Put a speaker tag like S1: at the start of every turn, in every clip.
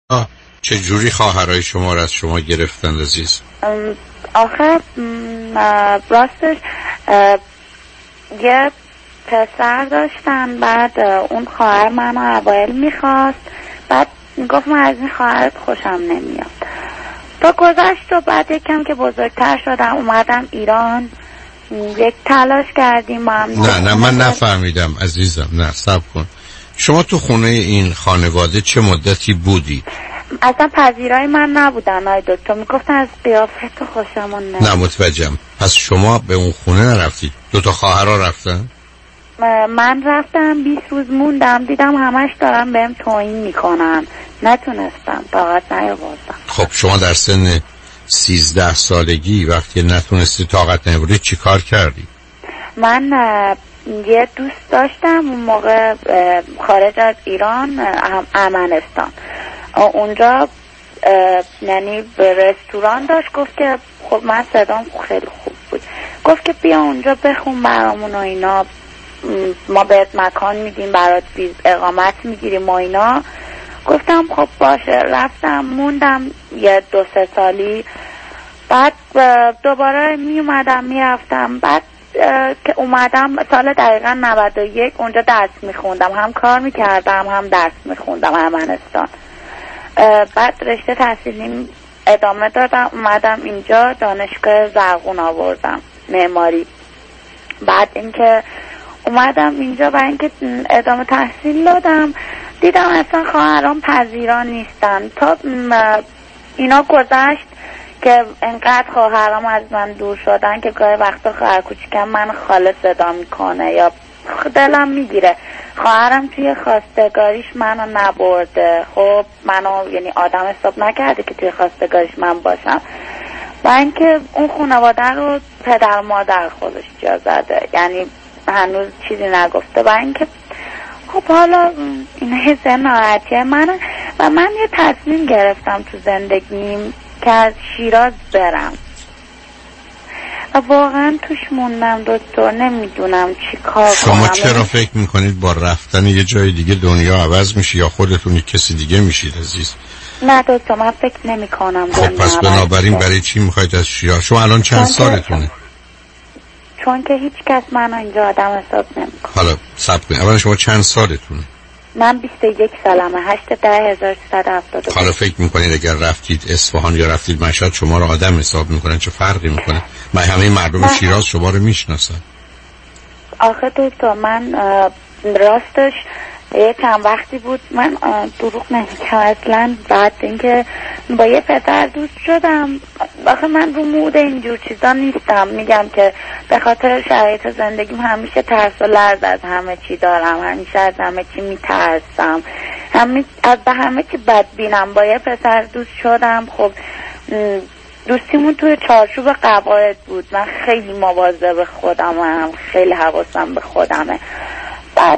S1: چه جوری خواهرای شما را از شما گرفتن عزیز؟
S2: آخه راستش یه پسر داشتن، بعد اون خواهر منو اوایل میخواست، بعد میگفت من از این خواهرت خوشم نمیاد. تا گذشت و بعد یکم که بزرگتر شدم اومدم ایران، یک تلاش کردیم با هم.
S1: نه من نفهمیدم عزیزم، نه صبر کن. شما تو خونه این خانواده چه مدتی بودی؟
S2: اصلا پذیرای من نبودن آی دکتر، میگفتن از قیافت خوشمون نمیاد.
S1: نه متوجهم. پس شما به اون خونه نرفتید؟ 2 خواهرها رفتن؟
S2: من رفتم 20 روز موندم، دیدم همش دارن بهم توهین میکنن، نتونستم، طاقت نیاوردم.
S1: خب شما در سن 13 سالگی وقتی نتونستی طاقت نیاوردی چی کار کردی؟
S2: من یه دوست داشتم اون موقع خارج از ایران، ارمنستان. اونجا یعنی به رستوران داشت، گفت که خب من صدام خیلی خوب بود، گفت که بیا اونجا بخون برامون و اینا، ما بهت مکان میدیم، برات اقامت میگیریم و اینا. گفتم خب باشه. رفتم موندم یه 2-3 سالی، بعد دوباره میومدم میرفتم. بعد که اومدم سال دقیقا 91 اونجا درس میخوندم، هم کار میکردم هم درس میخوندم ارمنستان. بعد رشته تحصیلیم ادامه دادم، اومدم اینجا دانشگاه زرغون آوردم معماری. بعد اینکه اومدم اینجا برای اینکه ادامه تحصیل دادم، دیدم اصلا خواهرام پذیران نیستن. تا اینا گذشت که انقدر خواهرام از من دور شدن که گاهی وقتا خواهر کوچیکم من خاله صدا میکنه یا دلم میگیره. خواهرم توی خواستگاریش منو نبرده، خب منو یعنی آدم حساب نکرده که توی خواستگاریش من باشم، و اینکه اون خانواده رو پدر مادر خودش جا زده، یعنی هنوز چیزی نگفته. و اینکه خب حالا این حس ناراحتیه منه و من یه تصمیم گرفتم تو زندگیم که از شیراز برم و واقعا توش موندم دکتر، نمیدونم چی کار کنم.
S1: شما چرا فکر میکنید با رفتن یه جای دیگه دنیا عوض میشه یا خودتون یک کسی دیگه میشید عزیز؟
S2: نه دکتر من فکر نمی کنم.
S1: خب پس بنابراین برای چی میخواید از شیراز؟ شما الان چند سالتونه؟
S2: چون که هیچ کس منو اینجا آدم حساب نمیکنه.
S1: حالا صبر کنید، اولا شما چند سالتونه؟
S2: من 21 سالمه، 8/10/1372.
S1: حالا فکر میکنید اگر رفتید اصفهان یا رفتید مشهد شما رو آدم حساب میکنن؟ چه فرقی میکنه؟ من همه مردم شیراز شما رو میشناسن.
S2: آخه دکتر من راستش یه چند وقتی بود، من دروغ نمیگم اصلا، بعد اینکه با یه پسر دوست شدم. آخه من رو مود اینجور چیزا نیستم، میگم که به خاطر شرایط زندگیم همیشه ترس و لرز از همه چی دارم، همیشه از همه چی میترسم، به همه چی بدبینم. با یه پسر دوست شدم، خب دوستیمون توی چارچوب قواعد بود، من خیلی مواظب خودمم، خیلی حواسم به خودمه. بعد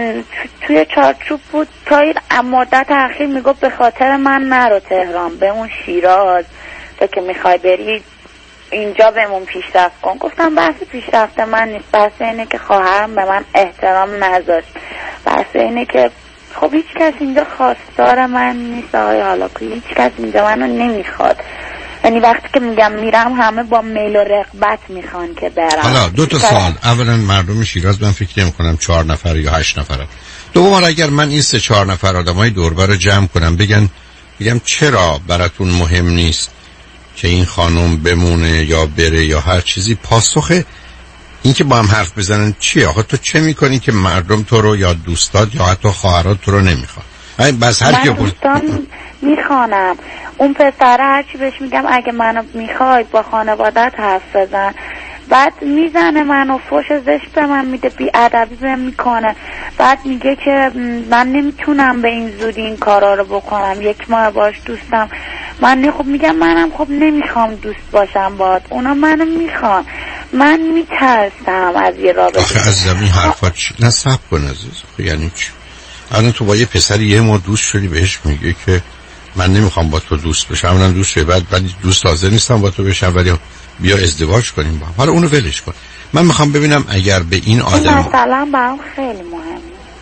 S2: توی چارچوب بود تا این مدت اخیر میگفت به خاطر من نرو تهران، بمون شیراز، تو که میخوای بری اینجا بمون پیشرفت کن. گفتم بحث پیشرفت من نیست، بحث اینه که خواهرم به من احترام نذاشت، بحث اینه که خب هیچ کس اینجا خواستار من نیست آقای حالاکویی، هیچ کس اینجا منو نمیخواد. یعنی وقتی که میگم میرم همه با میل و رغبت میخوان که برم.
S1: حالا 2 سوال. اولا مردم شیراز من فکر نمی‌کنم 4 نفر یا 8 نفرن. دوم اگر من این 3-4 نفر آدمای دوربر رو جمع کنم بگم چرا براتون مهم نیست که این خانم بمونه یا بره یا هر چیزی، پاسخ این که با هم حرف بزنن چیه؟ آخه تو چه میکنی که مردم تو رو یا دوستات یا حتی خواهرات تو رو نمیخوان؟ بس هر کی
S2: دوستان میخوانم، اون پسره هرچی بهش میگم اگه منو میخوای با خانوادت حرف بزن، بعد میزنه منو، فوش زشت به من میده، بی ادبی بهم میکنه، بعد میگه که من نمیتونم به این زودی این کارا رو بکنم، 1 ماه باش دوستم. من خب میگم منم خب نمیخوام دوست باشم باهات، اونا منو میخوان، من میترسم از یه رابطه.
S1: آخه از زمین حرفات نه صبر کن عزیز، یعنی چی؟ الان تو با یه پسری 1 ماه دوست شدی، بهش میگه که من نمیخوام با تو دوست بشم، من دوست شدی، بعد دوست حاضر نیستم با تو بشم، ولی بیا ازدواج کنیم با هم. حالا اونو ولش کن. من میخوام ببینم اگر به این آدم
S2: مثلا برام خیلی مهمه.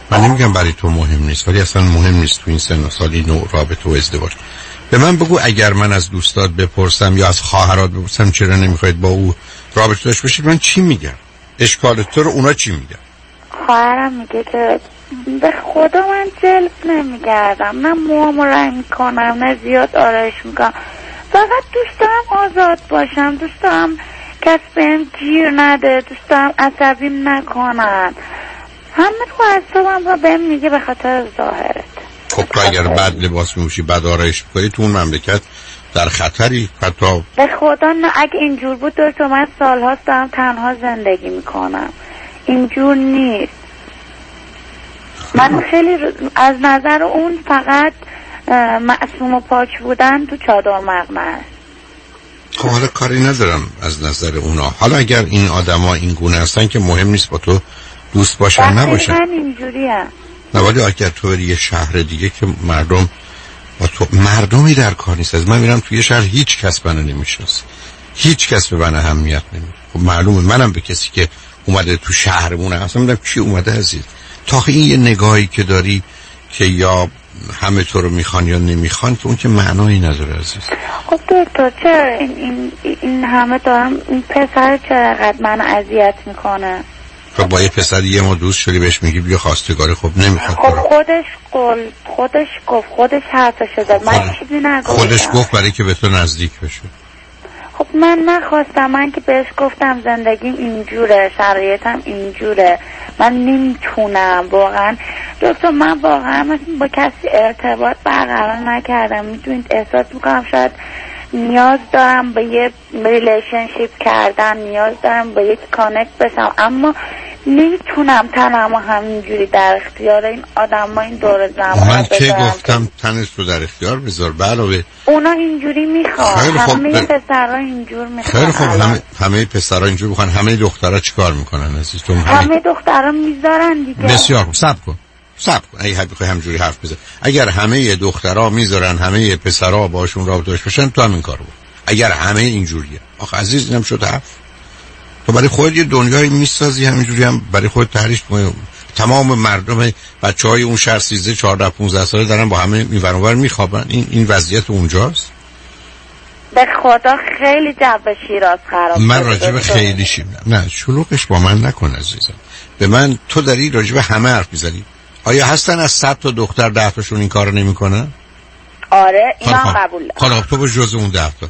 S1: من نمیگم برای تو مهم نیست، ولی اصلا مهم نیست تو این سن و سال این نوع رابطه و ازدواج. به من بگو اگر من از دوستات بپرسم یا از خواهرات بپرسم چرا نمیخواید با او رابطه داشته باشید، من چی میگم؟ اشکال تو رو اونا چی میگن؟
S2: خواهرم میگه که به خدا من جلد نمیگردم، نه موامو رنگ میکنم نه زیاد آرایش میکنم، فقط دوست دارم آزاد باشم، دوست دارم کس بهم گیر نده، دوست دارم عصبیم نکنن. همه تو اعصابم رو بهم میگه به خاطر ظاهرت.
S1: خب تو اگر بد لباس میپوشی بد آرایش میکنی تو اون مملکت در خطری. حتی
S2: به خدا نه، اگه اینجور بود دکتر من سالهاست دارم تنها زندگی میکنم، اینجور نیست. من خیلی از نظر اون فقط معصوم و پاک بودن تو چادر مقنعه.
S1: خب حالا کاری ندارم از نظر اونا. حالا اگر این آدما این گونه هستن که مهم نیست با تو دوست باشن نباشن.
S2: من اینجوریم.
S1: نه ولی اگر تو بری یه شهر دیگه که مردم با تو مردمی در کار نیست. از من میرم توی یه شهر هیچ کس منو نمیشناسه، هیچ کس به من اهمیت نمیده. خب معلومه منم به کسی که اومده تو شهرمونه اصلا میگم کی اومده عزیز. تا این یه نگاهی که داری که یا همه تو رو میخوان یا نمیخوان که اون که معنایی نداره عزیز.
S2: خب دکتر چرا این همه دارم این پسر چقدر من اذیت میکنه؟
S1: خب با یه پسر یه ما دوست شدی بهش میگی بیا خواستگاری، خب نمیخواد.
S2: خب خودش گفت، خودش حرفشو زد، من چیزی نگفتم.
S1: خودش گفت برای که به تو نزدیک بشه.
S2: خب من نخواستم، من که بهش گفتم زندگیم اینجوره، شرایطم اینجوره، من نمیتونم واقعا دکتر، من واقعا مثلا با کسی ارتباط برقرار نکردم. میدونید احساس میکنم شاید نیاز دارم به یه ریلیشنشیپ کردن، نیاز دارم به یک کانکت بشم، اما نمیتونم تنم همینجوری در اختیار این آدم ها این دور زمان.
S1: من که گفتم تنش رو در اختیار بذار. علاوه
S2: اونا اینجوری میخوان، همه پسرها اینجور میخوان. خیلی
S1: خوب، همه پسرها اینجور میخوان. همه دخترها چیکار میکنن عزیز؟
S2: همه دخترها میذارن دیگه.
S1: بسیار خوب، صبر کن اگه بخوای همجوری حرف بزن. اگر همه دخترها میذارن همه پسرها باشون رابطه داشته باشن تو همین کارو. اگر همه اینجوریه آخه عزیز اینم شد حرف. تو برای خودت یه دنیایی میسازی همینجوری هم برای خودت تعریف کنی. تمام مردم بچهای اون شهر 13 14 15 ساله دارن با همه این ور اون ور میخوابن. این وضعیت اونجاست.
S2: به خدا خیلی جو شیراز خراب.
S1: من راجب خیلی نه شلوغش با من نکن عزیزم. به من تو داری راجب همه حرف میزنی. آیا هستن از 100 تا دختر 10 تاشون این کارو نمیکنن؟
S2: آره اینا قبول.
S1: حالا تو با جز اون 10 تا.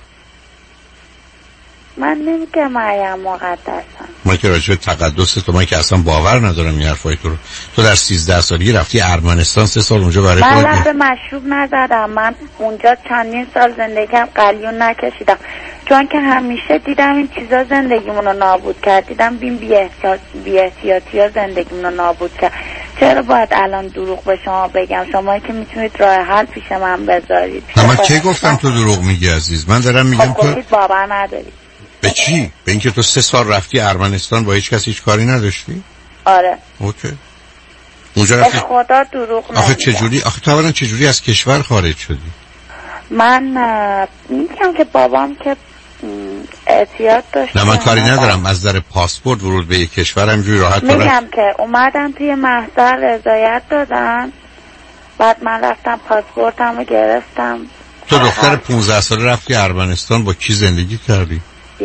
S2: من نمیگم مریم مقدسم.
S1: من که راجع به تقدس تو من که اصلا باور ندارم این حرفای تو در 13 سالگی رفتی ارمنستان 3 سال اونجا برای خودت.
S2: من رفت مشروب نزدم، من اونجا چندین سال زندگی کردم، قلیون نکشیدم، چون که همیشه دیدم این چیزا زندگیمون رو نابود کرد، دیدم بی احتیاطی ها زندگیمون رو نابود کرد. چرا باید الان دروغ به شما بگم؟ شما که میتونید راه حل پیش من بذارید.
S1: من کی گفتم تو دروغ میگی عزیز؟ من دارم میگم
S2: تو باور نداری.
S1: به چی؟ به اینکه تو 3 سال رفتی ارمنستان با هیچ کس هیچ کاری نداشتی؟
S2: آره.
S1: اوکی. اونجا رفتی؟
S2: به خدا دروغ نمیگم.
S1: آخه چجوری؟ آخه تو اولا چجوری از کشور خارج شدی؟
S2: من میگم که بابام که احتیاط داشت.
S1: نه من کاری ندارم، از در پاسپورت ورود به یک کشور همجوری راحت
S2: میگم که اومدن توی محضر رضایت دادن، بعد من رفتم پاسپورتمو گرفتم.
S1: تو دختر 15 ساله رفتی ارمنستان، با کی زندگی کردی؟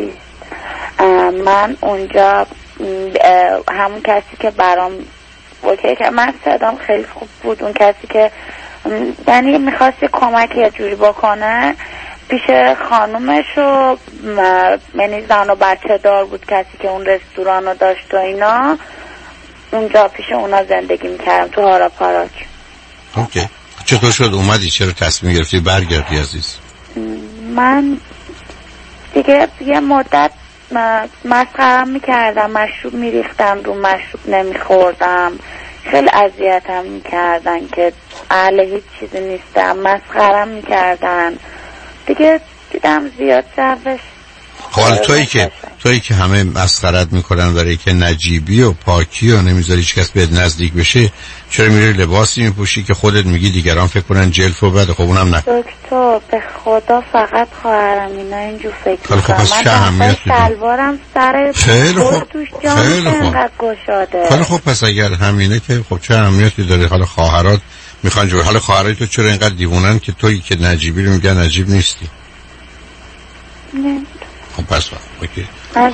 S2: من اونجا همون کسی که برام اوکی که من صدام خیلی خوب بود، اون کسی که یعنی میخواست کمک یه جوری بکنه پیش خانومش و یعنی زن و بچه دار بود، کسی که اون رستوران رو داشت و اینا، اونجا پیش اونا زندگی میکردم تو هارا پاراک.
S1: اوکی. چطور شد اومدی؟ چرا تصمیم گرفتی برگردی عزیز؟
S2: من دیگه یه مدت مسخرم میکردم، مشروب میریختم رو مشروب نمیخوردم، خیلی اذیتم میکردن که اهل هیچ چیزی نیستم، مسخرم میکردن دیگه. دیدم زیاد جوش.
S1: حال تویی که همه مسخرت میکنن برای که نجیبی و پاکی و نمیذاری هیچ کس بهت نزدیک بشه، چرا میری لباسی میپوشی که خودت میگی دیگران فکر کنن جلف و بده؟ خب اونم
S2: دکتر به خدا فقط خواهرم اینا اینجور فکر
S1: میکنن. خب چه اهمیتی داره؟
S2: شلوارم سر
S1: خیلی خوب، خیلی خوب، خیلی خوب. پس اگر همینه که خب چه اهمیتی داره؟ حالا خواهرات میخوان جور، حالا خواهرای تو چرا اینقدر دیوونن که تویی که نجیبی رو میگن نجیب نیستی؟
S2: نه
S1: خب پس اوکی.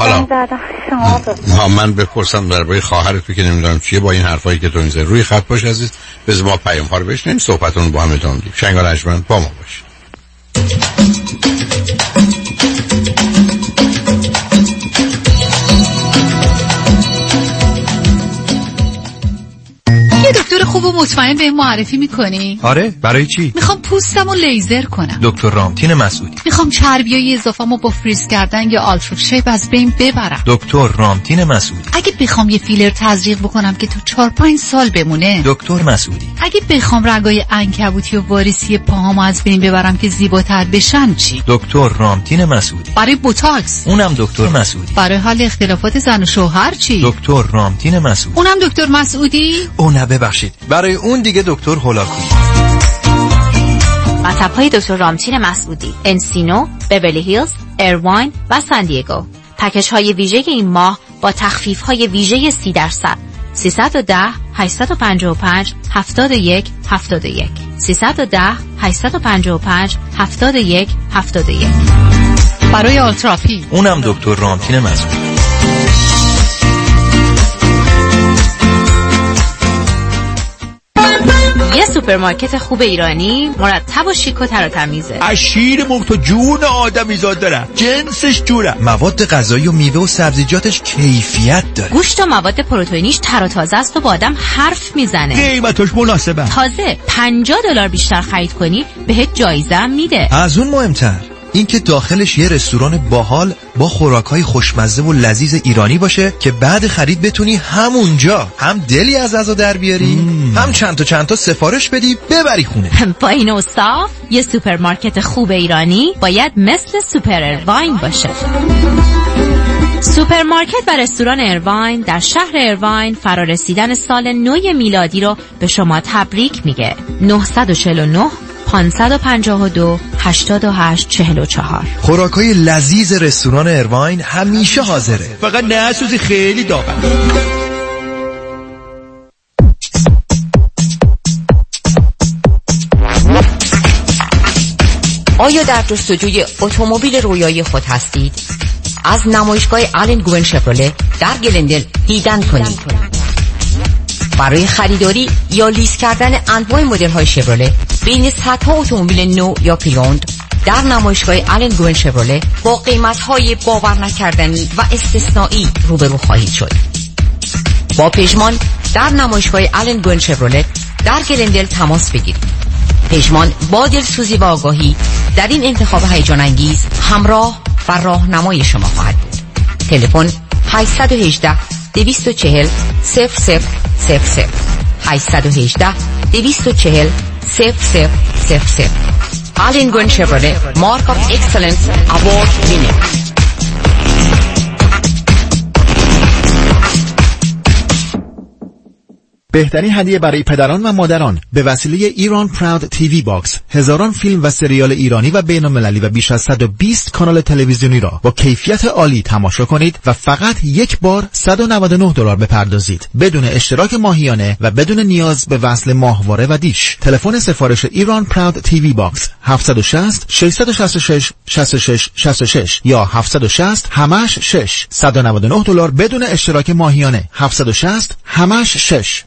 S1: حالا من بپرسم درباره خواهر تو که نمیدونم چیه با این حرفایی که تو میزنی. روی خط باش عزیز، بذار ما پیام ها رو بشنیم، صحبتون با هم ادامه میدیم. شنگال اجمن با ما باش.
S3: دکتر خوب و مطمئن به معرفی میکنی؟
S4: آره، برای چی؟
S3: میخوام پوستمو لیزر کنم.
S4: دکتر رامتین مسعودی.
S3: میخوام چربیای اضافه‌مو با فریز کردن یا آلترا شیپ از بین ببرم.
S4: دکتر رامتین مسعودی.
S3: اگه بخوام یه فیلر تزریق بکنم که تو 4-5 سال بمونه.
S4: دکتر مسعودی.
S3: اگه بخوام رگای عنکبوتی و واریسی پاهامو از بین ببرم که زیباتر بشن چی؟
S4: دکتر رامتین مسعودی.
S3: برای بوتاکس
S4: اونم دکتر مسعودی.
S3: برای حل اختلافات زن و شوهر چی؟
S4: دکتر رامتین مسعودی.
S3: اونم دکتر مسعودی؟
S4: نه ببخشید، برای اون دیگه دکتر هولاکویی.
S5: مطب‌های دکتر رامتین مسعودی، انسینو، بیورلی هیلز، ایرواین و سان دیگو. پکیج‌های ویژه این ماه با تخفیف‌های ویژه 30%. 310 855 71 71 310 855 71 71.
S3: برای آلترافی
S4: اونم دکتر رامتین مسعودی.
S5: یه سوپرمارکت خوب ایرانی مرتب و شیک و تر و تمیزه.
S6: از شیر مرغ تا جون آدمیزاد داره، جنسش جوره.
S4: مواد غذایی و میوه و سبزیجاتش کیفیت داره.
S5: گوشت و مواد پروتئینیش تر و تازه است و با آدم حرف میزنه.
S6: قیمتش مناسبه.
S5: تازه $50 بیشتر خرید کنی بهت جایزه هم میده.
S4: از اون مهمتر اینکه داخلش یه رستوران باحال با خوراکای خوشمزه و لذیذ ایرانی باشه که بعد خرید بتونی همونجا هم دلی از غذا در بیاری هم چند تا سفارش بدی ببری خونه.
S5: با این اوصاف یه سوپرمارکت خوب ایرانی باید مثل سوپر ایرواین باشه. سوپرمارکت و رستوران ایرواین در شهر ایرواین فرارسیدن سال نو میلادی رو به شما تبریک میگه. 949 552 8844.
S4: خوراکای لذیذ رستوران ایرواین همیشه حاضره.
S6: فقط نه سوزی خیلی داغه.
S7: آیا در جستجوی اتومبیل رویایی خود هستید؟ از نمایشگاه آلن گوون شفرله در گلندل دیدن کنید. برای خریداری یا لیز کردن انواع مدل‌های شفرله بین صدها اتومبیل نو یا پریوند در نمایشگاه آلن گوون شفرله با قیمت‌های باور نکردنی و استثنایی روبرو خواهید شد. با پژمان در نمایشگاه آلن گوون شفرله در گلندل تماس بگیرید. پژمان با دلسوزی و آگاهی در این انتخاب هیجان انگیز همراه و راهنمای شما خواهد بود. تلفن 818 240 0000 818 240 0000. آلن گوون شفرله مارک آف اکسلنس اوارد وینر.
S8: بهترین هدیه برای پدران و مادران به وسیله ایران پراود تیوی باکس، هزاران فیلم و سریال ایرانی و بین‌المللی و بیش از 120 کانال تلویزیونی را با کیفیت عالی تماشا کنید و فقط یک بار $199 بپردازید بدون اشتراک ماهیانه و بدون نیاز به وصل ماهواره و دیش. تلفن سفارش ایران پراود تیوی باکس 760 666 66 66 یا 760 همش 6 $199 بدون اشتراک ماهیانه 760 همش 6.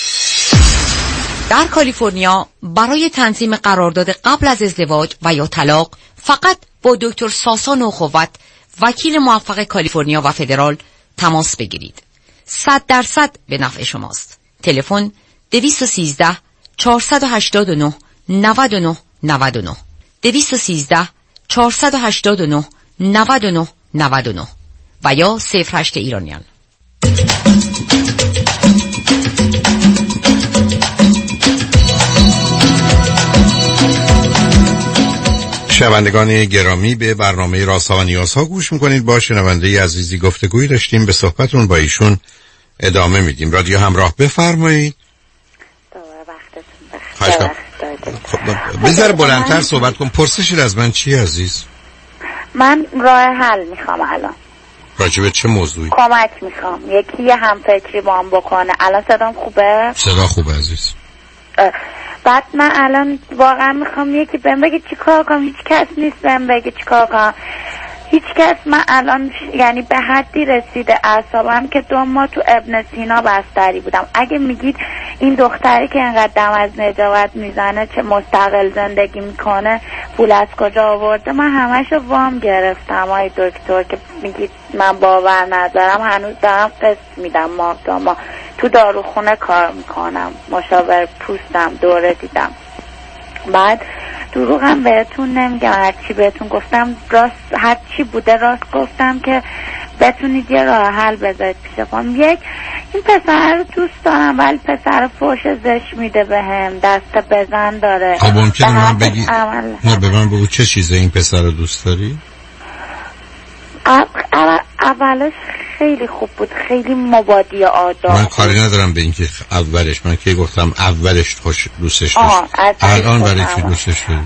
S7: در کالیفرنیا برای تنظیم قرارداد قبل از ازدواج و یا طلاق فقط با دکتر ساسان اخوت، وکیل موفق کالیفرنیا و فدرال تماس بگیرید. 100% به نفع شماست. تلفن 213 489 99 99 213 489 99 99 و یا 08 ایرانیان.
S1: شنوندگان گرامی، به برنامه رازها و نیازها گوش میکنید. با شنونده عزیزی گفتگویی داشتیم، به صحبتون با ایشون ادامه میدیم. رادیو همراه، بفرمایید. بذار بلندتر صحبت کن. پرسشی از من چی عزیز؟
S2: من راه حل میخوام الان.
S1: راجع به چه موضوعی؟
S2: کمک میخوام، یکی همفکری با هم بکنه. الان صدام خوبه؟
S1: صدا خوبه عزیز.
S2: بعد من الان واقعا میخوام یکی بهم بگه چی کار کنم. هیچ کس نیست بهم بگه چی کار کنم، هیچ کس. من الان یعنی به حدی رسیده اعصابم که 2 ماه تو ابن سینا بستری بودم. اگه میگید این دختری که اینقدر دم از نجابت میزنه چه مستقل زندگی میکنه، پول از کجا آورده، من همشو وام گرفتم آی دکتر که میگید من باور ندارم. هنوز دارم قسط میدم ماه تا ماه. تو داروخونه کار میکنم، مشاور پوستم، دوره دیدم. بعد دروغم بهتون نمیگم، هرچی بهتون گفتم راست، هرچی بوده راست گفتم که بتونید یه راه حل بذارید پیش خودم. یک، این پسر رو دوست دارم ولی پسر فوش زش میده بهم، دست بزن داره.
S1: خب ممکنه من بگی نه به من بگو چه چیزه این پسر رو دوست داری؟
S2: اولش خیلی خوب بود، خیلی مبادی آداب.
S1: من کاری ندارم به اینکه اولش، من که گفتم اولش دوستش داشت. الان برای چی دوستش داری؟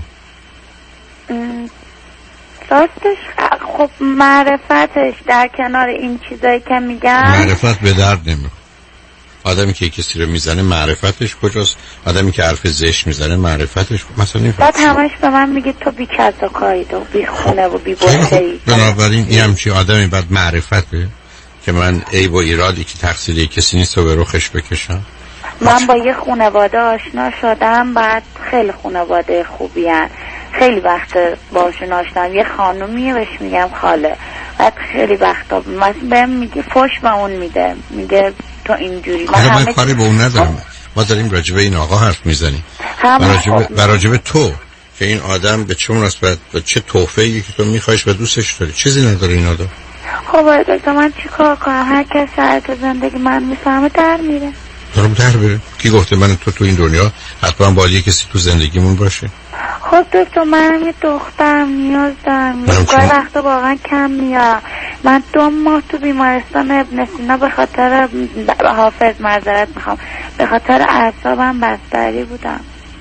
S2: راستش خب معرفتش در کنار این چیزایی که میگن،
S1: معرفت به درد نمیخوره. آدمی که کسی رو میزنه معرفتش کجاست؟ آدمی که حرف زشت میزنه معرفتش مثلا این
S2: بعد همش به من میگه تو بی کس و کارید و بی خونه و بی بوسه‌ای.
S1: بنابراین این همچی آدمی بعد معرفته که من عیب و ایرادی که تقصیر کسی نیست و به رخش بکشم.
S2: من با یه خانواده آشنا شدم، بعد خیلی خانواده خوبی هن. خیلی وقت باشون آشنام. یه خانومیه بهش میگم خاله، بعد خیلی وقتا مثلا بهم میگه فوش به اون میده، میگه تو اینجوری.
S1: من کاری به اون ندارم. ما داریم راجبه این آقا حرف میزنیم، راجبه تو که این آدم به چه مناسبت و چه تحفه‌ای که تو میخوایش و دوستش داری. چیزی نداره این آدم.
S2: خب دکتر من چی کار کنم؟ هر کس شرط زندگی من میفهمه در میره.
S1: دارم در بره. کی گفته من تو این دنیا حتما باید کسی تو زندگیمون باشه؟
S2: خب دکتر منم یه دخترم نیاز دارم. گاهی وقتا واقعا کم میارم. من 2 ماه تو بیمارستان ابن سینا به خاطر حافظ معذرت میخوام، به خاطر اعصابم بستری بودم.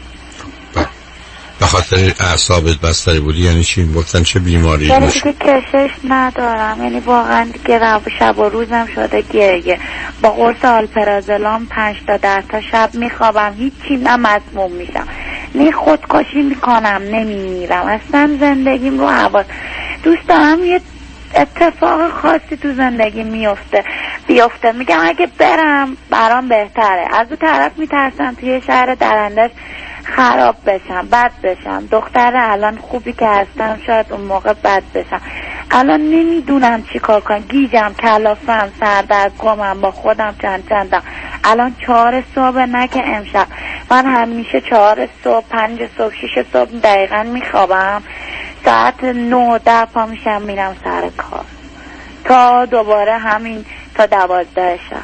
S1: به خاطر اعصابت بستری بودی یعنی چی؟ گفتن چه بیماری؟
S2: یعنی دیگه کشش ندارم، یعنی واقعا دیگه شب و روزم شده گریه. با قرص آلپرازولام 5 تا 10 تا شب میخوابم، هیچی نه مسموم میشم، نه خودکشی میکنم، نمیمیرم. اصلا زندگیم رو حواس. دوست دارم یه اتفاق خاصی تو زندگی بیفته. میگم اگه برم برام بهتره. از اون طرف میترسم توی شهر درندش خراب بشم، بد بشم. دختر الان خوبی که هستم شاید اون موقع بد بشم. الان نمیدونم چی کار کنم. گیجم، کلافم، سردرگمم، با خودم چندم. الان 4 صبح نه که امشب. من همیشه 4 صبح، 5 صبح، 6 صبح دقیقا میخوابم. ساعت 9 10 پا میشم میرم سر کار تا دوباره همین تا 12 شب.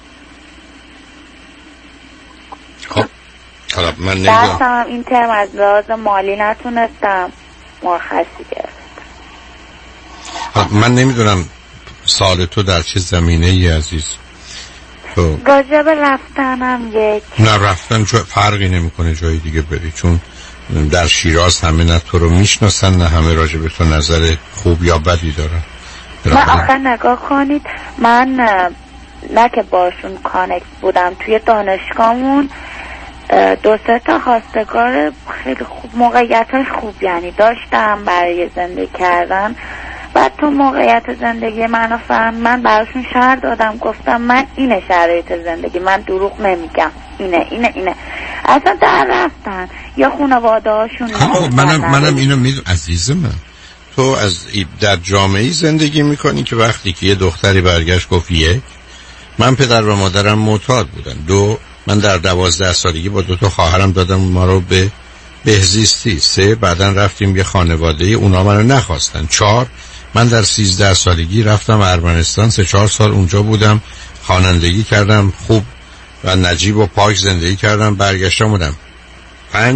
S1: خب حالا من نمیدونم،
S2: درستم این ترم از لحاظ مالی نتونستم مرخصی گرفتم.
S1: من نمیدونم سال تو در چه زمینه ای عزیز؟ تو
S2: راجب رفتنم یک
S1: نه رفتن فرقی نمیکنه جای دیگه بری، چون در شیراز همه نه تو رو میشناسن نه همه راجع به تو نظر خوب یا بدی دارن.
S2: من آخر نگاه کنید، من نه که باشون کانکت بودم، توی دانشگاهمون 2-3 تا خواستگار خیلی خوب، موقعیت‌های خوب یعنی داشتم برای زندگی کردن. بعد تو موقعیت زندگی منو فهم، من براشون شرط دادم، گفتم من اینه شرایط زندگی، من دروغ نمیگم، اینه اصلا در رفتن یا خانواده هاشون.
S1: منم اینو میدونم عزیز من. تو از در جامعه‌ای زندگی میکنی که وقتی که یه دختری برگشت گفت 1 من پدر و مادرم معتاد بودن، 2 من در 12 سالگی با 2 تا خواهرم دادم ما رو به بهزیستی، 3 بعدن رفتیم یه خانواده اونا منو نخواستن، 4 من در 13 سالگی رفتم ارمنستان 3-4 سال اونجا بودم، خوانندگی کردم، خوب و نجیب و پاک زندگی کردم، برگشتم بودم 5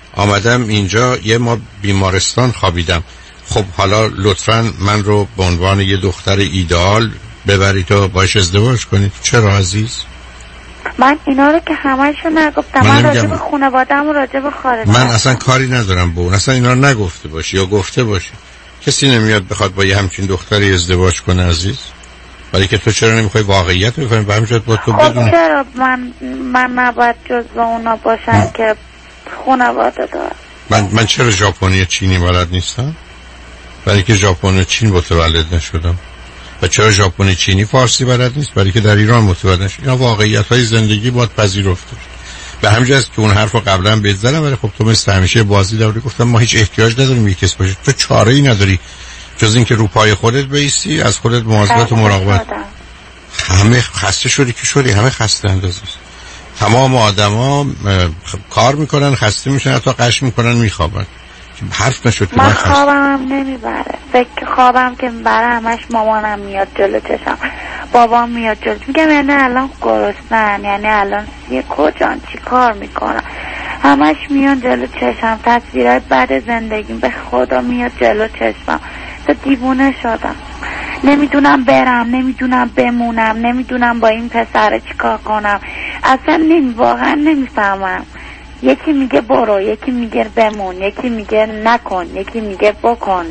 S1: آمدم اینجا یه ما بیمارستان خوابیدم. خب حالا لطفاً من رو به عنوان یه دختر ایدئال ببرید و باش ازدواج کنید. چرا عزیز؟
S2: من اینا رو که همه‌شو نگفتم. من راجع به خانواده‌ام و راجع به خارج
S1: من اصلا کاری ندارم با اون. اصلا اینا رو نگفته باشی یا گفته باشی. کسی نمیاد بخواد با یه همچین دختری ازدواج کنه عزیز. ولی که تو چرا نمیخوای واقعیت رو بفهمی؟ همینجوری با تو بدون.
S2: چرا من نباید جزو اونا باشم که خانواده دارم؟
S1: من چرا ژاپنی چینی بلد نیستم؟ برای که ژاپنی چین متولد نشدم. و چرا ژاپنی چینی فارسی بلد نیست؟ برای که در ایران متولد نشدم. اینا واقعیت‌های زندگی باید پذیرفته بشه. به همین جاست که اون حرفو قبلا بهت زدم، ولی خب تو مثل همیشه بازی داری. گفتم ما هیچ احتیاج نداریم یک کس باشه. تو چاره‌ای نداری جز اینکه رو پای خودت بایستی، از خودت مواظبت و مراقبت. همه خسته شدی که شدی، همه خسته اندازی. تمام آدما کار میکنن، خسته میشن، حتی قش میکنن، میخوابن. حرف نشد که
S2: من خوابم نمیبره. فکر خوابم که میبره همش مامانم میاد جلو چشم، بابام میاد جلو. میگم یعنی الان گرسنن، یعنی الان کجان چی کار میکنن، همش میان جلو چشم. تصویرات بعد زندگیم به خدا میاد جلو چشمم. تو دیوونه شدم. نمیدونم برم، نمیدونم بمونم، نمیدونم با این پسر چی کار کنم. اصلا واقعا نمیفهمم. یکی میگه برو، یکی میگه بمون، یکی میگه نکن، یکی میگه بکن.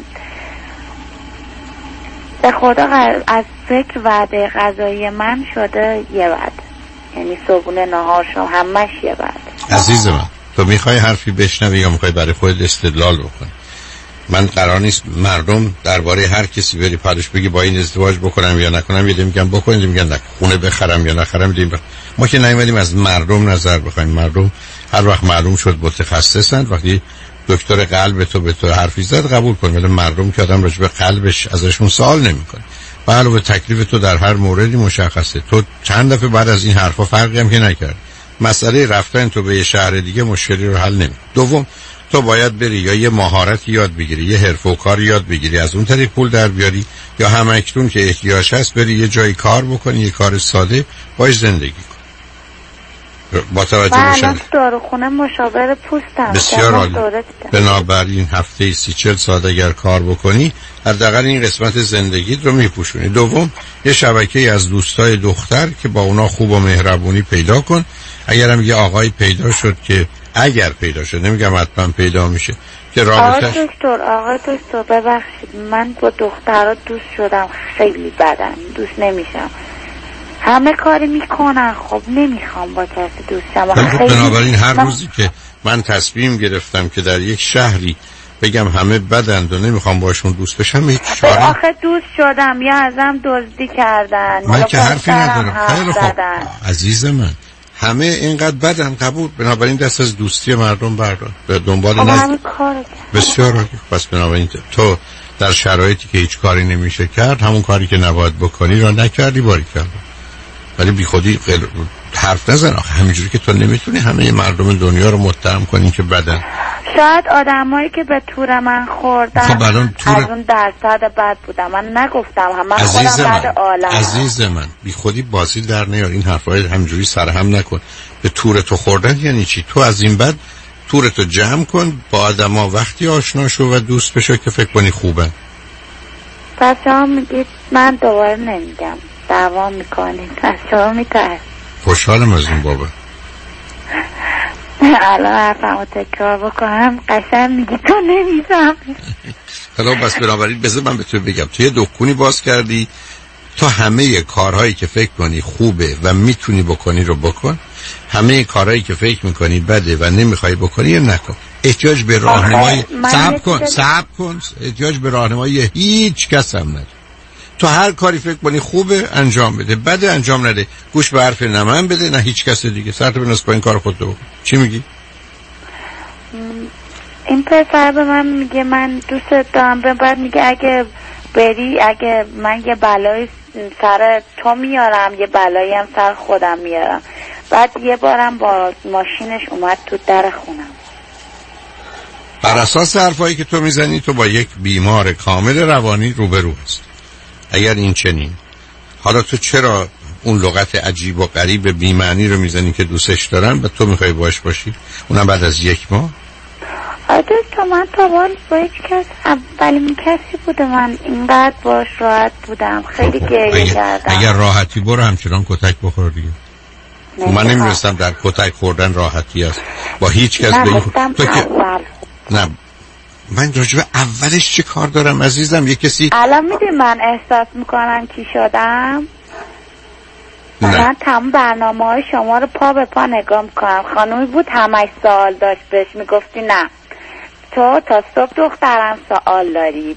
S2: به خدا از فکر وعده غذایی من شده یه وعده، یعنی صبحونه نهار شام همش یه وعده.
S1: عزیز من، تو میخوای حرفی بشنوی یا میخوای برای خودت استدلال بکنی؟ من قرار نیست مردم درباره هر کسی بری پادش بگی با این ازدواج بکنم یا نکنم. یه میگن بکنید، میگن نه. خونه بخرم یا نخرم دیدیم. ما که نیومدیم از مردم نظر بخوایم. مردم هر وقت معلوم شد متخصصن، وقتی دکتر قلب تو به تو حرفی زد قبول کن. ولی مردم که آدم راجع به قلبش ازشون سوال نمیکنه. و علاوه تکلیف تو در هر موردی مشخصه. تو چند دفعه بعد از این حرفا فرقی هم که نکرد. مسئله رفتن تو به یه شهر دیگه مشکلی رو حل نمیکنه. دوم، تو باید بری یا یه مهارتی یاد بگیری، یه حرفه و کار یاد بگیری، از اون طریق پول در بیاری، یا همکنون که احتیاج هست بری یه جایی کار بکنی، یه کار ساده باش زندگی کن. با توجه بشن
S2: من داروخونه مشاور پوستم.
S1: بسیار عالی. بنابراین هفته 30-40 ساعت اگر کار بکنی حداقل این قسمت زندگیت رو میپوشونی. دوم، یه شبکه از دوستای دختر که با اونا خوب و مهربونی پیدا کن. اگرم یه آقای پیدا شد که اگر پیدا شد، نمیگم حتما پیدا میشه، که رابطه
S2: آقای دکتر ببخشید، من با دخترها دوست شدم، خیلی بدم دوست نمیشم. همه کاری میکنن، خب نمیخوام با کسی دوست شم.
S1: بنابراین هر روزی که من تصمیم گرفتم که در یک شهری بگم همه بدند و نمیخوام باشون دوست بشم، هیچ چاره.
S2: آخه دوست شدم یا ازم دزدی کردن،
S1: من که حرفی ندارم. خیلی خوب عزیز من، همه اینقدر بدن قبول. بنابراین دست از دوستی مردم بردار، به دنبال بسیار عالی. پس بنابراین تو در شرایطی که هیچ کاری نمیشه کرد، همون کاری که نباید بکنی را نکردی، باری کردی. ولی بی خودی حرف نزن. آخه همینجوری که تو نمیتونی همه مردم دنیا رو متهم کنی که بدن.
S2: شاید آدمایی که به تور من خوردن
S1: خب الان
S2: از اون درصد بد بودم. من نگفتم من خودم بعد عالم.
S1: عزیز من، بی خودی بازی در نیار. این حرفای همینجوری سرهم نکن. به تور تو خوردن یعنی چی؟ تو از این بعد تورتو جمع کن، با آدما وقتی آشنا شو و دوست بشو که فکر کنی خوبه.
S2: پس شما میگید من دوباره نمیگم، دعوا میکنید. پس شما میترس.
S1: خوشحالم از این بابا.
S2: الان حرفمو تکرار بکنم قشنگ میگی تو نمیفهم.
S1: حالا بس بنابراین بذار من به تو بگم، تو یه دکونی باز کردی، تو همه کارهایی که فکر کنی خوبه و میتونی بکنی رو بکن، همه کارهایی که فکر میکنی بده و نمیخوای بکنی نکن. احتیاج به راهنمایی صبر کن. احتیاج به راهنمایی هیچ کس هم نداری. تو هر کاری فکر کنی خوبه انجام بده، بده انجام نده. گوش به حرف نه من بده نه هیچ کس دیگه. سرت بنویس با این کار خودت بکن. چی میگی؟
S2: این پسر به من میگه من دوست دارم، بعد میگه اگه بری، اگه من یه بلای سر تو میارم، یه بلایی هم سر خودم میارم. بعد یه بارم با ماشینش اومد تو در خونم.
S1: بر اساس حرفایی که تو میزنی تو با یک بیمار کامل روانی روبرو هست. اگر این چنین، حالا تو چرا اون لغت عجیب و غریب بی‌معنی رو میزنی که دوستش دارن و تو میخوای باش باشی، اونم بعد از 1 ماه؟
S2: تا من تا بال با هیچ کس اولین کسی بوده من اینقدر باش راحت بودم. خیلی گریه کردم.
S1: اگر راحتی برو همچنان کتک بخور دیگه. من نمی‌رسم در کتک خوردن راحتی است با هیچ کس. تو که نه من راجب اولش چه کار دارم عزیزم؟ یه کسی
S2: الان میدونی من احساس میکنم کی شدم؟ من تمام برنامه‌های شما رو پا به پا نگاه میکنم. خانومی بود همش سوال داشت بهش میگفتی نه تو تا صبح دخترم سوال دارید.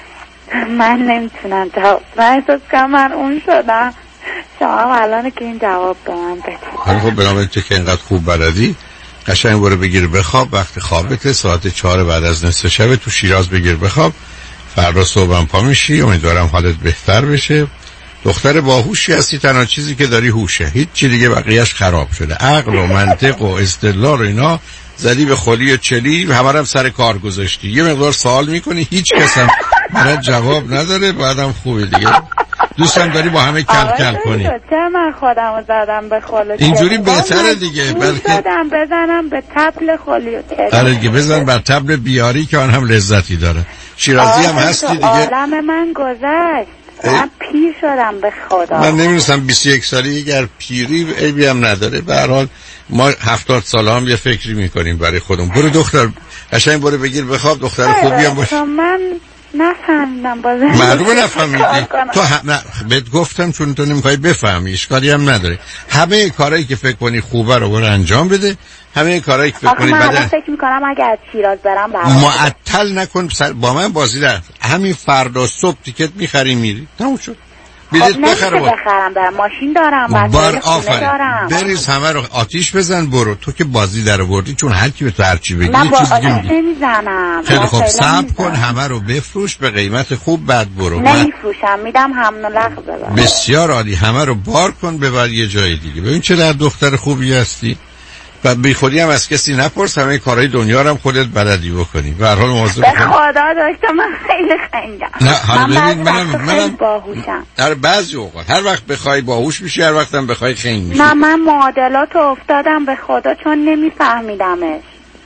S2: من نمیتونم جواب. من احساس کنم من اون شدم. شما الان که این جواب به من بدید.
S1: خب بنابراین که اینقدر خوب بلدی قشنگ برو بگیر بخواب. وقت خوابت ساعت 4 بعد از نصف شب تو شیراز بگیر بخواب. فردا صبحم پا میشی. امیدوارم حالت بهتر بشه. دختر باهوشی هستی. تنها چیزی که داری هوشه. هیچ چی دیگه بقیه‌اش خراب شده. عقل و منطق و استدلال و اینا زدی به خلی و چلی. همه سر کار گذاشتی. یه مقدار سوال میکنی هیچ کس هم برات جواب نداره. بعدم خوبه دیگه. دوستم داری با همه کل کل کنی.
S2: چرا من خودمو زدم به خلی؟
S1: اینجوری بهتره دیگه. بلکه
S2: بزنم به تبل خلی و چلی.
S1: آره دیگه بزن بر تبل بیاری که آن هم لذتی داره. شیرازی هم هستی دیگه.
S2: عالم من گذشت. من پیر شدم به خدا.
S1: من نمی‌دونم 21 سالی اگر پیری عیبی هم نداره. به هر حال ما 70 ساله هم یه فکری میکنیم برای خودمون. برو دختر قشنگ برو بگیر بخواب. دختر خوبی هم باش.
S2: من نفهمیدم بازم.
S1: معلومه نفهمیدی. تو بهت گفتم چون تو نمیخوای بفهمی. اشکالی هم نداره. همه کارهایی که فکر کنی خوبه رو برو انجام بده. همه کارهایی که فکر کنی
S2: بده. من فکر میکنم اگر از شیراز برم
S1: معطل نکن. با من بازی در همین فردا صبح تیکت میخری میری. تموم شد. بلیط بخره.
S2: بخرم برم. ماشین دارم.
S1: بار آفرین. بریز همه رو آتیش بزن برو. تو که بازی در آوردی چون هر کی به تو هر چی بگی
S2: چیز دیگه نمیزنم.
S1: خیلی خوب صبر کن. همه رو بفروش به قیمت خوب. بعد برو.
S2: نمیفروشم میدم همون لغو ببر.
S1: بسیار عالی. همه رو بار کن ببر یه جای دیگه. ببین چه در دختر خوبی هستی. و بی خودی هم از کسی نپرس. همه کارهای دنیا رو هم خودت بلدی بکنی. به هر حال مواظب باش.
S2: به خدا داشتم من خیلی خنگم.
S1: نه حالا ببین منم
S2: باهوشم.
S1: در بعضی اوقات هر وقت بخوای باهوش میشی هر وقت هم بخوای خنگ میشی.
S2: نه من معادلات افتادم به خدا چون نمیفهمیدمش.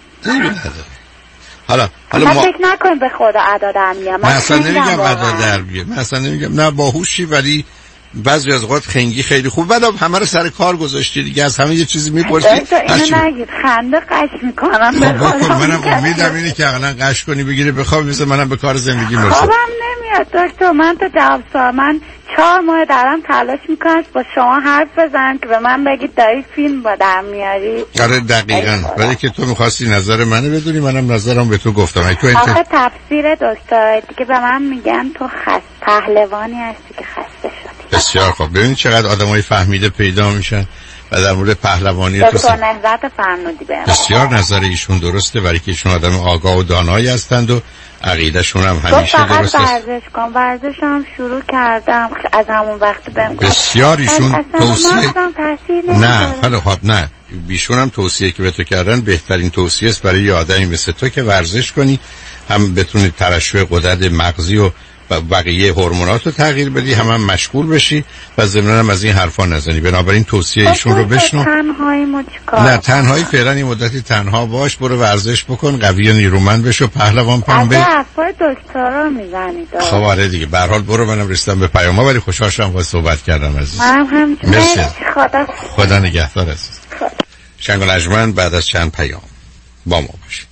S1: حالا
S2: ما فکر نکن به خدا ادا در میام.
S1: من اصلا نمیگم ادا در بیام. من اصلا نمیگم نه باهوشی ولی بعضی از اوقات خنگی خیلی خوب. بعد همه رو سر کار گذاشتی دیگه. از همه یه چیزی میپرسی.
S2: اینو نگید خنده قش میکنم.
S1: منم امیدم اینه که اقلا قش کنی بگیری بخواب مثل منم به کار زندگی برسم.
S2: خوابم نمیاد دکتر. من تو جواب سوال من 4 ماه دارم تلاش میکنم با شما حرف بزنم که به من بگید داری فیلم با در میاری.
S1: آره دقیقاً. ولی که تو میخواستی نظر منو بدونی منم نظرم به تو گفتم. تو
S2: آخه تفسیر دکتر دیگه به من میگن تو پهلوانی هستی که خسته شدی.
S1: بسیار خوب. ببینید چقدر آدمای فهمیده پیدا میشن و در مورد پهلوانی
S2: تو نهضت فرنودی به
S1: بسیار نظر ایشون درسته ولی که ایشون آدم آگاه و دانایی هستند و عقیده‌شون هم همیشه درسته.
S2: ورزش کن. ورزش هم شروع کردم از همون وقت بهم.
S1: بسیار ایشون توصیه نه حالا خب نه ایشون هم توصیه که به تو کردن بهترین توصیه است برای یه آدمی مثل تو که ورزش کنی هم بتونی ترشح غدد مغزی و بقیه هورمونات رو تغییر بدی هم مشغول بشی و ضمناً هم از این حرفا نزنی. بنابراین توصیه ایشون رو بشنو. نه تنهایی فعلا این مدتی تنها باش. برو ورزش بکن قوی و نیرومند بشو پهلوان پنبه.
S2: حرفای دکترا میزنید.
S1: خب آره دیگه. به هر حال برو. منم رسیدم به پیام‌ها ولی خوشحال شدم با صحبت کردم عزیز.
S2: منم
S1: مرسی. خدا نگهدار عزیز. شنگ و لجمن بعد از چند پیام با ما باش.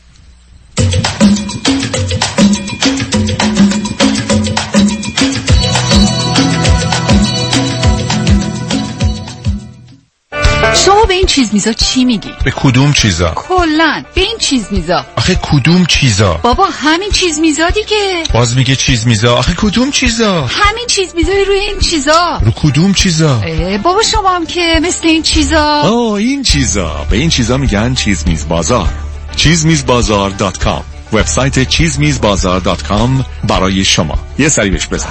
S3: شما به این چیز میزا چی میگی؟
S4: به کدوم چیزا؟
S3: کلن به این چیز میزا.
S4: آخه کدوم چیزا؟
S3: بابا همین چیز میزا دیگه.
S4: باز میگه چیز میزا. آخه کدوم چیزا؟
S3: همین چیز میزای روی این چیزا.
S4: رو کدوم چیزا؟
S3: بابا شما هم که مثل این چیزا.
S9: این چیزا. به این چیزا میگن چیز میز بازار. چیزمیزبازار.com وبسایت چیزمیزبازار.com برای شما. یه سری بهش بزن.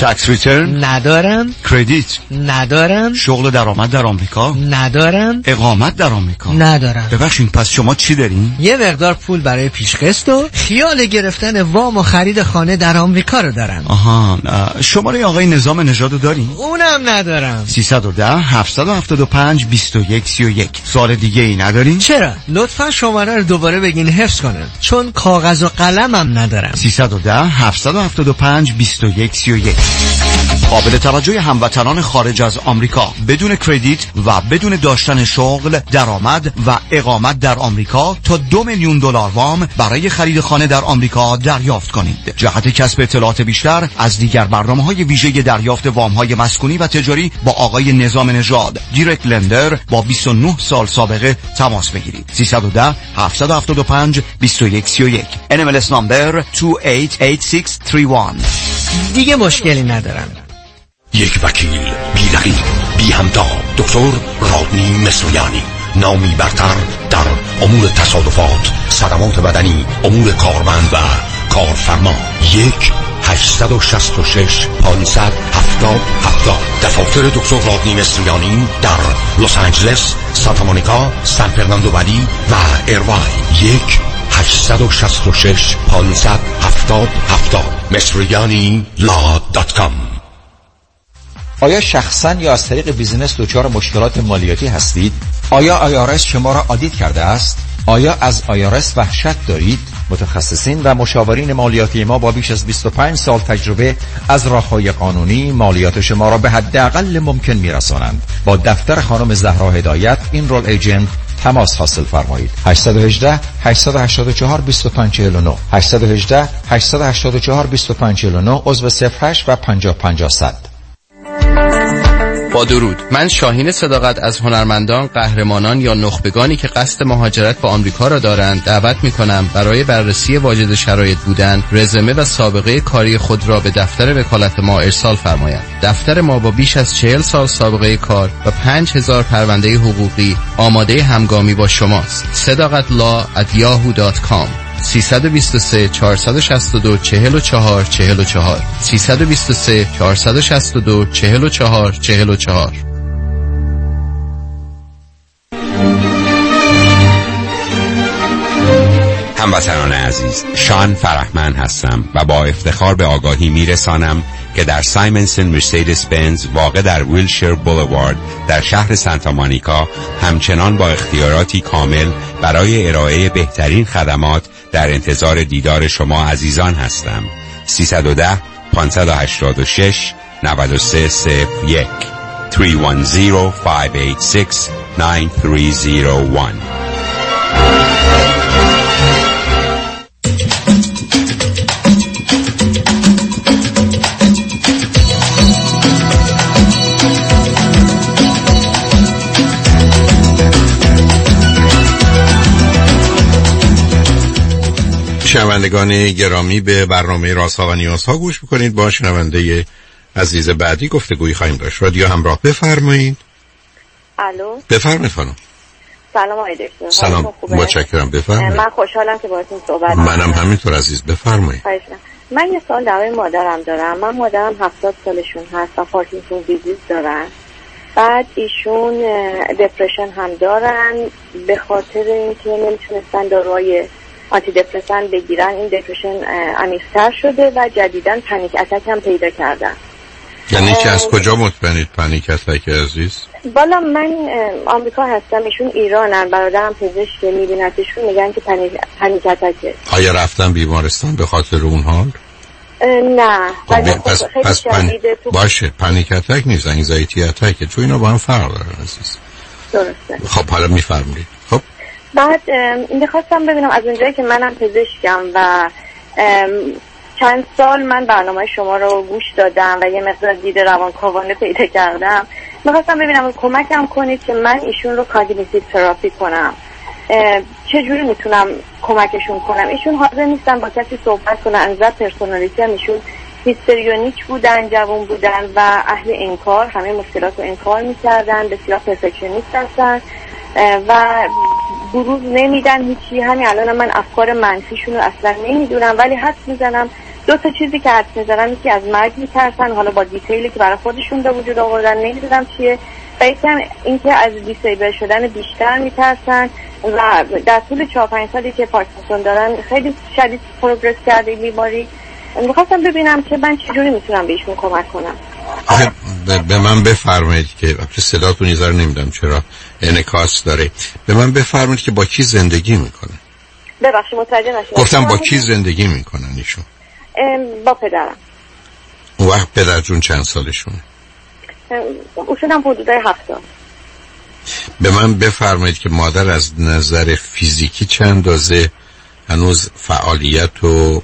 S6: تکس ریترن
S10: ندارم.
S6: کردیت
S10: ندارم.
S6: شغل درآمد در آمریکا
S10: ندارم.
S6: اقامت در آمریکا
S10: ندارم.
S6: ببخشید پس شما چی دارین؟
S10: یه مقدار پول برای پیشقسط و خیال گرفتن وام و خرید خانه در آمریکا رو دارم.
S6: آها شماره آقای نظام نژاد رو دارین؟
S10: اونم ندارم.
S6: 310 775 2131. سوال دیگه ای ندارین؟
S10: چرا؟ لطفا شماره رو دوباره بگین حفظ کنم چون کاغذ و قلمم ندارم.
S6: 310 775 2131. قابل توجه هموطنان خارج از آمریکا بدون کردیت و بدون داشتن شغل، درآمد و اقامت در آمریکا تا $2 میلیون وام برای خرید خانه در آمریکا دریافت کنید. جهت کسب اطلاعات بیشتر از دیگر برنامه‌های ویژه دریافت وام‌های مسکونی و تجاری با آقای نظام نژاد دیرکت لندر با 29 سال سابقه تماس بگیرید. 310 775 2131. NMLS نمبر 288631.
S10: دیگه مشکلی ندارم.
S11: یک وکیل بی رقیب بی همتا، دکتر رادنی مصریانی، نامی برتر در امور تصادفات، صدمات بدنی، امور کارمند و کارفرما. 1-866-570-70. دفاتر دکتر رادنی مصریانی در لس آنجلس، سانتا مونیکا، سان فرناندو ولی و ایرواین. 1-866-570-70. مصریانی.com.
S12: آیا شخصا یا از طریق بیزینس دچار مشکلات مالیاتی هستید؟ آیا IRS شما را آدیت کرده است؟ آیا از IRS وحشت دارید؟ متخصصین و مشاورین مالیاتی ما با بیش از 25 سال تجربه از راه‌های قانونی مالیات شما را به حداقل ممکن می‌رسانند. با دفتر خانم زهرا هدایت اینرول ایجنت تماس حاصل فرمایید. 818 884 2549 818 884 2549 عضو 08 و 50 100.
S13: با درود، من شاهین صداقت از هنرمندان، قهرمانان یا نخبگانی که قصد مهاجرت به آمریکا را دارند دعوت می‌کنم برای بررسی واجد شرایط بودن، رزومه و سابقه کاری خود را به دفتر وکالت ما ارسال فرمایند. دفتر ما با بیش از 40 سال سابقه کار و 5000 پرونده حقوقی آماده همگامی با شماست. sadaqatlaw@yahoo.com 323 462 44 44 323 462 44 44.
S14: هموطنان عزیز، شان فرحمند هستم و با افتخار به آگاهی میرسانم که در سایمنسن مرسیدس بنز واقع در ویلشیر بولوارد در شهر سانتا مونیکا همچنان با اختیاراتی کامل برای ارائه بهترین خدمات در انتظار دیدار شما عزیزان هستم. 310 586 9301 310 586 9301.
S1: شنوندگان گرامی، به برنامه رازها و نیازها گوش میکنید. با شنونده عزیز بعدی گفتگویی خواهیم داشت. رادیو همراه، بفرمایید.
S15: الو،
S1: بفرمایید خانم.
S15: سلام آقای دکتر.
S1: سلام، متشکرم، بفرمایید.
S15: من خوشحالم که باهاتون صحبت
S1: منم همینطور عزیز، بفرمایید.
S15: من یه سوال درباره مادرم دارم. من مادرم 70 سالشون هست و پارکینسون دیزیز دارن. بعد ایشون دپرشن هم دارن، به خاطر اینکه نمیتونستن داروهای آنتی دپرسان بگیرن این دپرشن عمیق‌تر شده و جدیداً پنیک اتک هم پیدا کردن.
S1: یعنی که از کجا مطمئنید پنیک اتک عزیز؟
S15: بالا من آمریکا هستم، ایشون ایرانن، برادرم پزشک، میبینتشون میگن که پنیک اتکه.
S1: آیا رفتن بیمارستان به خاطر اون حال؟
S15: نه.
S1: پس باشه، پنیک اتک نیست، انگزایتی اتکه، چون اینا با هم فرق دارن عزیز.
S15: درسته.
S1: خب حالا میفرمایید. خب
S15: بعد میخواستم ببینم از اونجایی که منم پزشکم و چند سال من برنامه شما رو گوش دادم و یه مقدار دید روانکاوانه پیدا کردم، میخواستم ببینم کمکم کنید که من ایشون رو کاگنیتیو تراپی کنم. چجوری میتونم کمکشون کنم؟ ایشون حاضر نیستن با کسی صحبت کنن. از نظر پرسونالیتی هم ایشون هیستریونیک بودن، جوان بودن و اهل انکار، همه مشکلات رو انکار میکردن، بسیار پرفکشنیست هستن و بروز نمیدن هیچی. همین الان من افکار منفیشون رو اصلا نمیدونم، ولی حدس میزنم دو تا چیزی که حد میزنن، یکی از مرگ میترسن، حالا با دیتیلی که برای خودشون به وجود آوردن نمیدونم چیه، و یکی هم این که از دیسیبل شدن بیشتر میترسن و در طول 4-5 سالی که پارکینسون دارن خیلی شدید پروگرس کرده این بیماری. میخواستم ببینم که من چجوری میتونم بهشون کمک کنم.
S1: به من بفرمایید که صداتون یه ذره نمیدونم چرا انعکاس داره، به من بفرمایید که با کی زندگی میکنن؟
S15: ببخشید متوجه نشدم.
S1: گفتم با کی زندگی میکنن ایشون؟
S15: با پدرم.
S1: اون وقت پدرجون چند سالشونه؟
S15: اصولا حدودای 7 سال.
S1: به من بفرمایید که مادر از نظر فیزیکی چند اندازه هنوز فعالیت و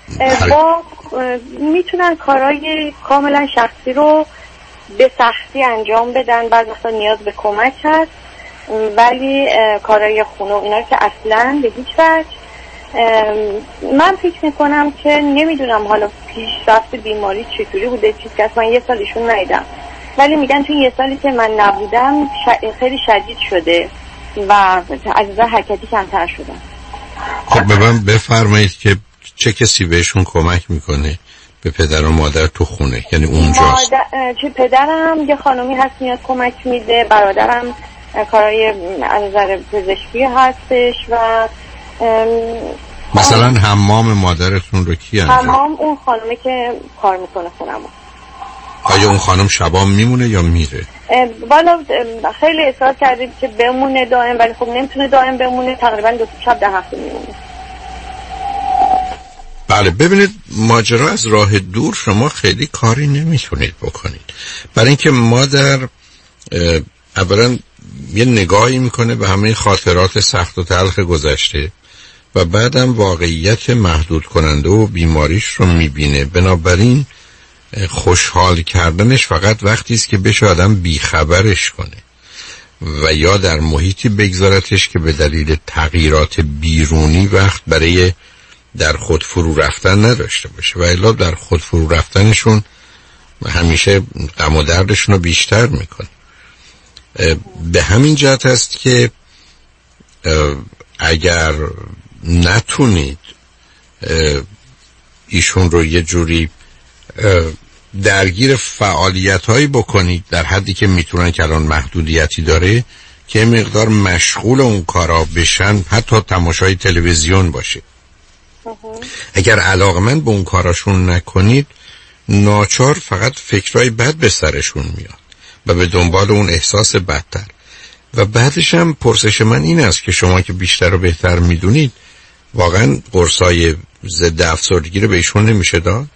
S15: میتونن کارهای کاملا شخصی رو به سختی انجام بدن، بعضی وقتا نیاز به کمک هست، ولی کارهای خونه اینا که اصلا به هیچ وجه. من فکر میکنم که نمیدونم حالا پیشرفت بیماری چطوری بوده، چیز که اصلا یه سال ایشون ندیدم، ولی میگن توی یه سالی که من نبودم خیلی شدید شده و از نظر حرکتی کمتر شدن.
S1: خب به من بفرمایید که چه کسی بهشون کمک میکنه به پدر و مادر تو خونه؟ یعنی اونجاست.
S15: چه پدرم یه خانومی هست میاد کمک میده، برادرم کارهای از نظر پزشکی هستش و
S1: مثلا حمام مادرتون رو کی انجام؟
S15: حمام اون خانومی که کار میکنه خونمون.
S1: آیا اون خانم شبام میمونه یا میره؟
S15: والا خیلی اصرار کردیم که بمونه دائم، ولی خب نمیتونه دائم بمونه، تقریبا 2 شب در هفته میمونه.
S1: بله ببینید ماجرا از راه دور شما خیلی کاری نمیتونید بکنید، برای اینکه مادر اولا یه نگاهی میکنه به همه خاطرات سخت و تلخ گذشته و بعدم واقعیت محدود کننده و بیماریش رو میبینه. بنابراین خوشحال کردنش فقط وقتی است که بشه آدم بیخبرش کنه و یا در محیطی بگذارتش که به دلیل تغییرات بیرونی وقت برای در خود فرو رفتن نداشته باشه، و الا در خود فرو رفتنشون همیشه غم و دردشون رو بیشتر میکنه. به همین جهت است که اگر نتونید ایشون رو یه جوری درگیر فعالیت هایی بکنید در حدی که میتونن که الان محدودیتی داره که مقدار مشغول اون کارا بشن، حتی تماشای تلویزیون باشه. اگر علاقمند به اون کاراشون نکنید ناچار فقط فکرای بد به سرشون میاد و به دنبال اون احساس بدتر. و بعدش هم پرسش من این است که شما که بیشتر و بهتر میدونید واقعا قرصای ضد افسردگی رو به ایشون نمیشه داد؟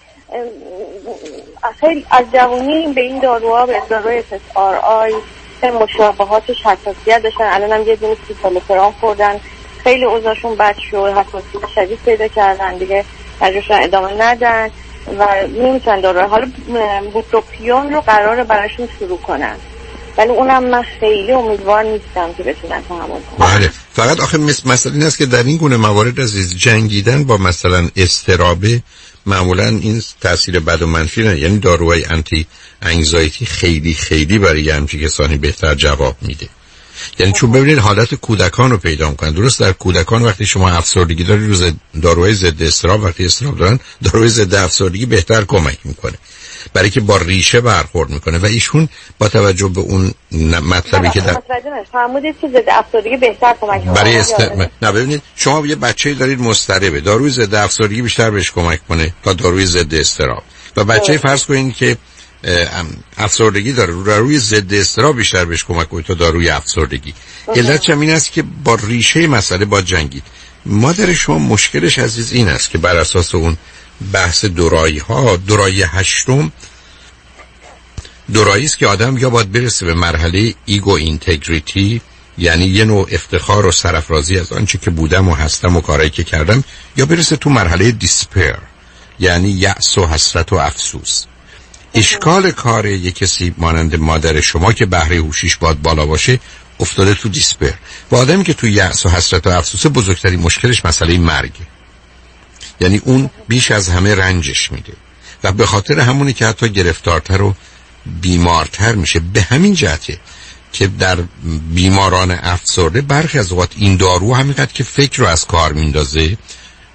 S15: خیلی از جوانی به این داروها، به داروی SSRI مشابهاتش حساسیت داشتن. الان هم یه دونه سیتالوپرام خوردن، خیلی اوضاعشون بد شد، حساسیت شدید پیدا کردن، دیگه مجبورشن ادامه ندن و نمیتونن داروها. حالا بوتروپیون رو قراره براشون شروع کنن، ولی اونم من خیلی امیدوار نیستم که بتونن تحمل کنن.
S1: بله، فقط آخه مسئله این است که در این گونه موارد عزیز جنگیدن با مثلا اضطرابه معمولا این تاثیر بد و منفی نه، یعنی داروهای آنتی انگزایتی خیلی خیلی برای همچین کسانی بهتر جواب میده. یعنی چون ببینید حالت کودکان رو پیدا میکنن. درست در کودکان وقتی شما افسردگی داری روز داروهای ضد اضطراب، وقتی اضطراب دارن داروهای ضد افسردگی بهتر کمک میکنه برای که با ریشه برخورد میکنه. و ایشون با توجه به اون مطلبی که در
S15: فرمودید که ضد افسردگی بهتر کمک میکنه
S1: برای نه ببینید شما یه بچه‌ای دارید مضطربه، داروی ضد افسردگی بیشتر بهش کمک کنه تا داروی ضد اضطراب. و بچه‌ای فرض کنید که افسردگی داره، روی ضد اضطراب بیشتر بهش کمک کنه تا داروی افسردگی. علتش این است که با ریشه مسئله با جنگید. مادر شما مشکلش عزیز این است که بر اساس اون بحث دورایی هشتم دورایی است که آدم یا باید برسه به مرحله ایگو اینتگریتی، یعنی یه نوع افتخار و سرافرازی از آنچه که بودم و هستم و کارهایی که کردم، یا برسه تو مرحله دیسپیر، یعنی یأس و حسرت و افسوس. اشکال کار یک کسی مانند مادر شما که بهره هوشیش باید بالا باشه افتاده تو دیسپیر. و آدمی که تو یأس و حسرت و افسوس بزرگترین مشکلش مسئله مرگه، یعنی اون بیش از همه رنجش میده و به خاطر همونی که حتی گرفتارتر و بیمارتر میشه. به همین جهته که در بیماران افسرده برخی از اوقات این دارو همینقدر که فکر رو از کار میندازه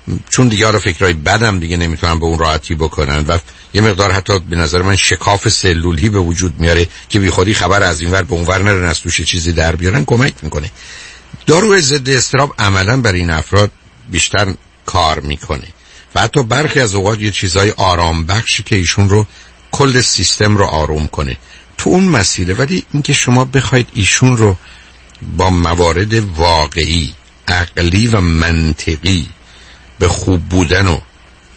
S1: چون دیگه حالا فکرای بدم دیگه نمیتونن به اون راحتی بکنن و یه مقدار حتی به نظر من شکاف سلولی به وجود میاره که بی خودی خبر از این ور به اون ور نرن، از توش چیزی در بیارن، کمک میکنه. داروی ضد اضطراب عملا برای این افراد بیشتر کار میکنه و حتی برخی از اوقات یه چیزای آرام بخشی که ایشون رو کل سیستم رو آروم کنه تو اون مسئله. ولی اینکه شما بخواید ایشون رو با موارد واقعی، عقلی و منطقی به خوب بودن و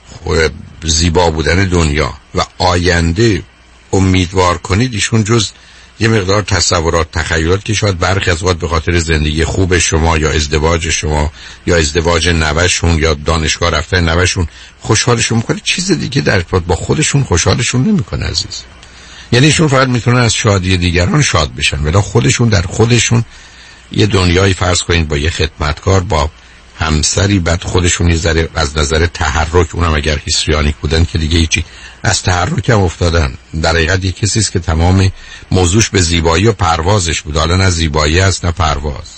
S1: زیبا بودن دنیا و آینده امیدوار کنید، ایشون جز یه مقدار تصورات، تخیلات که شاید برخی از وقت به خاطر زندگی خوب شما یا ازدواج شما یا ازدواج نوه‌شون یا دانشگاه رفتن نوه‌شون خوشحالشون میکنه، چیز دیگه در ارتباط با خودشون خوشحالشون نمیکنه عزیز. یعنی ایشون فقط میتونن از شادی دیگران شاد بشن، ولی خودشون در خودشون یه دنیایی فرض کنید با یه خدمتکار، با همسری، بعد خودشون یه ذره از نظر تحرک، اونم اگر هیستریانیک بودن که دیگه هیچی، از تحرک هم افتادن. در حقیقت یه کسی است که تمام موضوعش به زیبایی و پروازش بود، حالا نه زیبایی است نه پرواز.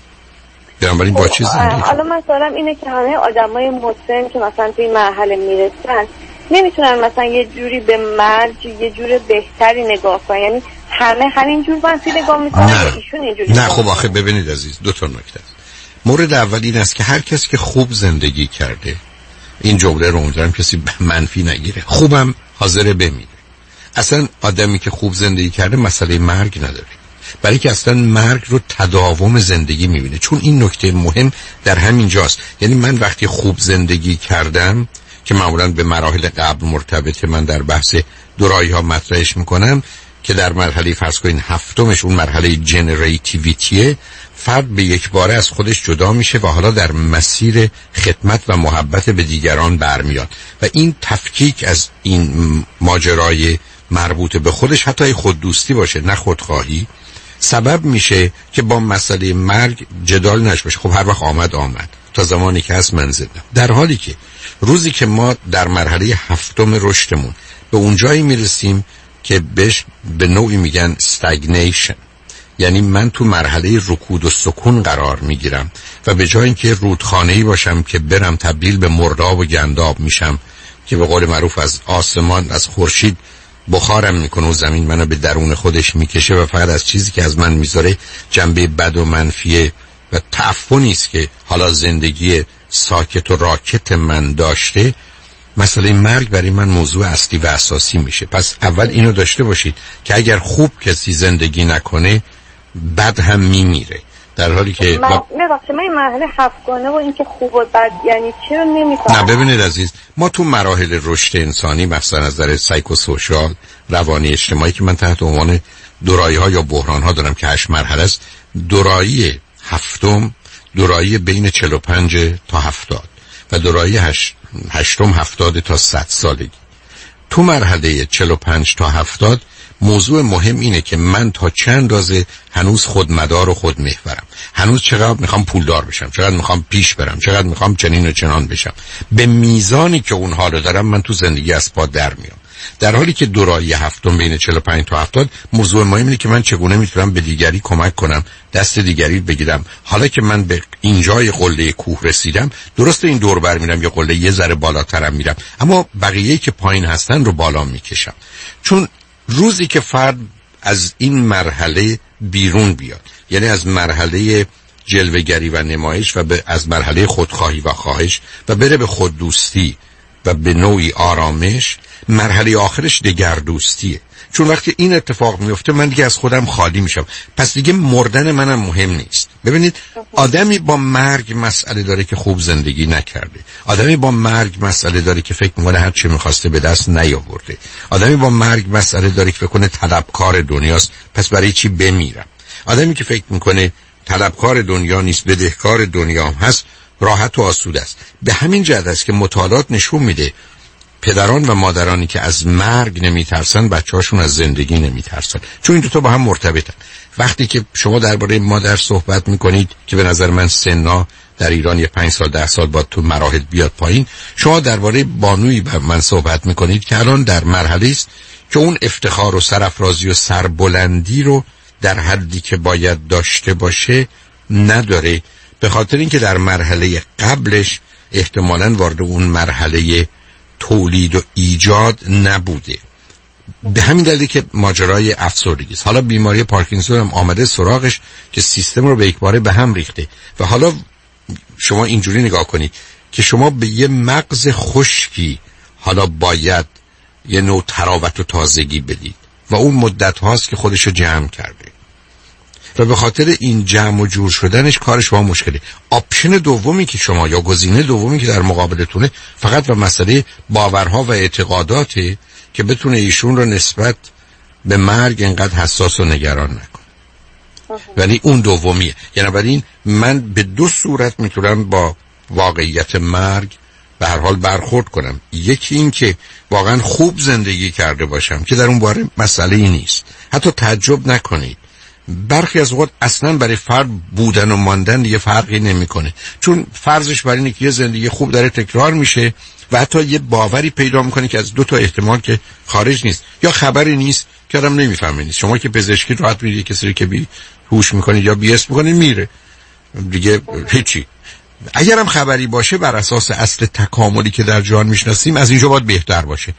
S1: بنابراین با چیز زندگی.
S15: حالا مثلا اینه که همه آدمای مسن که مثلا توی مرحله میرسن نمیتونن مثلا یه جوری به مرگ یه جور بهتری نگاه کنن، یعنی همه همینجور واسه نگاه میکنن، ایشون اینجوری.
S1: نه خب آخه ببینید عزیز، دو تا نکته است. مورد اول این است که هر کسی که خوب زندگی کرده، این جمله رو امیدوارم کسی منفی نگیره، خوبم حاضر بمیره. اصلا آدمی که خوب زندگی کرده مسئله مرگ نداره، برای که اصلا مرگ رو تداوم زندگی میبینه. چون این نکته مهم در همین جاست. یعنی من وقتی خوب زندگی کردم که معمولا به مراحل قبل مرتبطه، من در بحث دورایی ها مطرحش میکنم که در مرحله فرض کنین هفتمش اون مرحله جنریتیویتیه، فرد به یک باره از خودش جدا میشه و حالا در مسیر خدمت و محبت به دیگران برمیاد و این تفکیک از این ماجرای مربوط به خودش، حتی خود دوستی باشه نه خودخواهی، سبب میشه که با مسئله مرگ جدال نشه. خب هر وقت آمد تا زمانی که هست من زندم. در حالی که روزی که ما در مرحله هفتم رشدمون به اون جایی میرسیم که بهش به نوعی میگن stagnation، یعنی من تو مرحله رکود و سکون قرار میگیرم و به جای اینکه رودخانه‌ای باشم که برم تبدیل به مرداب و گنداب میشم که به قول معروف از آسمان، از خورشید بخارم میکنه و زمین منو به درون خودش میکشه و فقط از چیزی که از من میذاره جنبه بد و منفیه و تعفنی است که حالا زندگی ساکت و راکت من داشته، مسئله مرگ برای من موضوع اصلی و اساسی میشه. پس اول اینو داشته باشید که اگر خوب کسی زندگی نکنه بد هم میمیره، در حالی که
S15: من مرحله هفتگانه و این که خوب و بد یعنی چرا نمیکنه؟
S1: نه ببینید عزیز، ما تو مراحل رشد انسانی مثلا از نظر سایکوسوشال، روانی اجتماعی که من تحت عنوان دورایی ها یا بحران ها دارم که 8 مرحله است، دورایی هفتم دورایی بین 45 تا 70 و دورایی هشتم 70 تا 100 سالگی. تو مرحله 45 تا 70 موضوع مهم اینه که من تا چند اندازه هنوز خودمدار و خودمحورم، هنوز چقدر میخوام پولدار بشم، چقدر میخوام پیش برم، چقدر میخوام چنین و چنان بشم. به میزانی که اونها رو دارم من تو زندگی از پا در میام. در حالی که دورایی هفتم بین 45 تا 70 موضوع مهم اینه که من چگونه میتونم به دیگری کمک کنم، دست دیگری بگیرم. حالا که من به اینجای قله کوه رسیدم، درست این دور بر میرم یه قله یه ذره بالاترم میرم، اما بقیه‌ای که پایین هستن رو بالا میکشم. چون روزی که فرد از این مرحله بیرون بیاد، یعنی از مرحله جلوه‌گری و نمایش و از مرحله خودخواهی و خواهش و بره به خود دوستی و به نوعی آرامش، مرحله آخرش دگردوستیه. چون وقتی این اتفاق میفته من دیگه از خودم خالی میشم، پس دیگه مردن منم مهم نیست. ببینید آدمی با مرگ مسئله داره که خوب زندگی نکرده، آدمی با مرگ مسئله داره که فکر میکنه هر چی میخواسته به دست نیاورده، آدمی با مرگ مسئله داره که فکر کنه طلبکار دنیاست پس برای چی بمیرم، آدمی که فکر میکنه طلبکار دنیا نیست بدهکار دنیا هم هست راحت و آسوده است. به همین جهت است که مطالعات نشون میده پدران و مادرانی که از مرگ نمیترسن بچه‌هاشون از زندگی نمیترسن، چون این دو تا با هم مرتبطن. وقتی که شما درباره مادر صحبت میکنید که به نظر من سنا در ایران یه 5 سال 10 سال باید تو مراحل بیاد پایین، شما درباره بانویی با من صحبت میکنید که الان در مرحله است که اون افتخار و سرافرازی و سربلندی رو در حدی که باید داشته باشه نداره، به خاطر اینکه در مرحله قبلش احتمالاً وارد اون مرحله تولید و ایجاد نبوده. به همین دلیل که ماجرای افسردگی است. حالا بیماری پارکینسون هم آمده سراغش که سیستم رو به یک باره به هم ریخته و حالا شما اینجوری نگاه کنید که شما به یه مغز خشکی حالا باید یه نوع تراوت و تازگی بدید و اون مدت هاست که خودشو جمع کرده و به خاطر این جمع و جور شدنش کار شما مشکله. آپشن دومی که شما یا گزینه دومی که در مقابلتونه فقط و مسئله باورها و اعتقاداته که بتونه ایشون رو نسبت به مرگ انقدر حساس و نگران نکنه. ولی اون دومیه. یعنی برای من به دو صورت میتونم با واقعیت مرگ به هر حال برخورد کنم. یکی این که واقعا خوب زندگی کرده باشم که در اون باره مسئله ای نیست. حتی تعجب نکنید برخی از اوقات اصلا برای فرد بودن و ماندن یه فرقی نمیکنه، چون فرضش بر اینه که یه زندگی خوب داره تکرار میشه و حتی یه باوری پیدا میکنه که از دو تا احتمال که خارج نیست، یا خبری نیست که آدم نمیفهمه نیست. شما که پزشکی راحت میگید کسی که بی هوش میکنه یا بی اس میکنه میره دیگه هیچی. اگرم خبری باشه بر اساس اصل تکاملی که در جهان میشناسیم از اینجا باید بهتر باشه.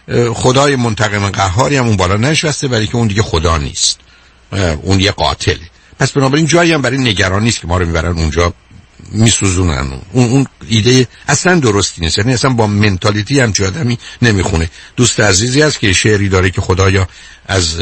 S1: خدای منتقم قهاری هم اون بالا نشسته، برای که اون دیگه خدا نیست، اون یه قاتله. پس بنابراین جایی هم برای نگران نیست که ما رو میبرن اونجا میسوزونن. اون ایده اصلا درستی نیست، یعنی اصلا با منتالیتی هم آدمی نمیخونه. دوست عزیزی هست که شعری داره که خدایا از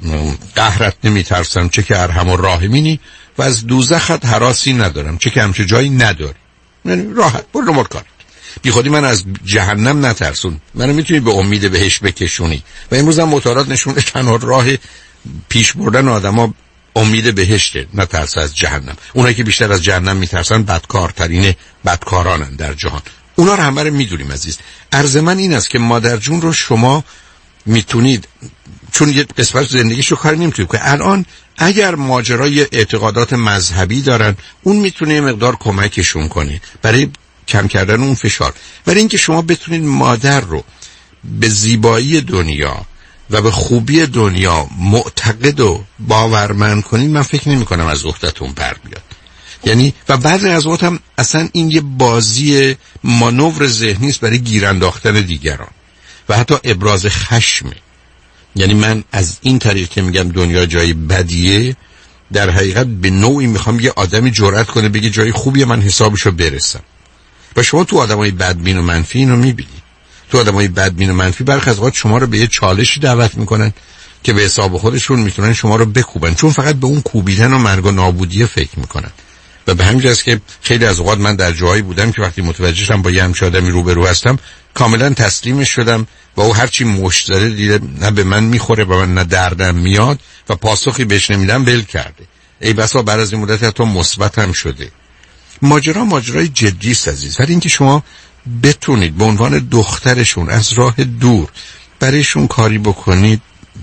S1: قهرت نمیترسم چه که ارحم الراحمینی و از دوزخت هراسی ندارم چه که همچه جایی نداری. یعنی راحت برو دنبال کارت. بی خودی من از جهنم نترسون، منو میتونی به امید بهش بکشونی. و امروز هم مطالعات نشونه تنها راه پیش بردن آدما امید بهشته، نه ترس از جهنم. اونایی که بیشتر از جهنم میترسن بدکارترین بدکارانن در جهان. اونا رو همه رو میدونیم عزیز. عرض من این است که مادر جون رو شما میتونید، چون یه قسمت زندگیشو کار نمیتونید که الان اگر ماجرای اعتقادات مذهبی دارن اون میتونه یه مقدار کمکشون کنه برای کم کردن اون فشار. برای اینکه شما بتونید مادر رو به زیبایی دنیا و به خوبی دنیا معتقد و باورمند کنید، من فکر نمی کنم از عهده‌تون بر بیاد. یعنی و بعضی از وقت هم اصلا این یه بازی مانور ذهنی است برای گیر انداختن دیگران و حتی ابراز خشمه. یعنی من از این طریق که میگم دنیا جای بدیه، در حقیقت به نوعی میخوام یه آدمی جرأت کنه بگه جای خوبیه، من حسابشو برسم. و شما تو آدمای بدبین و منفی اینو میبینید. تو آدمای بدبین و منفی برخی از اوقات شما رو به یه چالشی دعوت میکنن که به حساب خودشون میتونن شما رو بکوبن، چون فقط به اون کوبیدن و مرگ و نابودی فکر میکنن. و به همین جاست که خیلی از اوقات من در جایی بودم که وقتی متوجه شدم با یه همچین آدمی روبرو هستم کاملا تسلیمش شدم و او هرچی مشت داره دیده نه به من میخوره و من نه دردم میاد و پاسخی بهش نمیدم ول کرده. ای بسا بعد از این مدت حتی مثبت هم شده. ماجرای جدی است عزیز. ولی اینکه شما بتونید به عنوان دخترشون از راه دور برایشون کاری بکنید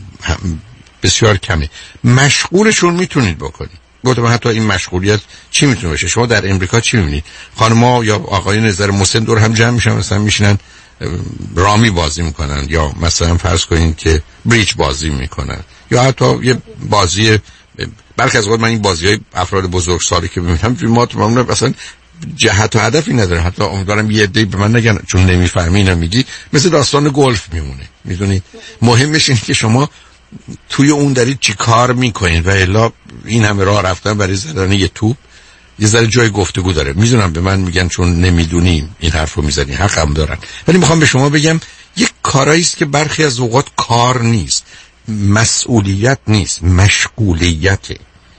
S1: بسیار کمه. مشغولشون میتونید بکنید. گفتم حتی این مشغولیت چی میتونه باشه؟ شما در امریکا چی میبینید؟ خانم‌ها یا آقایون نظر مسن دور هم جمع میشن، مثلا میشینن رامی بازی میکنن یا مثلا فرض کنید که بریج بازی میکنن یا حتی یه بازی، برخی از وقت من این بازی‌های افراد بزرگسالی که میبینم ما مثلا جهت و هدفی نداره. حتی امیدوارم یه عده‌ای به من نگن چون نمیفهمی اینا میگی، مثل داستان گلف میمونه. میدونی مهمش اینه که شما توی اون دارید چی کار میکنید و الا این همه راه رفتن برای زدن یه توپ یه ذره جای گفتگو داره. میدونم به من میگن چون نمیدونیم این حرفو میزنی، حقم دارن، ولی میخوام به شما بگم یک کارایی است که برخی از اوقات کار نیست، مسئولیت نیست، مشغولیته.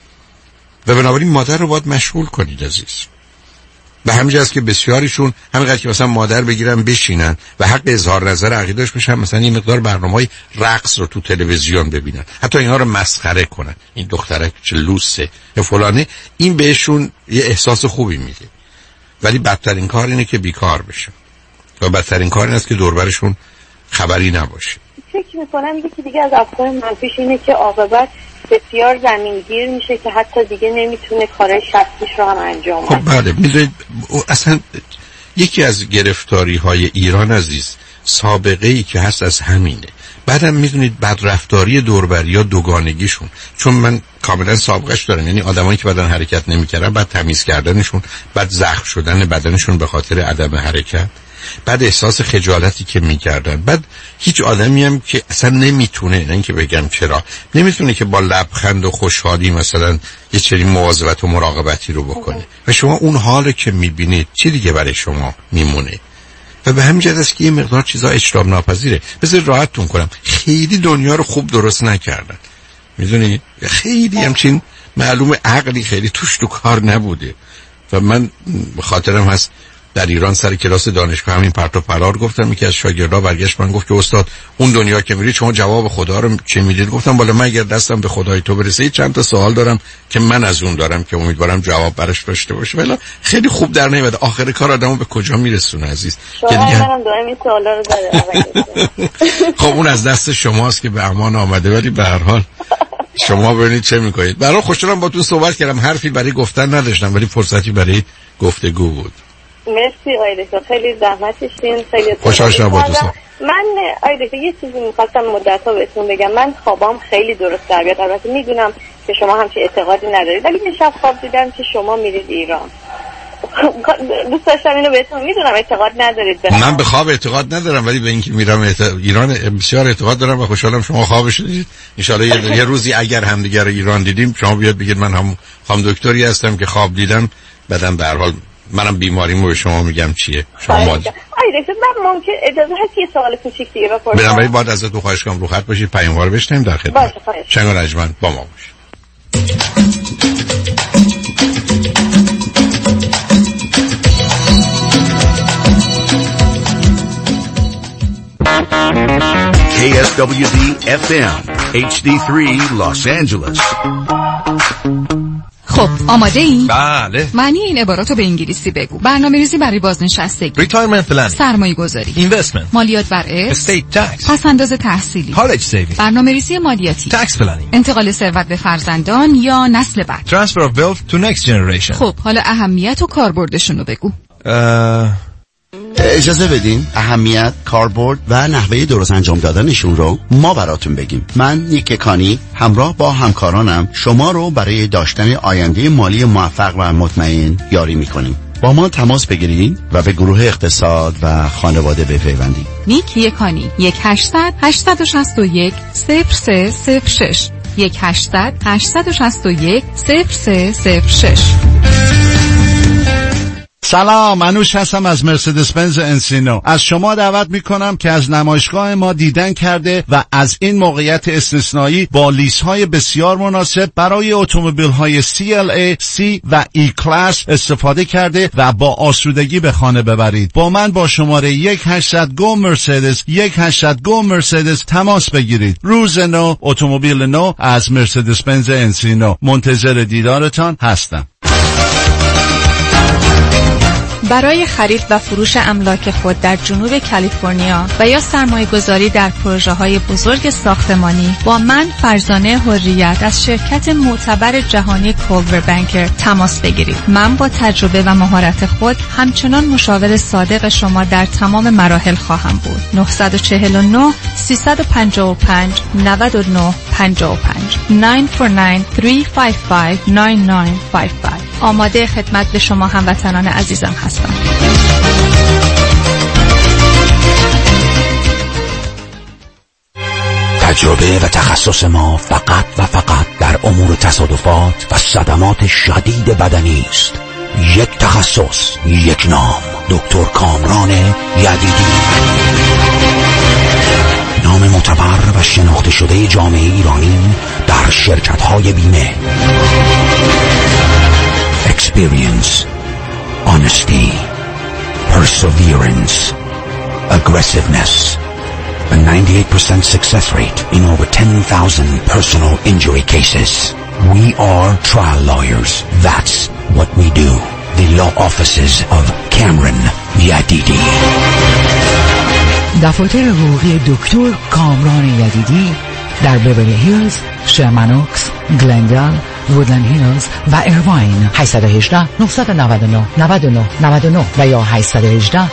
S1: و بنابراین مادر رو باید مشغول کنید عزیز. به همین جاست که بسیاریشون همینقدر که مثلا مادر بگیرن بشینن و حق اظهار نظر عقیده‌اش بشن، مثلا این مقدار برنامه‌های رقص رو تو تلویزیون ببینن، حتی اینها رو مسخره کنن، این دخترک چه لوسه یا فلانه، این بهشون یه احساس خوبی میده. ولی بدترین کار اینه که بیکار بشن و بدترین کار این است که دور برشون خبری نباشه.
S15: فکر میکنم یکی دیگه از افکار منفیش اینه که عاقبت بسیار زمینگیر میشه که حتی دیگه نمیتونه کارهای شخصیش رو هم انجام بده.
S1: خب بله، میدونید اصلا یکی از گرفتاری های ایران عزیز سابقه ای که هست از همینه. بعدم میدونید بدرفتاری دوربری یا دوگانگیشون، چون من کاملا سابقش دارن. یعنی آدمایی که بدن حرکت نمی‌کردن بعد تمیز کردنشون، بعد زخم شدن بدنشون به خاطر عدم حرکت، بعد احساس خجالتی که می‌کردن. بعد هیچ آدمی هم که اصلا نمیتونه، نه اینکه بگم چرا نمیتونه که با لبخند و خوشحالی مثلا یه چیزی مواظبت و مراقبتی رو بکنه. و شما اون حالی که می‌بینید چی دیگه برای شما میمونه؟ و به همین جهت است که یه مقدار چیزا اجتناب ناپذیره. بذار راحتتون کنم، خیلی دنیا رو خوب درست نکردن. میدونی خیلی همچین معلومه عقلی خیلی توش تو کار نبوده. و من خاطرم هست در ایران سر کلاس دانشگاه همین پرت و پرار گفتم، یکی از شاگردا برگشت من گفت که استاد اون دنیا که میری شما جواب خدا رو چه میدید؟ گفتم بالا من اگر دستم به خدای تو برسه چند تا سوال دارم که من از اون دارم که امیدوارم جواب براش داشته باشه. ولی خیلی خوب در نمیاد. آخر کار آدمو به کجا میرسونه عزیز؟
S15: که دیگه منم دائم این سوالا رو دارم.
S1: خب اون از دست شماست که به امان آمده، ولی به هر حال شما ببینید چه میکنید. برای خوشحالم باهاتون صحبت کردم. حرفی برای گفتن نداشتم ولی فرصتی برای گفتگو بود.
S15: مرسی آقای دکتر، خیلی زحمت کشیدین. خیلی
S1: خوشحال شدم با دوستان.
S15: من آقای دکتر یه چیزی می‌خواستم مدت‌ها بهتون بگم. من خوابام خیلی درست در بیاد. البته میدونم که شما همچین اعتقادی ندارید، ولی یه شب خواب دیدم که شما میرید ایران. دوست داشتم اینو بهتون، میدونم اعتقاد ندارید به
S1: من به خواب اعتقاد ندارم، ولی به اینکه میرم ایران بسیار اعتقاد دارم و خوشحالم شما خوابش دیدید. ان شاءالله یه روزی اگر همدیگه رو ایران دیدیم شما بیاد بگید من هم خانم دکتری هستم که خواب دیدم، بعدم به هر حال منم بیماریمو به شما میگم چیه. شما ماد
S15: من ممکن اجازه هست یه سوال کوچیک دیگه بپرسم؟
S1: بنابراین باید ازتون خواهش کنم رو خط باشید، پیاموار بشنیم در خدمت. شنگ و نجمن با ما باشید.
S16: KSWD FM HD3 Los Angeles.
S3: خب آماده این؟
S4: بله.
S3: معنی این عباراتو به انگلیسی بگو. برنامه‌ریزی برای بازنشستگی،
S4: Retirement planning،
S3: سرمایه‌گذاری،
S4: Investment،
S3: مالیات بر ارث،
S4: Estate tax،
S3: پس‌انداز تحصیلی،
S4: College saving،
S3: برنامه‌ریزی مالیاتی،
S16: Tax planning،
S3: انتقال ثروت به فرزندان یا نسل بعد،
S4: Transfer of wealth to next generation.
S3: خب حالا اهمیت و کاربردشون رو بگو.
S6: اجازه بدین اهمیت، کاربرد و نحوه درست انجام دادنشون رو ما براتون بگیم. من نیک کانی همراه با همکارانم شما رو برای داشتن آینده مالی موفق و مطمئن یاری میکنیم. با ما تماس بگیرید و به گروه اقتصاد و خانواده بپیوندید.
S3: نیک یکانی 1-800-861-0306 1-800-861-0306.
S17: سلام، انوش هستم از مرسدس بنز انسینو. از شما دعوت میکنم که از نمایشگاه ما دیدن کرده و از این موقعیت استثنایی با لیزهای بسیار مناسب برای اتومبیل‌های CLA, C و E کلاس استفاده کرده و با آسودگی به خانه ببرید. با من با شماره 1-800-GO مرسدس 1-800-GO مرسدس تماس بگیرید. روز نو، اتومبیل نو از مرسدس بنز انسینو. منتظر دیدارتان هستم.
S18: برای خرید و فروش املاک خود در جنوب کالیفرنیا و یا سرمایه‌گذاری در پروژه‌های بزرگ ساختمانی با من فرزانه حریت از شرکت معتبر جهانی کولور بانکر تماس بگیرید. من با تجربه و مهارت خود همچنان مشاور صادق شما در تمام مراحل خواهم بود. 949 355 9955 949-355-9955. آماده خدمت به شما هموطنان عزیزم هستم.
S11: تجربه و تخصص ما فقط و فقط در امور تصادفات و صدمات شدید بدنی است. یک تخصص، یک نام، دکتر کامران یدیدی. نام معتبر و شناخته شده جامعه ایرانی در شرکت‌های بیمه. Experience, honesty, perseverance, aggressiveness, a 98% success rate in over 10,000 personal injury cases. We are trial lawyers. That's what we do. The law offices of Cameron Yadidi.
S19: دفاتر حقوقی دکتر کامران یدیدی در بیولی هیلز، شرمنوکس، گلندل، وودلند هیلز و ایرواین. 818-999-9999 و یا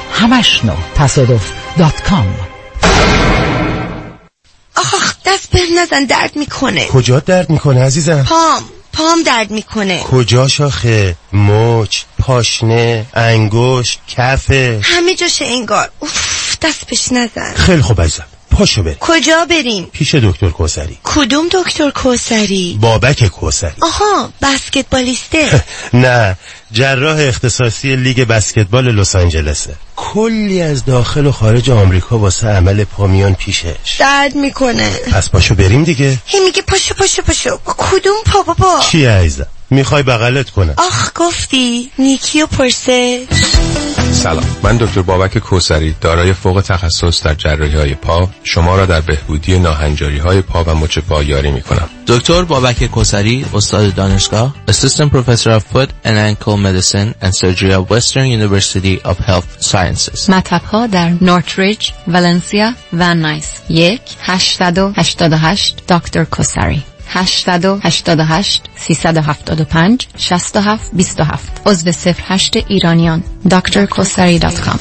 S19: 818-همش9 تصادف.com.
S20: آخ دست بر نزن، درد میکنه.
S21: کجا درد میکنه عزیزم؟
S20: پام درد میکنه.
S21: کجاش آخه؟ مچ، پاشنه، انگشت، کفه،
S20: همه جاشه انگار. دست بهش نزن.
S21: خیلی خوب عزیزم، پاشو بریم.
S20: کجا بریم؟
S21: پیش دکتر کوثری.
S20: کدوم دکتر کوثری؟
S21: بابک کوثری.
S20: آها، بسکتبالیسته.
S21: نه، جراح اختصاصی لیگ بسکتبال لس آنجلسه. کلی از داخل و خارج آمریکا واسه عمل پا میان پیشش.
S20: درد میکنه.
S21: پس پاشو بریم دیگه.
S20: هی میگه پاشو. کدوم پا بابا؟
S21: چی عزیزم؟ میخوای بغلت کنم؟
S20: آخ گفتی نیکی و پرسه.
S22: سلام، من دکتر بابک کوثری، دارای فوق تخصص در جراحی‌های پا، شما را در بهبودی ناهنجاری‌های پا و مچ پا یاری می‌کنم.
S23: دکتر بابک کوثری، استاد دانشگاه، Assistant Professor of Foot and Ankle Medicine and Surgery at Western University of Health Sciences.
S3: مطب‌ها در نورتریج، ولنسیا و نایس. 1-888 دکتر کوثری. 888 375 67 27. عضو 08 ایرانیان. drkosari.com.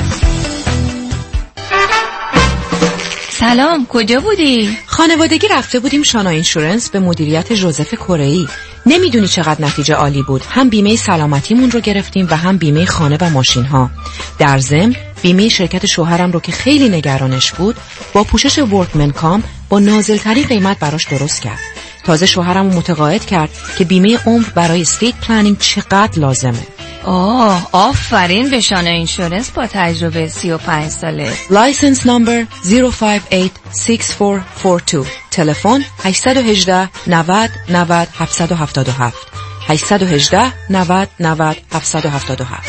S24: سلام، کجا بودی؟
S7: خانوادگی رفته بودیم شانا اینشورنس به مدیریت ژوزف کره‌ای. نمیدونی چقدر نتیجه عالی بود. هم بیمه سلامتیمون رو گرفتیم و هم بیمه خانه و ماشین ها. در ضمن بیمه شرکت شوهرم رو که خیلی نگرانش بود با پوشش ورکمن کام با نازل‌ترین قیمت براش درست کرد. تازه شوهرم رو متقاعد کرد که بیمه عمر برای استیت پلنینگ چقدر لازمه.
S24: آفرین به شانا اینشورنس با تجربه 35 ساله.
S7: لایسنس نمبر 0586442. تلفن 818 90 90 777. 818 90 90 777.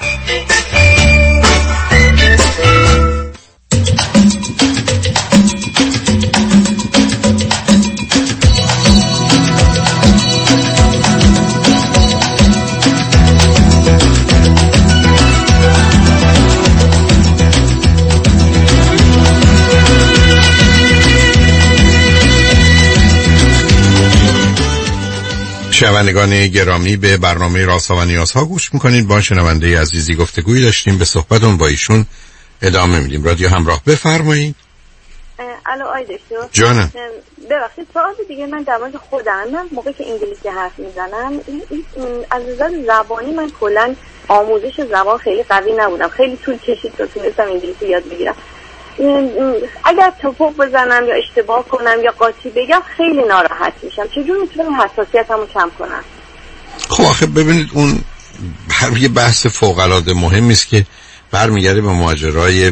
S1: شنوندگان گرامی، به برنامه رازها و نیازها گوش میکنید. با شنونده عزیزی گفتگویی داشتیم، به صحبتون با ایشون ادامه میدیم. رادیو همراه، بفرمایید.
S15: الو آی دکتر
S1: جانم.
S15: ببخشید سوال دیگه من در مورد خودم. من موقعی که انگلیسی حرف میزنم از نظر زبانی من کلا آموزش زبان خیلی قوی نبودم، خیلی طول کشید تا تونستم انگلیسی یاد بگیرم. اگر توپق بزنم یا اشتباه کنم یا قاطی بگم خیلی ناراحت میشم. چجور میتونم حساسیتمو کم کنم؟
S1: خب آخه ببینید، اون یه بحث فوق‌العاده مهمی است که برمیگرده به ماجرای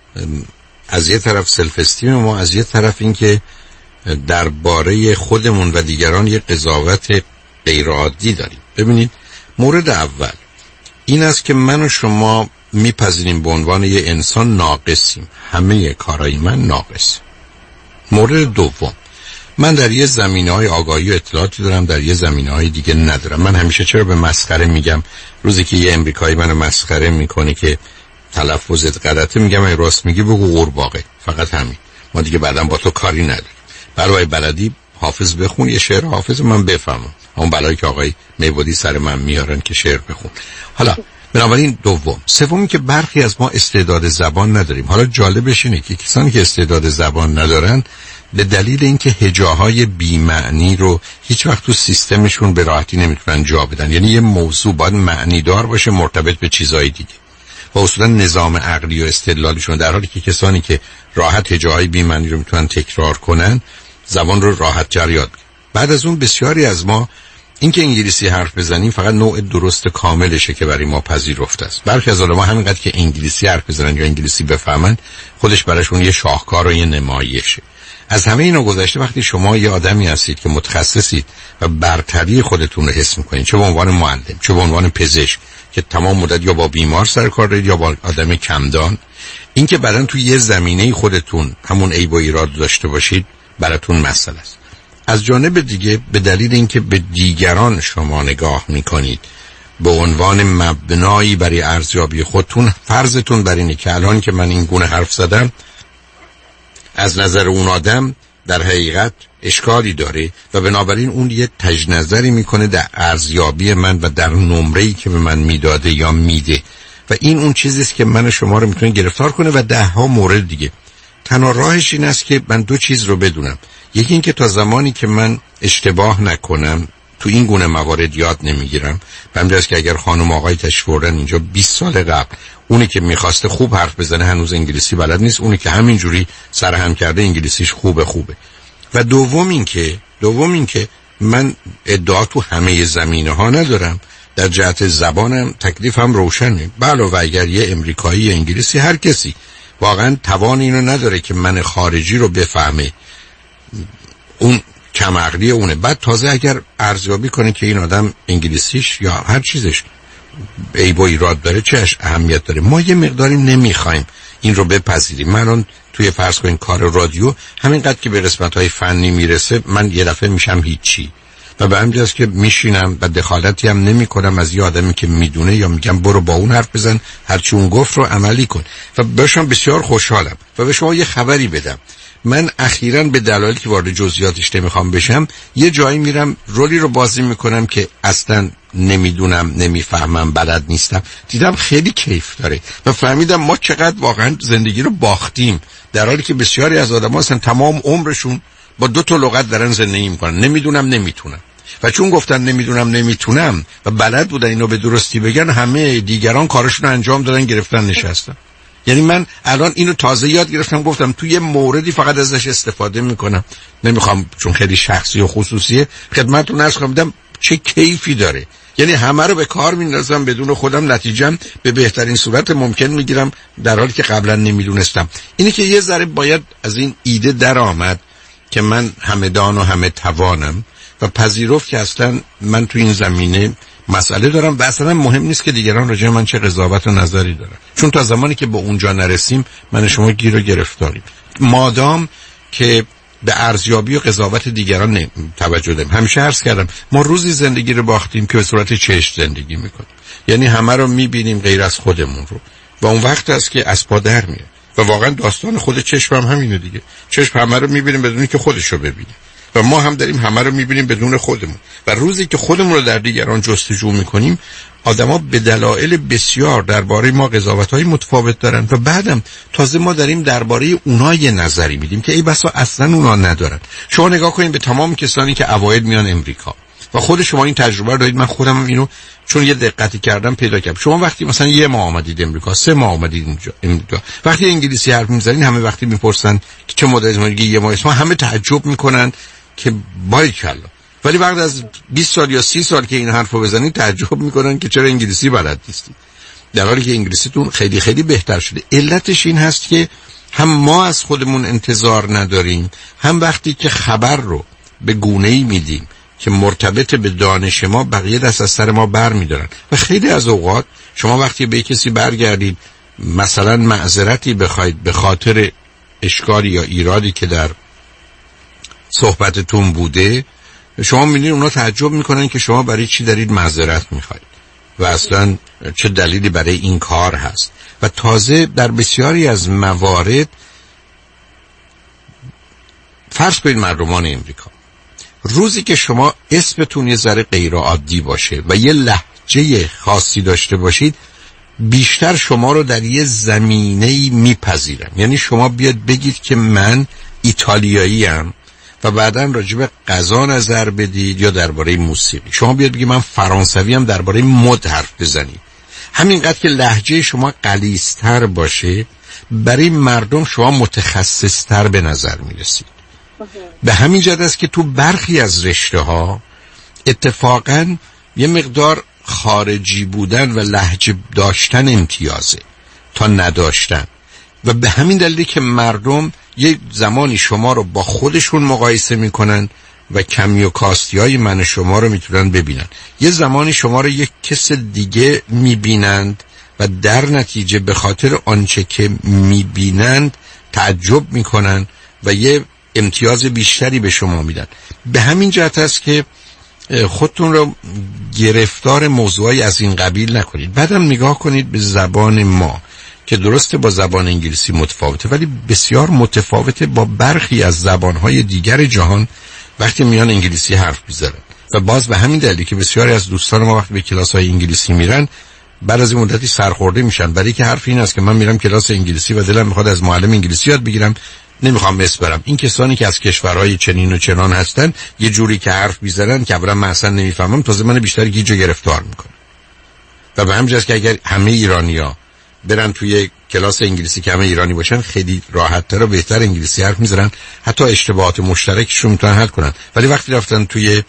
S1: از یه طرف سلف استیم ما، از یه طرف این که درباره خودمون و دیگران یه قضاوت غیرعادی داریم. ببینید، مورد اول این است که من و شما میپذیریم به عنوان یه انسان ناقصیم، همه کارهای من ناقص. مورد دوم، من در یه زمینه‌های آگاهی و اطلاعاتی دارم، در یه زمینه‌های دیگه ندارم. من همیشه چرا به مسخره میگم، روزی که یه امریکایی منو مسخره میکنه که تلفظت غلطه، میگم ای راست میگی بگو قورباغه، فقط همین، ما دیگه بعداً با تو کاری نداریم. برای بلدی حافظ بخون، یه شعر حافظ من بفهمم، اون بلایی که آقای میودی سر من میارن که شعر بخون. حالا بنابراین دوم. سومی که برخی از ما استعداد زبان نداریم. حالا جالبش اینه که کسانی که استعداد زبان ندارن به دلیل اینکه هجاهای بی‌معنی رو هیچ وقت تو سیستمشون به راحتی نمیتونن جا بدن. یعنی یه موضوع باید معنی دار باشه مرتبط به چیزهای دیگه و اصولا نظام عقلی و استدلالشون، در حالی که کسانی که راحت هجاهای بی‌معنی رو میتونن تکرار کنن زبان رو راحت جریاد. بعد از اون بسیاری از ما اینکه انگلیسی حرف بزنیم فقط نوع درست کاملشه که برای ما پذیرفته است. برخی از علما همینقدر که انگلیسی حرف بزنن یا انگلیسی بفهمن خودش براشون یه شاهکار و یه نمایشه. از همه اینا گذشته وقتی شما یه آدمی هستید که متخصصید و برتری خودتون رو حس میکنید، چه به عنوان معلم چه به عنوان پزشک که تمام مدت یا با بیمار سر کار دارید یا با آدم کمدان، اینکه بعدن توی یه زمینه خودتون همون عیب و ایراد داشته باشید براتون مسئله است. از جانب دیگه به دلیل اینکه به دیگران شما نگاه میکنید به عنوان مبنایی برای ارزیابی خودتون، فرضتون بر اینه که الان که من این گونه حرف زدم از نظر اون آدم در حقیقت اشکالی داره و بنابراین اون یه تجنظری میکنه در ارزیابی من و در نمره‌ای که به من میداده یا میده و این اون چیزیست که من شما رو میتونه گرفتار کنه و 10 مورد دیگه. تنها راهش این است که من 2 چیز رو بدونم. یکی این که تا زمانی که من اشتباه نکنم تو این گونه موارد یاد نمیگیرم. به همین که اگر خانم آقای تشریف آوردن اینجا 20 سال قبل، اونی که میخواسته خوب حرف بزنه هنوز انگلیسی بلد نیست، اونی که همینجوری سرهم کرده انگلیسیش خوبه. و دوم این که من ادعا تو همه زمینه ها ندارم. در جهت زبانم تکلیفم روشنه. علاوه اگر یه امریکایی انگلیسی، هر کسی واقعا توان اینو نداره که من خارجی رو بفهمه، اون کم عقلی اونه. بعد تازه اگر ارزیابی کنه که این آدم انگلیسیش یا هر چیزش عیب و ایراد داره، چه اهمیت داره. ما یه مقداری نمیخوایم این رو بپذیریم. من الان توی فرض کنین کار رادیو همینقدر که به قسمت‌های فنی میرسه من یه دفعه میشم هیچی و به همین جاست که میشینم و دخالتی هم نمی کنم از یه آدمی که میدونه، یا میگم برو با اون حرف بزن، هرچی اون گفت رو عملی کن. و باشم بسیار خوشحالم و به شما یه خبری بدم. من اخیراً به دلایلی که وارد جزئیاتش نمیخوام بشم یه جایی میرم رولی رو بازی میکنم که اصلا نمیدونم، نمیفهمم، بلد نیستم. دیدم خیلی کیف داره و فهمیدم ما چقدر واقعا زندگی رو باختیم، در حالی که بسیاری از آدم‌ها اصلا تمام عمرشون با 2 لغت دارن زندگی میکنن. نمیدونم، نمیتونم. و چون گفتن نمیدونم نمیتونم و بلد بودن اینو به درستی بگن، همه دیگران کارشون رو انجام دادن، گرفتن نشستن. یعنی من الان اینو تازه یاد گرفتم، گفتم توی یه موردی فقط ازش استفاده میکنم، نمیخوام چون خیلی شخصی و خصوصیه خدمتتون عرض کنم چه کیفی داره. یعنی همه رو به کار میندازم بدون خودم نتیجه‌ام به بهترین صورت ممکن میگیرم، در حالی که قبلا نمیدونستم. اینی که یه ذره باید از این ایده در آمد که من همه دان و همه توانم و پذیرفت که اصلا من تو این زمینه مسئله دارم و اصلا مهم نیست که دیگران راجع من چه قضاوت و نظری دارن، چون تا زمانی که به اونجا نرسیم من شما گیر و گرفتاریم. مادام که به ارزیابی و قضاوت دیگران توجه داریم. همیشه عرض کردم ما روزی زندگی رو باختیم که به صورت چشم زندگی میکنیم، یعنی همه رو میبینیم غیر از خودمون رو، و اون وقت است که از پا در میاد. و واقعا داستان خود چشم هم همینه دیگه. چشم همه رو میبینیم بدون که خودش رو ببینه و ما هم داریم همه رو میبینیم بدون خودمون. و روزی که خودمون رو در دیگران جستجو میکنیم، آدما به دلایل بسیار درباره ما قضاوت‌های متفاوت دارن و بعدم تازه ما داریم درباره اونها یه نظری میدیم که ای بسا اصلا اونا ندارن. شما نگاه کنید به تمام کسانی که اوایل میان امریکا و خود شما این تجربه رو دارید. من خودم اینو چون یه دقتی کردم پیدا کردم. شما وقتی مثلا 1 ماه آمدید امریکا، 3 ماه آمدید اینجا امریکا، وقتی انگلیسی حرف میزنین همه وقتی میپرسن که چه مدت میگی 1 ماه، اسم همه تعجب میکنن که باریکلا. ولی بعد از 20 سال یا 30 سال که این حرفو بزنید تعجب میکنن که چرا انگلیسی بلد نیستید، در حالی که انگلیسیتون خیلی خیلی بهتر شده. علتش این هست که هم ما از خودمون انتظار نداریم، هم وقتی که خبر رو به گونه‌ای میدیم که مرتبط به دانش ما، بقیه دست از سر ما بر میدارن. و خیلی از اوقات شما وقتی به کسی برگردید مثلا معذرتی بخواید به خاطر اشکالی یا ایرادی که در صحبتتون بوده، شما می‌بینید اونا تعجب میکنن که شما برای چی دارید معذرت میخواید و اصلا چه دلیلی برای این کار هست. و تازه در بسیاری از موارد فرض کنید مردمان امریکا، روزی که شما اسمتون یه ذره غیر عادی باشه و یه لهجه خاصی داشته باشید، بیشتر شما رو در یه زمینه‌ای میپذیرن. یعنی شما بیاد بگید که من ایتالیاییم و بعداً راجع به غذا نظر بدید یا درباره موسیقی. شما بیاد بگید من فرانسوی ام، درباره مد حرف بزنید. همینقدر که لهجه شما غلیظ‌تر باشه، برای مردم شما متخصص‌تر به نظر میرسید. به همین جهت است که تو برخی از رشته‌ها اتفاقاً یه مقدار خارجی بودن و لهجه داشتن امتیازه تا نداشتن. و به همین دلیلی که مردم یک زمانی شما رو با خودشون مقایسه میکنن و کمی و کاستی های من شما رو میتونن ببینن، یه زمانی شما رو یک کس دیگه میبینند و در نتیجه به خاطر آنچه که میبینند تعجب میکنن و یه امتیاز بیشتری به شما میدن. به همین جهت است که خودتون رو گرفتار موضوعی از این قبیل نکنید. بعدم نگاه کنید به زبان ما که درسته با زبان انگلیسی متفاوته، ولی بسیار متفاوته با برخی از زبانهای دیگر جهان وقتی میان انگلیسی حرف میزنن. و باز به همین دلیلی که بسیاری از دوستان ما وقتی به کلاس‌های انگلیسی میرن بعد از این مدتی سرخورده میشن، برای که حرف این است که من میرم کلاس انگلیسی و دلم میخواد از معلم انگلیسی یاد بگیرم، نمیخوام اسم برم، این کسانی که از کشورهای چنین و چنان هستن یه جوری که حرف میزنن که اولا من اصلا نمیفهمم، تازه من بیشتر گیج و گرفتار میکنه. و به همین جاست که اگر همه ایرانی‌ها برن توی کلاس انگلیسی که همه ایرانی باشن، خیلی راحت‌تر و بهتر انگلیسی حرف میزنن، حتی اشتباهات مشترکشون میتونن حل کنن. ولی وقتی رفتن توی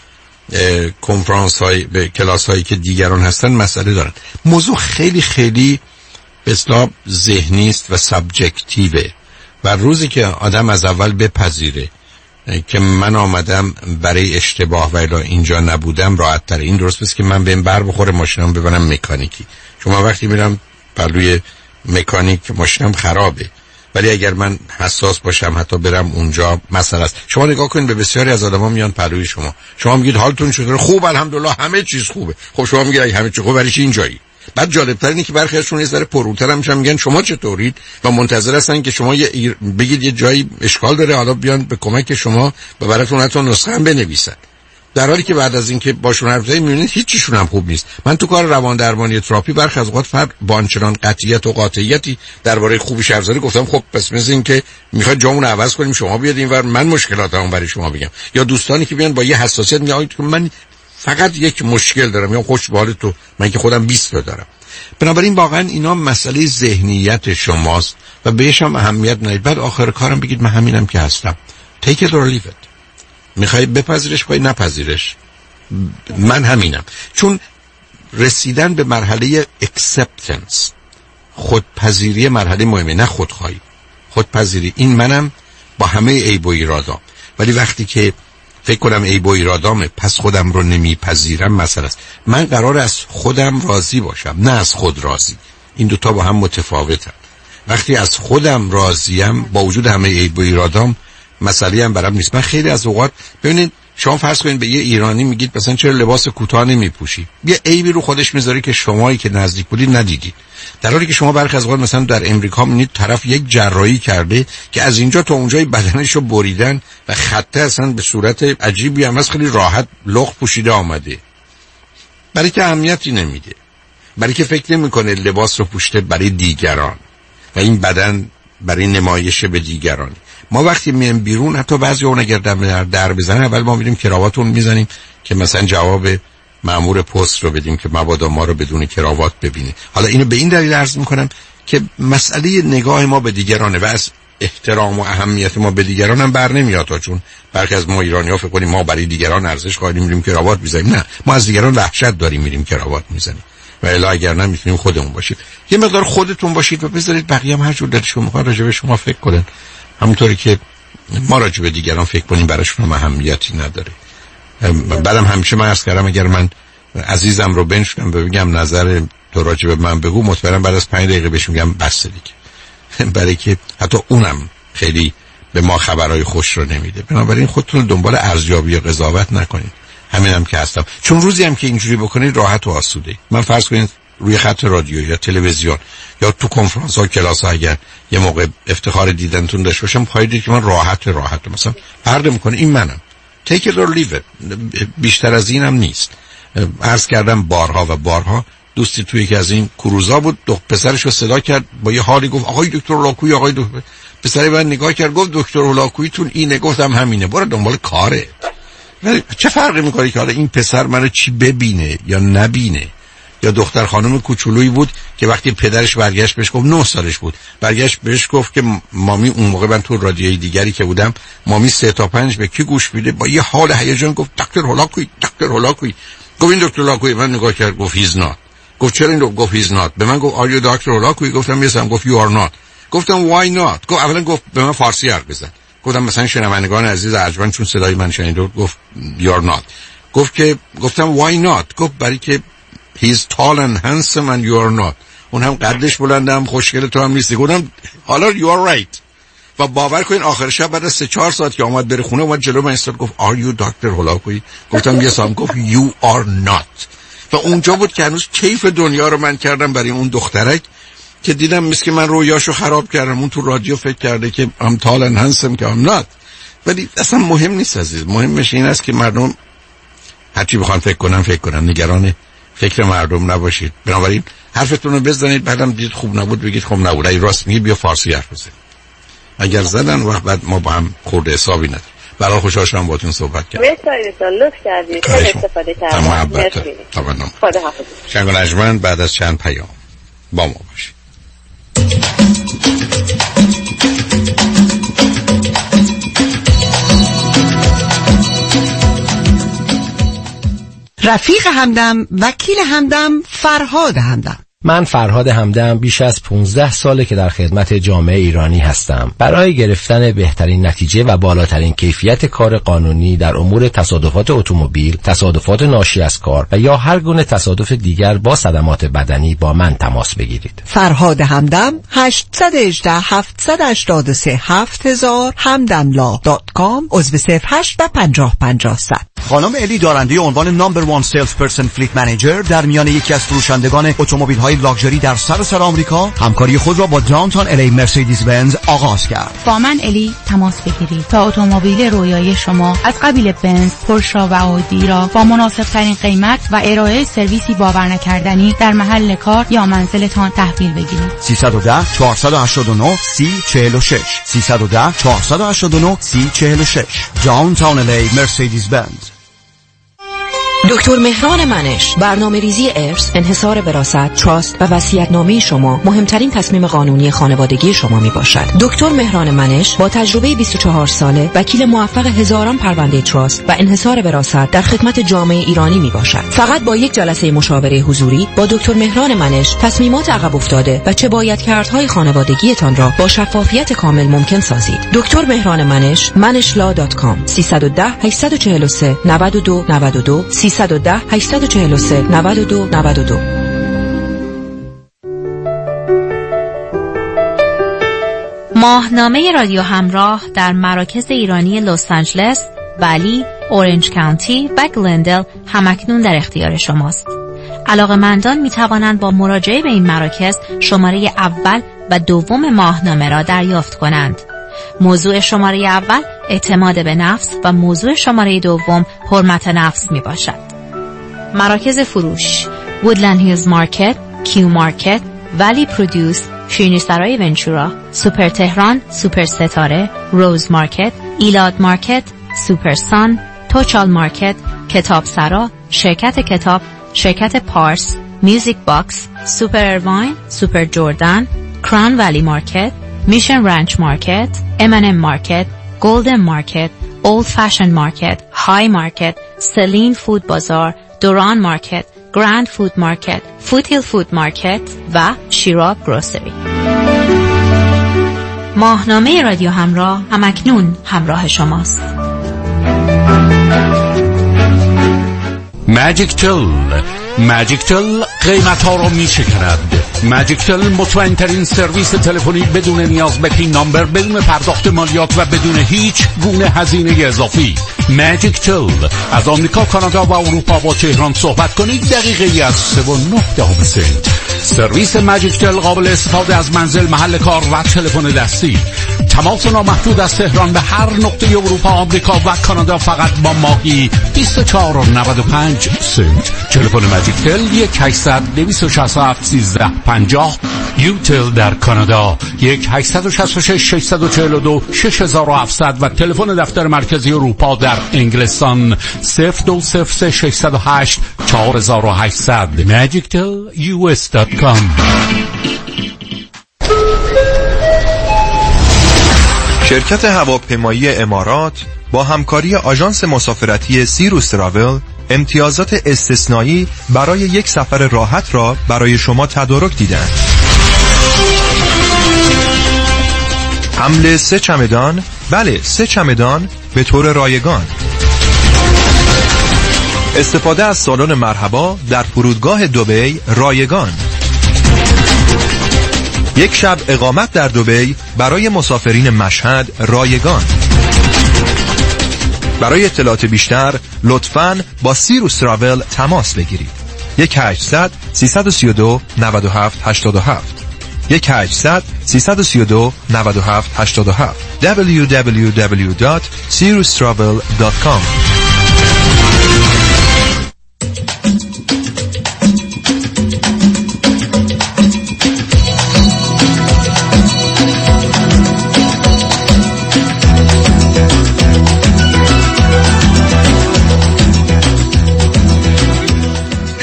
S1: کنفرانس های به کلاس هایی که دیگران هستن مسئله دارن. موضوع خیلی خیلی به اصطلاح ذهنی است و سابجکتیوه و روزی که آدم از اول بپذیره که من آمدم برای اشتباه و الا اینجا نبودم راحت تره. این درست است که من بهم بر بخوره ماشینم ببرم مکانیکی، شما وقتی میرم پلوی مکانیک ماشینم خرابه، ولی اگر من حساس باشم حتی برم اونجا مسئله است. شما نگاه کنید به بسیاری از آدما میان پلوی شما میگید حالتون چطوره؟ خوب الحمدلله همه چیز خوبه. خب شما میگید اگه همه چیز خوبه برای چی اینجایی؟ بعد جالب‌تر اینه که برخی ازشون یه ذره پروتر هم میشن میگن شما چطورید و منتظر هستن که شما بگید یه جایی اشکال داره حالا بیان به کمک شما و براتون حتی نسخه هم بنویسن، در حالی که بعد از اینکه باشون حرف زدید میبینید هیچ چیشون هم خوب نیست. من تو کار روان درمانی تراپی برخی از اوقات فرد با آنچنان قطعیت و قاطعیتی درباره خوبیش حرف زده گفتم خب پس مثل این که میخواد جامون عوض کنیم شما بیاد اینور من مشکلاتمو برای شما بگم، یا دوستانی که بیان با یه حساسیت میگن من فقط یک مشکل دارم یا خوش به حال تو، من که خودم 20 تا دارم. بنابراین واقعا اینا مسئله ذهنیت شماست و بهش هم اهمیت ندید. بعد آخر کارم بگید من همینم که هستم. take it or leave it. میخوای بپذیرش میخوای نپذیرش، من همینم. چون رسیدن به مرحله acceptance، خودپذیری مرحله مهمه، نه خودخواهی. خودپذیری این منم با همه عیب و ایرادام، ولی وقتی که فکر کنم عیب و ایرادامه پس خودم رو نمیپذیرم مسئله است. من قرار از خودم راضی باشم نه از خود راضی. این دوتا با هم متفاوتن. وقتی از خودم راضیم با وجود همه عیب و ایرادام مسئله هم برام نیست. من خیلی از اوقات ببینید شما فرض کنید به یه ایرانی میگید مثلا چرا لباس کوتاه نمیپوشی، یه عیبی رو خودش میذاره که شمایی که نزدیک بودید ندیدید، در حالی که شما برخی از اوقات مثلا در امریکا میبینید طرف یک جراحی کرده که از اینجا تا اونجای بدنش رو بریدن و خطه اصلا به صورت عجیبی هم از خیلی راحت لخت پوشیده آمده، برای که اهمیتی نمیده، برای که فکر نمیکنه لباس رو پوشته برای دیگران و این بدن برای نمایش به دیگران. ما وقتی میایم بیرون حتی بعضی اون اگر در بزنن اول ما میریم کراواتون میزنیم که مثلا جواب مأمور پست رو بدیم که مبادا ما رو بدون کراوات ببینه. حالا اینو به این دلیل عرض میکنم که مسئله نگاه ما به دیگرانه و از احترام و اهمیت ما به دیگران هم بر نمیاد تا چون برخی از ما ایرانی‌ها فکر کنیم ما برای دیگران ارزش قائلیم میریم کراوات میزنیم. نه، ما از دیگران وحشت داریم میریم کراوات میزنیم و الا اگر نه میتونیم خودمون باشیم. یه مقدار خودتون باشید و بذارید بقیه هم هر جور دلشون میخواد راجع به شما فکر کنن، همونطوری که ما راجع به دیگران فکر کنیم براشون اهمیتی نداره. بعدم همیشه من عرض کردم اگر من عزیزم رو بنشونم بگم نظر تو راجع به من بگو، مطمئنم بعد از 5 دقیقه بهش میگم بس دیگه، برای که حتی اونم خیلی به ما خبرهای خوش رو نمیده. بنابراین خودتون دنبال ارزیابی و قضاوت نکنید. همینم که هستم، چون روزی هم که اینجوری بکنید راحت و آسوده. من فرض کنید روی خط رادیو یا تلویزیون یا تو کنفرانس ها کلاس ها اگر یه موقع افتخار دیدنتون داشته باشم پایدید که من راحت مثلا فرق میکنه این منم. take it or leave it. بیشتر از اینم نیست. عرض کردم بارها و بارها دوستی توی یکی از این کروزا بود، پسرش رو صدا کرد با یه حالی گفت آقای دکتر هولاکویی، آقای دکتر. پسری من نگاه کرد گفت دکتر هولاکوییتون اینه. گفتم همینه، برو دنبال کاره. ولی چه فرقی میکنه که حالا این پسر منو چی ببینه یا نبینه؟ یا دختر خانم کوچولویی بود که وقتی پدرش برگشت بهش گفت 9 سالش بود، برگشت بهش گفت که مامی، اون موقع من تو رادیوی دیگری که بودم، مامی 3 تا 5 به کی گوش میده، با یه حال هیجان گفت دکتر هولاکویی، دکتر هولاکویی. گفت این دکتر هولاکویی. من نگاه کرد گفت هیز نات. گفت چرا این گفت هیز نات. به من گفت آر یو دکتر هولاکویی؟ گفتم یسم. گفت یو آر نات. گفتم وای نات. گفت اولا گفت به من فارسی حرف بزن. گفتم مثلا شنوندگان عزیز ارجمند چون صدای من شنیدن، گفت یو آر نات. گفت که گفتم وای نات. گفت برای که he's tall and handsome and you are not. اون هم قدش بلنده هم خوشگله تو هم نیستی. گفتم حالا you are right. و باور کنین آخر شب بعد از 3-4 ساعت که آمد بره خونه اومد جلو من ایستاد گفت are you Dr. هولاکویی؟ گفتم yes. هم گفت you are not. و اونجا بود که هنوز کیف دنیا رو من کردم برای اون دخترک که دیدم مثل که من رویاشو خراب کردم. اون تو رادیو فکر کرده که I'm tall and handsome که I'm not. ولی اصلا مهم نیست عزیز. مهمش این است که مردم هرچی بخوان فکر کنن، نگران فکر مردم نباشید. بنابراین حرفتون رو بزنید، بعدم دید خوب نبود بگید خوب نبود. اگه راست میگی بیا فارسی حرف بزن. اگر زدن وقت بعد ما با هم خورده حسابی نداریم. برای خوشحال شدم باهاتون صحبت کردم.
S15: مرسی، لطف کردید. خیلی استفاده کردم.
S1: محبت. خدا حافظ. شنگ نجمن بعد از چند پیام با ما باشید.
S2: رفیق همدم، وکیل همدم، فرهاد همدم.
S5: من فرهاد همدم بیش از 15 ساله که در خدمت جامعه ایرانی هستم. برای گرفتن بهترین نتیجه و بالاترین کیفیت کار قانونی در امور تصادفات اتومبیل، تصادفات ناشی از کار و یا هر گونه تصادف دیگر با صدمات بدنی با من تماس بگیرید.
S2: فرهاد همدم 818 783 7000 hamdamlaw.com عضو 08 و 50 100.
S6: خانم الی دارنده عنوان نمبر 1 سیلز پرسن فلیت منیجر در میان یکی از فروشندگان اتومبیل‌های لاکچری در سراسر آمریکا همکاری خود را با داونتاون الی مرسدس بنز آغاز کرد.
S3: با من الی تماس بگیرید تا اتومبیل رویایی شما از قبیل بنز، پورشه و آودی را با مناسب‌ترین قیمت و ارائه سرویسی باور نکردنی در محل کار یا منزلتان تحویل بگیرید.
S6: 310 489 3046 310 489 3046 داونتاون الی مرسدس بنز.
S7: دکتر مهران منش، برنامه ریزی ارث، انحصار وراثت، تراست و وصیت‌نامه شما مهمترین تصمیم قانونی خانوادگی شما می باشد. دکتر مهران منش با تجربه 24 ساله، وکیل موفق هزاران پرونده تراست و انحصار وراثت در خدمت جامعه ایرانی می باشد. فقط با یک جلسه مشاوره حضوری با دکتر مهران منش تصمیمات عقب افتاده و چه باید کردهای خانوادگیتان را با شفافیت کامل ممکن سازید. دکتر مهران منش، manishla.com 310 843 92 92 310 843 92 92.
S8: ماهنامه رادیو همراه در مراکز ایرانی لس آنجلس، ولی، اورنج کانتی و گلندل همکنون در اختیار شماست. علاقه‌مندان می توانند با مراجعه به این مراکز شماره اول و دوم ماهنامه را دریافت کنند. موضوع شماره اول اعتماد به نفس و موضوع شماره دوم حرمت نفس می باشد. مراکز فروش: وودلند هیلز مارکت، کیو مارکت، ولی پرودوس، شیرینی سرای ونچورا، سوپر تهران، سوپر ستاره، روز مارکت، ایلاد مارکت، سوپر سان، توچال مارکت، کتاب سرا، شرکت کتاب، شرکت پارس، میوزیک باکس، سوپر ارواین، سوپر جردن، کران ولی مارکت، میشن رانچ مارکت، M&M مارکت، گلدن مارکت، اولد فشن مارکت، های مارکت، سلین فود بازار، دوران مارکت، گراند فود مارکت، فوتیل فود مارکت و شیراب گروسری. ماهنامه رادیو همراه همکنون همراه شماست.
S11: ماجیک تل قیمت ها را می شکند. ماجیک تل مطمئن ترین سرویس تلفنی بدون نیاز به پین نامبر، بدون پرداخت مالیات و بدون هیچ گونه هزینه اضافی. ماجیک تل از آمریکا، کانادا و اروپا با تهران صحبت کنید دقیقه از 3.9 سنت. سرویس ماجیک تل قابل استفاده از منزل، محل کار و تلفن دستی. تماس نامحدود از تهران به هر نقطه اروپا، آمریکا و کانادا فقط با ماهی 24.95 سنت. تلفن ماجیک تل 1-800-267-1350. یوتل در کانادا 1-866-642-6700 و تلفن دفتر مرکزی اروپا در انگلستان 02-608-4800. magictelus.com.
S4: شرکت هواپیمایی امارات با همکاری آژانس مسافرتی سیروس تراول امتیازات استثنایی برای یک سفر راحت را برای شما تدارک دیدند. حمل 3 چمدان، بله 3 چمدان به طور رایگان. استفاده از سالن مرحبا در فرودگاه دبی رایگان. یک شب اقامت در دبی برای مسافرین مشهد رایگان. برای اطلاعات بیشتر لطفاً با سیروس تراول تماس بگیرید. 1-800-332-9787 1-800-332-9787 www.sirustravel.com.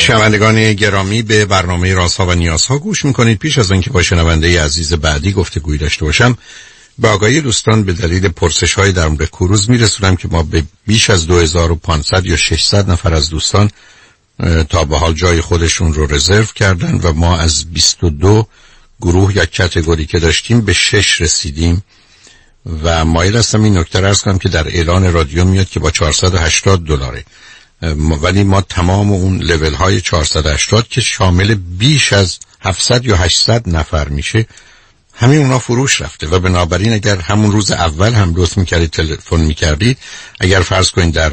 S1: شنوندگان گرامی، به برنامه رازها و نیازها گوش میکنید. پیش از اینکه با شنونده عزیز بعدی گفتگویی داشته باشم، به آگاهی دوستان به دلیل پرسش های در مورد کروز میرسونم که ما به بیش از 2500 یا 600 نفر از دوستان تا به حال جای خودشون رو رزرو کردن و ما از 22 گروه یا کاتگوری که داشتیم به 6 رسیدیم و مایل هستم این نکته رو عرض کنم که در اعلان رادیو میاد که با $480، ولی ما تمام اون لول های 480 که شامل بیش از 700 یا 800 نفر میشه، همین اونا فروش رفته و بنابراین اگر همون روز اول هم لطف میکردید تلفن میکردید، اگر فرض کنید در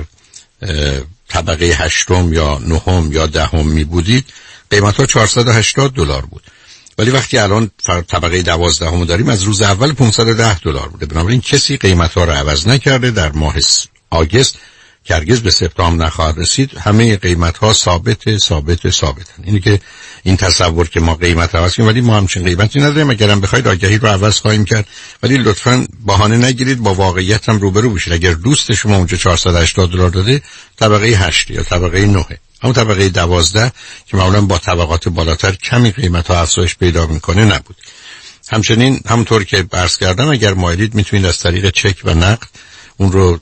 S1: طبقه 8 یا 9 یا 10 می بودید، قیمت ها $480 بود، ولی وقتی الان طبقه 12 داریم از روز اول $510 بوده. بنابراین کسی قیمت ها رو عوض نکرده. در ماه آگست که هرگز به سپتامبر نخواهد رسید، همه قیمت ها ثابتن. اینی که این تصور که ما قیمت عوض کنیم ولی ما همچین قیمتی نداریم، اگرم بخواید آگهی رو عوض خواهیم کرد، ولی لطفاً بهانه نگیرید، با واقعیت هم روبرو بشید. اگر دوست شما اونجا $480 داده، طبقه 8 یا طبقه 9، همون طبقه 12 که معمولاً با طبقات بالاتر کمی قیمت ها افزایش پیدا میکنه نبود. همچنین همونطور که عرض کردم، اگر مایلید میتونید از طریق چک و نقد اون رو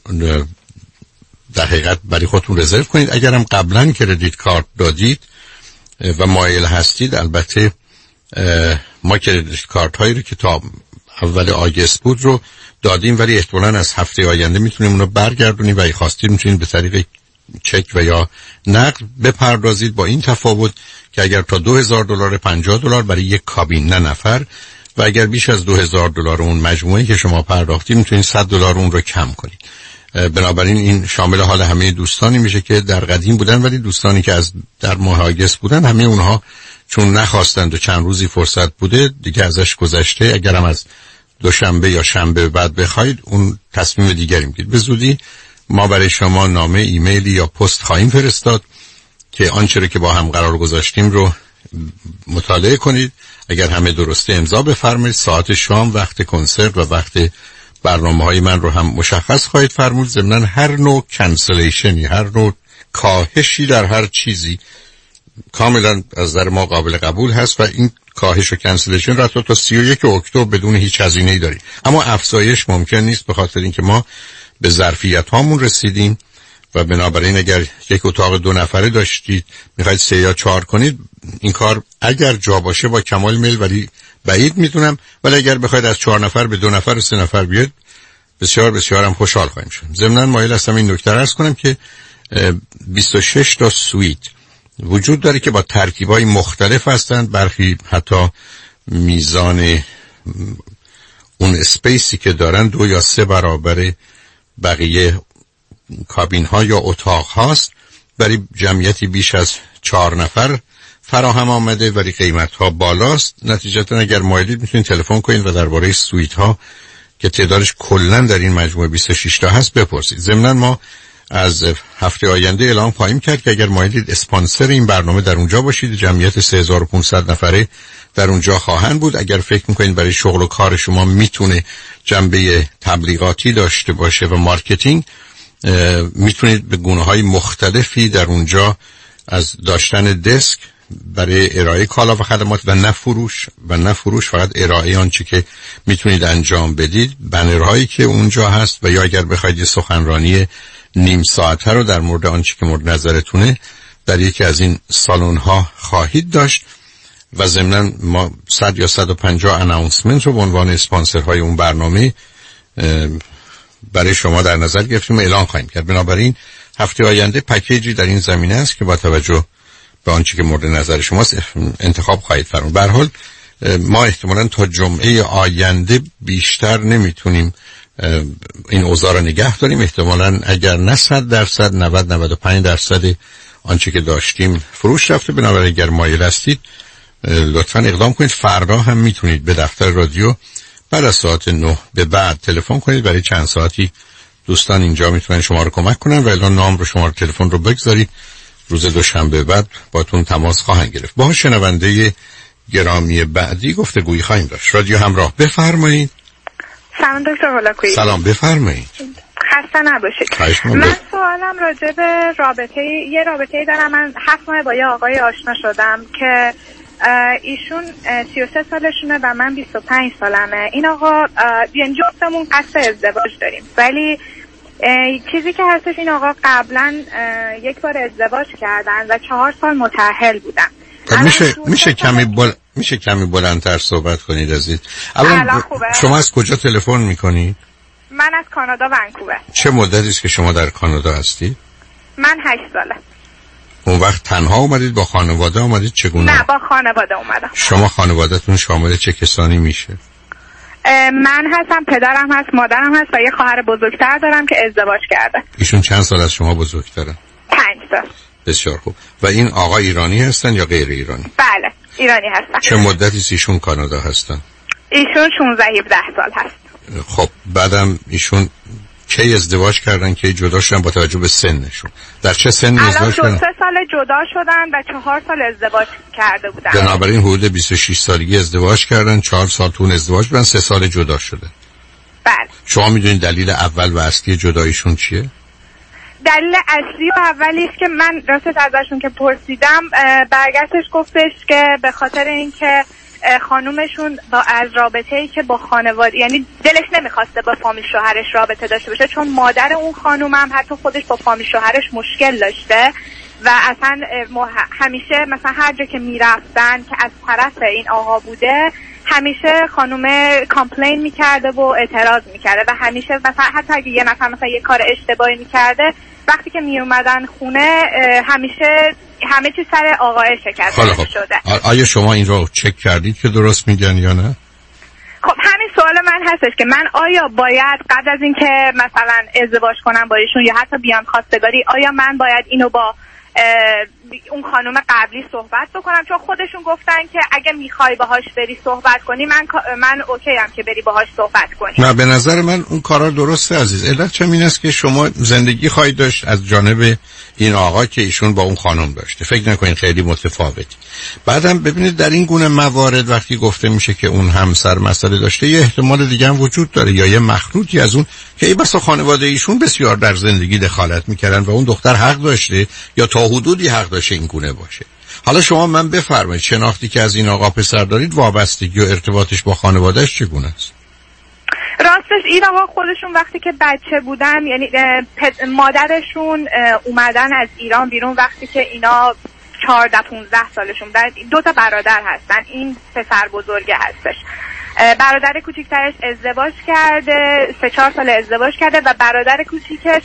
S1: در حقیقت برای خودتون رزرو کنید. اگرم قبلا کردیت کارت دادید و مایل هستید، البته ما کردیت کارت هایی رو که تا اول آگست بود رو دادیم، ولی احتمالاً از هفته آینده میتونیم اونو برگردونیم و اگه خواستید میتونید به طریق چک و یا نقد بپردازید، با این تفاوت که اگر تا $2000 $50 برای یک کابین نه نفر، و اگر بیش از $2000 اون مجموعه که شما پرداختید میتونید $100 اون رو کم کنید. بنابراین این شامل حال همه دوستانی میشه که در قدیم بودن، ولی دوستانی که از در ماه آگست بودن، همه اونها چون نخواستند و چند روزی فرصت بوده دیگه ازش گذشته. اگرم از دوشنبه یا شنبه بعد بخواید، اون تصمیم دیگری میگیرید. به زودی ما برای شما نامه، ایمیلی یا پست خواهیم فرستاد که آنچه رو که با هم قرار گذاشتیم رو مطالعه کنید. اگر همه درسته امضا بفرمایید. ساعت شام، وقت کنسرت و وقت برنامه‌های من رو هم مشخص خواهید فرمود. ضمناً هر نوع کنسلیشنی، هر نوع کاهشی در هر چیزی کاملا از نظر ما قابل قبول هست و این کاهش و کنسلیشن را تا 31 اکتبر بدون هیچ هزینه‌ای داریم. اما افزایش ممکن نیست، به خاطر اینکه ما به ظرفیت هامون رسیدیم و بنابراین اگر یک اتاق 2 نفره داشتید میخواید 3 یا 4 کنید، این کار اگر جا باشه با کمال میل، ولی بعید میدونم. ولی اگر بخواید از 4 نفر به 2 نفر و 3 نفر بیاد، بسیار بسیار هم خوشحال خواهیم شد. ضمناً مایل هستم این نکته عرض کنم که 26 تا سویت وجود داره که با ترکیب‌های مختلف هستند. برخی حتی میزان اون اسپیسی که دارن 2 یا 3 برابر بقیه کابین ها یا اتاق هاست. برای جمعیتی بیش از 4 نفر فراهم آمده، ولی قیمت ها بالاست. نتیجتا اگر مایلید میتونید تلفن کنید و درباره سویت ها که تعدادش کلا در این مجموعه 26 تا هست بپرسید. ضمناً ما از هفته آینده اعلام خواهیم کرد که اگر مایلید اسپانسر این برنامه در اونجا باشید، جمعیت 3500 نفره در اونجا خواهند بود. اگر فکر میکنید برای شغل و کار شما میتونه جنبه تبلیغاتی داشته باشه و مارکتینگ، میتونید به گونه‌های مختلفی در اونجا از داشتن دسک برای ارائه کالا و خدمات و نه فروش فقط ارائه آنچه که میتونید انجام بدید، بنرهایی که اونجا هست، و یا اگر بخواید یه سخنرانی نیم ساعته رو در مورد آنچه که مورد نظرتونه در یکی از این سالن ها خواهید داشت. و ضمناً ما 100 یا 150 اناونسمنت رو به عنوان اسپانسرهای اون برنامه برای شما در نظر گرفتیم و اعلان خواهیم کرد. بنابراین هفته آینده پکیجی در این زمینه است که با توجه به آنچه که مورد نظر شماست انتخاب خواهید فرمود. به هر حال ما احتمالاً تا جمعه آینده بیشتر نمیتونیم این اوضاع را نگه داریم. احتمالاً اگر نه 100%، 90-95% آنچه که داشتیم فروش رفته. بنابراین اگر مایل هستید لطفاً اقدام کنید. فردا هم میتونید به دفتر رادیو بعد از ساعت 9 به بعد تلفن کنید. برای چند ساعتی دوستان اینجا میتونن شما رو کمک کنن و الان نام رو، شما رو تلفن رو بگذارید. روز دوشنبه بعد باتون تماس خواهند گرفت. با شنونده گرامی بعدی گفتگویی خواهیم داشت. رادیو همراه، بفرمایید.
S9: سلام دکتر هولاکویی.
S1: سلام، بفرمایید.
S9: خسته نباشید. من سوالم راجع به یه رابطه دارم. من 7 ماه با یه آقای آشنا شدم که ایشون 33 سالشونه و من 25 سالمه. این آقا یعنی جفتمون قصد ازدواج داریم، ولی چیزی که هستش این آقا قبلا یک بار ازدواج کردن و 4 سال متأهل بودن.
S1: میشه کمی بلندتر صحبت کنید عزیز؟ اولا شما از کجا تلفن میکنید؟
S9: من از کانادا، ونکوور.
S1: چه مدتی است که شما در کانادا هستید؟
S9: من 8 ساله.
S1: اون وقت تنها اومدید با خانواده اومدید چگونه؟
S9: نه، با خانواده اومدم.
S1: شما خانوادهتون شامل چه کسانی میشه؟
S9: من هستم، پدرم هست، مادرم هست و یه خواهر بزرگتر دارم که ازدواج کرده.
S1: ایشون چند سال از شما بزرگترن؟
S9: 5 سال.
S1: بسیار خوب. و این آقا ایرانی هستن یا غیر ایرانی؟
S9: بله، ایرانی هستن.
S1: چه مدتی است ایشون کانادا هستن؟
S9: ایشون 16-17 سال هست.
S1: خب بعدم ایشون کی ازدواج کردن که جدا شدن با توجه به سنشون؟ در چه سنی ازدواج کردن؟
S9: 2-3 سال جدا شدن و 4 سال ازدواج کرده بودن.
S1: بنابراین حدود 26 سالگی ازدواج کردن، 4 سال تون ازدواج بودن، 3 سال جدا شدن.
S9: بله.
S1: شما میدونید دلیل اول و اصلی جداییشون چیه؟
S9: دلیل اصلی و اولی است که من راستش ازشون که پرسیدم برگشتش گفتش که به خاطر اینکه خانومشون از رابطه‌ای که با خانواده، یعنی دلش نمیخواسته با فامیل شوهرش رابطه داشته باشه، چون مادر اون خانوم هم حتی خودش با فامیل شوهرش مشکل داشته و اصلا همیشه مثلا هر جا که میرفتن که از طرف این آقا بوده، همیشه خانومه کامپلین میکرده و اعتراض میکرده و همیشه مثلا حتی اگه یه نفر مثلا یه کار اشتباهی میکرده، وقتی که میومدن خونه همیشه همه چیز سر آقای شکست شده.
S1: آیا شما این رو چک کردید که درست میگن یا نه؟
S9: خب همین سوال من هستش که من آیا باید قبل از اینکه مثلا ازدواج کنم با ایشون یا حتی بیام خواستگاری، آیا من باید اینو با اون خانم قبلی صحبت بکنم؟ چون خودشون گفتن که اگه میخوای باهاش بری صحبت کنی، من اوکی ام که بری باهاش صحبت کنی.
S1: نه، به نظر من اون کارا درسته عزیز. علت چه این است که شما زندگی خواهید داشت از جانب این آقا که ایشون با اون خانم داشته، فکر نکنین خیلی متفاوتی. بعدم ببینید در این گونه موارد وقتی گفته میشه که اون همسر مسئله داشته، یه احتمال دیگه هم وجود داره یا یه مخلوطی از اون که ای بسا خانواده ایشون بسیار در زندگی دخالت میکردن و اون دختر حق داشته یا تا حدودی حق داشته این گونه باشه. حالا شما من بفرمایید شناختی که از این آقا پسر دارید، وابستگی و ارتباطش با خانوادهش چگونه است؟
S9: راستش این آقا خودشون وقتی که بچه بودن، یعنی مادرشون اومدن از ایران بیرون وقتی که اینا 14-15 سالشون بودن. 2 تا برادر هستن، این پسر بزرگه هستش. برادر کوچیکترش ازدواج کرده، 3-4 سال ازدواج کرده و برادر کوچیکش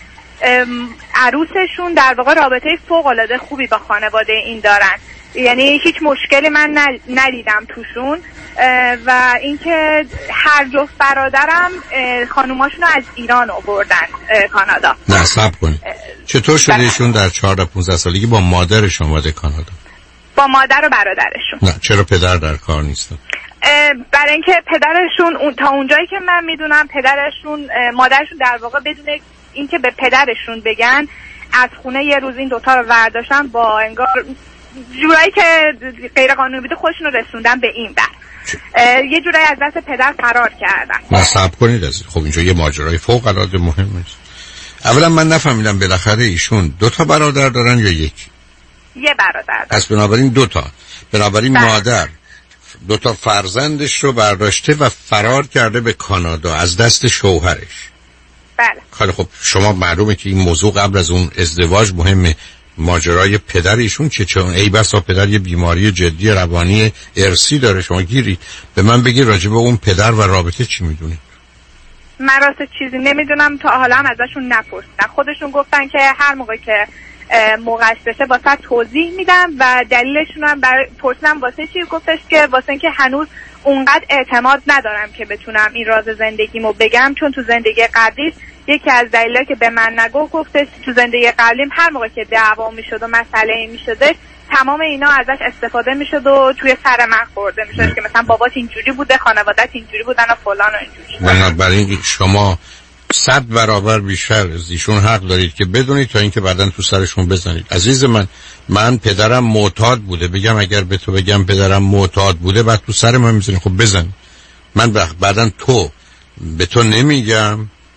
S9: عروسشون در واقع رابطه فوق‌العاده خوبی با خانواده این دارن، یعنی هیچ مشکلی من ندیدم توشون. و اینکه هر جفت برادرم خانوماشون رو از ایران آوردن کانادا.
S1: نه صبر کنید، چطور شده ایشون در 14-15 سالگی با مادرش اومده کانادا؟
S9: با مادر و برادرشون.
S1: نه، چرا پدر در کار نیستن؟
S9: برای اینکه پدرشون تا اونجایی که من میدونم مادرشون در واقع بدون اینکه به پدرشون بگن از خونه یه روز این دوتا رو ورداشتن، با انگار جورایی که غیر قانونی بوده خودشون رو رسوندن به این بر. یه جورایی از دست پدر فرار کردن.
S1: صبر کنید عزیز. خب اینجا یه ماجرای فوق العاده مهم است. اولا من نفهمیدم بالاخره ایشون 2 تا برادر دارن یا یک؟
S9: یه برادر دارن.
S1: پس بنابراین 2 تا. بنابراین مادر 2 تا فرزندش رو برداشته و فرار کرده به کانادا از دست شوهرش.
S9: بله.
S1: خیلی خب شما معلومه که این موضوع قبل از اون ازدواج مهمه. ماجرای پدر ایشون چون ای بسا پدر یه بیماری جدی روانی ارثی داره، شما گیرید. به من بگی راجع به اون پدر و رابطه چی میدونی؟
S9: من راست چیزی نمیدونم، تا حالا هم ازشون نپرسیدم. خودشون گفتن که هر موقع که موقعش بشه واسه توضیح میدم و دلیلشون هم پرسیدم واسه چی، گفتش که واسه اینکه هنوز اونقدر اعتماد ندارم که بتونم این راز زندگیمو بگم، چون تو زندگی قبلی یکی از دلایلی که به من گفتش تو زندگی قبلیم هر موقع که دعوا میشد و مسئله میشدش تمام اینا ازش استفاده میشد و توی سر من خورده میشد که مثلا بابات اینجوری بوده، خانواده‌ات اینجوری بودن و فلان و اینجوری.
S1: بنابراین شما 100 برابر بیشتر از ایشون حق دارید که بدونید تا اینکه بعداً تو سرشون بزنید. عزیز من پدرم معتاد بوده، بگم اگر به تو بگم پدرم معتاد بوده بعد تو سر من میزنی، خب بزن. من بعداً به تو نمیگم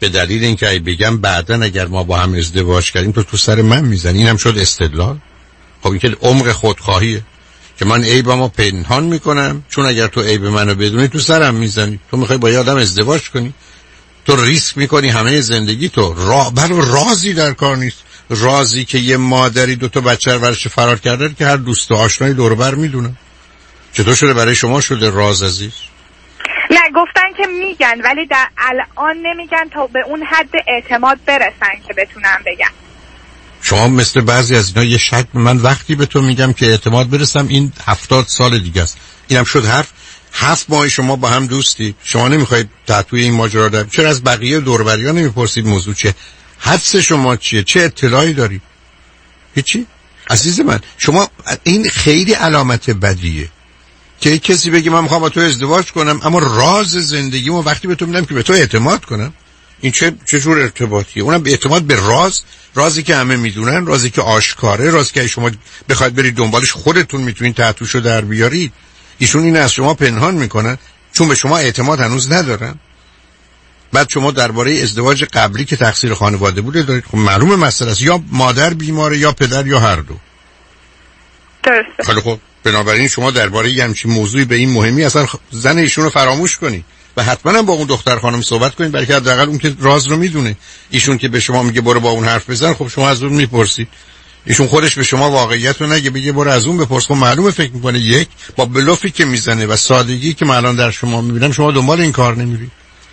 S1: به دلیل اینکه ای بگم بعداً اگر ما با هم ازدواج کردیم تو سر من میزنی، اینم شد استدلال. خب این که عمق خودخواهیه که من عیبمو پنهان میکنم، چون اگر تو عیب منو بدونی تو سرم میزنی. تو میخوای با یه آدم ازدواج کنی، تو ریسک میکنی همه زندگی تو. رازی در کار نیست. رازی که یه مادری 2 بچه رو ورش فرار کرده که هر دوست و آشنای دور و بر میدونن. چطور شده برای شما شده راز عزیز؟
S9: نه گفتن که میگن، ولی در الان نمیگن تا به اون حد اعتماد برسن که بتونن بگن.
S1: شما مثل بعضی از اینا یه شک، من وقتی به تو میگم که اعتماد برسم این 70 سال دیگه است. اینم شد حرف. 7 ماه شما با هم دوستی، شما نمیخواید تحتوی این ماجرا در، چرا از بقیه دوربریا نمیپرسید موضوع چیه؟ حدس شما چیه؟ چه اطلاعی داری؟ هیچی؟ عزیز من، شما این خیلی علامت بدیه که کسی بگه من میخوام با تو ازدواج کنم اما راز زندگیمو وقتی به تو میگم که به تو اعتماد کنم. این چه جور ارتباطیه؟ اونم به اعتماد به رازی که همه میدونن، رازی که آشکاره، رازی که شما بخواید برید دنبالش خودتون میتونید تحتوشو در بیارید. ایشون این از شما پنهان میکنن چون به شما اعتماد هنوز ندارن. بعد شما درباره ازدواج قبلی که تقصیر خانواده بوده دارید. خب معلومه مسئله است، یا مادر بیماره یا پدر یا هر دو.
S9: درسته.
S1: خب بنابراین شما درباره یه همچین موضوعی به این مهمی اصلا زن ایشون رو فراموش کنید و حتما هم با اون دختر خانم صحبت کنید، برای که حداقل اون که راز رو میدونه. ایشون که به شما میگه برو با اون حرف بزن، خب شما از اون میپرسید. ایشون خودش به شما واقعیت رو نگه، بگه برو از اون بپرس. خب معلومه فکر میکنه یک با بلوفی که میزنه و سادگی که من الان در شما میبینم شما دنبال این کار نمیرید.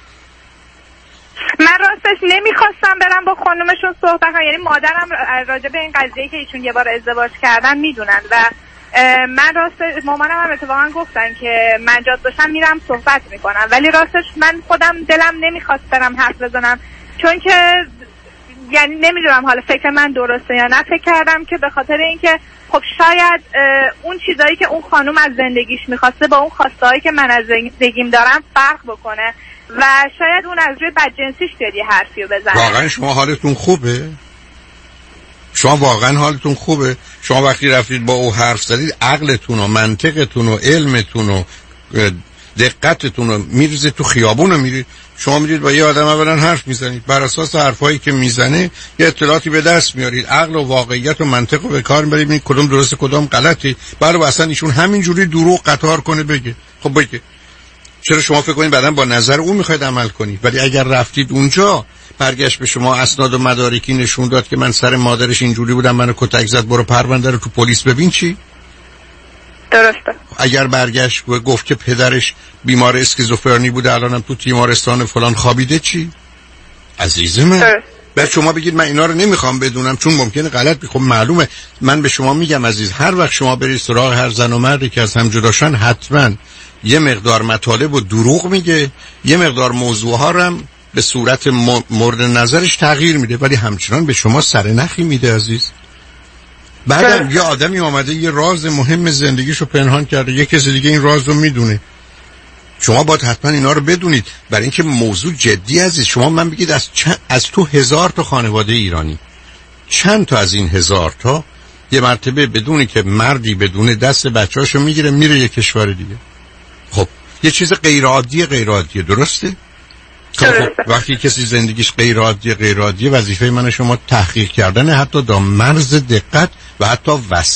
S9: من راستش نمیخواستم برم با خانومشون صحبت کنم، یعنی مادرم راجع به این قضیه که ایشون یه بار ازدواج کردن میدونن و من راستش مامانم هم اتفاقا گفتن که من جاد باشم میرم صحبت میکنم، ولی راستش من خودم دلم نمیخواست برم حرف بزنم، چون که یعنی نمیدونم حالا فکر من درسته یا نه. فکر کردم که به خاطر اینکه خب شاید اون چیزایی که اون خانوم از زندگیش میخواسته با اون خواستهایی که من از زندگیم دارم فرق بکنه و شاید اون از روی بدجنسیش بیاد یه حرفی رو بزنه.
S1: واقعا شما حالتون خوبه؟ شما واقعا حالتون خوبه؟ شما وقتی رفتید با او حرف زدید عقلتون و منطقتون و علمتون و دقتتون رو میریزید تو خیابون رو میرید، شما میرید با یه آدم اولا حرف میزنید، بر اساس حرفایی که میزنه یه اطلاعاتی به دست میارید، عقل و واقعیت و منطق رو به کار میبرید، ببینید کدوم درسته کدوم غلطه. برای اصلا ایشون همینجوری دروغ قطار کنه بگه. خب بگه. چرا شما فکر کنید بعداً با نظر اون میخواید عمل کنید؟ ولی اگر رفتید اونجا برگشت به شما اسناد و مدارکی نشون داد که من سر مادرش اینجوری بودم، منو کتک زد، برو پرونده رو تو پلیس ببین، چی؟
S9: درسته.
S1: اگر برگشت و گفت که پدرش بیمار اسکیزوفرنی بوده الانم تو تیمارستان فلان خوابیده، چی؟ عزیز من بعد شما بگید من اینا رو نمیخوام بدونم چون ممکنه غلط بخوام. معلومه. من به شما میگم عزیز، هر وقت شما برید سراغ هر زن و مردی که از هم جداشن حتما یه مقدار مطالب و دروغ میگه، یه مقدار موضوعها رو هم به صورت مورد نظرش تغییر میده، ولی همچنان به شما سرنخی میده عزیز. بعدم یه آدمی اومده یه راز مهم زندگیشو پنهان کرده، یه کسی دیگه این راز رو میدونه. شما باید حتما اینا رو بدونید برای اینکه موضوع جدی عزیز. شما من بگید از تو 1000 تا خانواده ایرانی چند تا از این 1000 تا یه مرتبه بدونی که مردی بدون دست بچه‌اشو میگیره میره یه کشور دیگه. خب یه چیز غیر عادیه درسته؟ خب وقتی کسی زندگیش غیر عادیه وظیفه من و شما تحقیق کردن حتی تا مرز دقت و حتی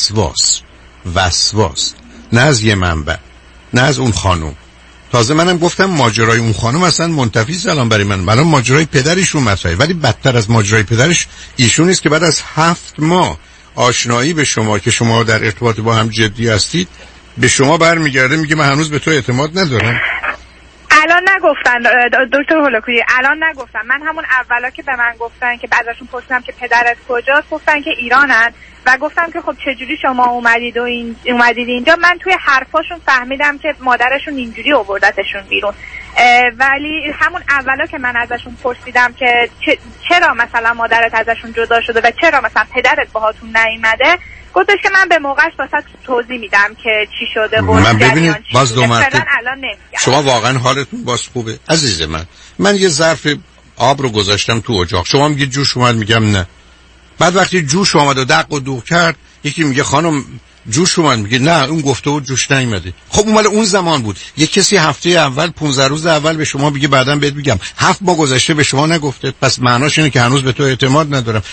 S1: وسواس نه از یه منبع، نه از اون خانم. تازه منم گفتم ماجرای اون خانم اصلا منتفی الان برای من ماجرای پدرشون مطرحه، ولی بدتر از ماجرای پدرش ایشون است که بعد از 7 ماه آشنایی به شما که شما در ارتباط با هم جدی هستید به شما برمیگرده میگه من هنوز به تو اعتماد ندارم.
S9: الان نگفتن دکتر هولوکویی، الان نگفتن. من همون اولا که به من گفتن که بعدشون پرسیدم که پدرت کجاست، گفتن که ایرانن و گفتم که خب چجوری شما اومدید اینجا. من توی حرفاشون فهمیدم که مادرشون اینجوری آوردتشون بیرون، ولی همون اولا که من ازشون پرسیدم که چرا مثلا مادرت ازشون جدا شده و چرا مثلا پدرت باهاتون نیومده، گفتش که من به موقعش واسه توضیح میدم که چی شده.
S1: من ببینید باز دو مرتبه شما واقعا حالتون باز خوبه عزیز من یه ظرف آب رو گذاشتم تو اجاق، شما میگید جوش اومد، میگم نه. بعد وقتی جوش اومد و دق و دوغ کرد یکی میگه خانم جوش اومد. میگه نه اون گفته بود جوش نیومده. خب اون مال اون زمان بود. یک کسی هفته اول 15 روز اول به شما بگه بعداً بهت میگم 7 ماه گذشته به شما نگفته، پس معناش اینه که هنوز به تو اعتماد ندارم.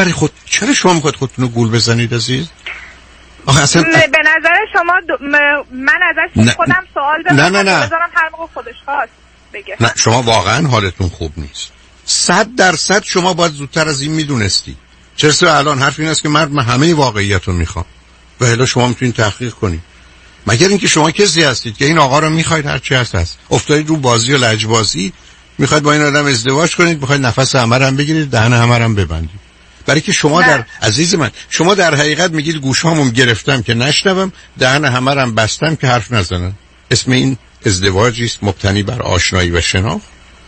S1: چرا شما میخواید خودتون رو گول بزنید عزیز؟ آخه اصلا
S9: به نظر شما من ازش خودم سوال دارم بذارم هر موقع خودش خواست بگه.
S1: نه شما واقعا حالتون خوب نیست. 100% شما باید زودتر از این میدونستی. چرا الان حرف این است که من همه واقعیت رو میخوام و حالا شما میتونید تحقیق کنید. مگر اینکه شما کسی هستید که این آقا رو میخواید هر چی هست افتادید رو بازی و لجبازی، میخواید با این آدم ازدواج کنید، میخواید نفس همه رو هم بگیرید، دهن همه رو هم ببندید. برای که شما در عزیز من شما در حقیقت میگید گوشامو گرفتم که نشنوم، دهن همه رو هم بستم که حرف نزنن. اسم این ازدواجی است مبتنی بر آشنایی و شناخت.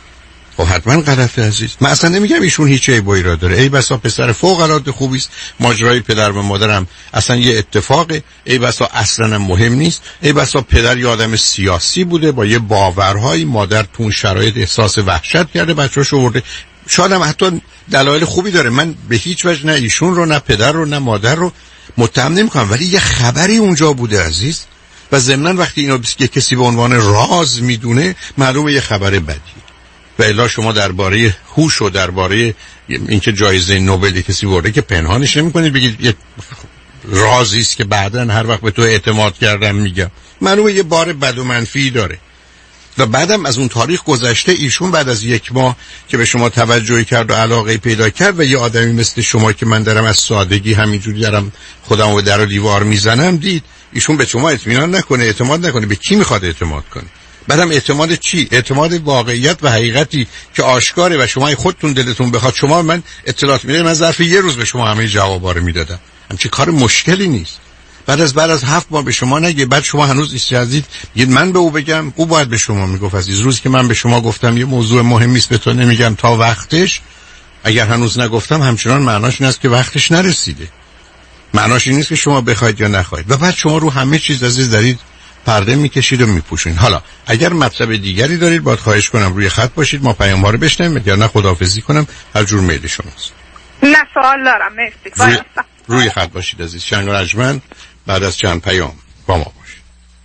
S1: خب حتما غلطه عزیز. من اصلا نمیگم ایشون هیچ عیبی را داره. ای بسا پسر فوق العاده خوبی است، ماجرای پدر و مادرم اصلا یه اتفاقه، ای بسا اصلا مهم نیست، ای بسا پدر یه آدم سیاسی بوده با یه باورهای، مادر تو اون شرایط احساس وحشت کرده بچه‌شو آورده. شاید هم حتی دلایل خوبی داره. من به هیچ وجه نه ایشون رو نه پدر رو نه مادر رو متهم نمی‌کنم، ولی یه خبری اونجا بوده عزیز و ضمناً وقتی اینو کسی به عنوان راز میدونه معلومه یه خبر بدی. و الا شما درباره هوش و درباره اینکه جایزه نوبل کسی برده که پنهانش نمی‌کنید، بگید یه رازی است که بعداً هر وقت به تو اعتماد کردم میگم. معلومه یه بار بد و منفی داره. و بعدم از اون تاریخ گذشته ایشون بعد از 1 ماه که به شما توجهی کرد و علاقه پیدا کرد و یه آدمی مثل شما که من دارم از سادگی همینجوری دارم خودم رو در و دیوار میزنم دید، ایشون به شما اطمینان نکنه، اعتماد نکنه. به کی میخواد اعتماد کنه؟ بعدم اعتماد چی؟ اعتماد واقعیت و حقیقتی که آشکاره و شما خودتون دلتون بخواد شما من اطلاعات میدید، من ظرف 1 روز به شما همه جوابا رو میدادم. همچین کار مشکلی نیست. بعد از 7 ماه به شما نگه، بعد شما هنوز استعدادید میگید من به او بگم، او باید به شما میگفت عزیز. روزی که من به شما گفتم یه موضوع مهمی است به تو نمیگم تا وقتش، اگر هنوز نگفتم همچنان معناش این است که وقتش نرسیده. معناش این نیست که شما بخواید یا نخواید. و بعد شما رو همه چیز عزیز دارید پرده میکشید و میپوشین. حالا اگر مطلب دیگری دارید باید خواهش کنم روی خط باشید، ما پیام‌ها رو بشنویم یا نه خداحافظی کنم، هر جور میل شماست.
S9: نه سوال دارم. مرسی.
S1: روی خط باشید عزیز. شنگرجمن بعد از چند پیام با ما باشید.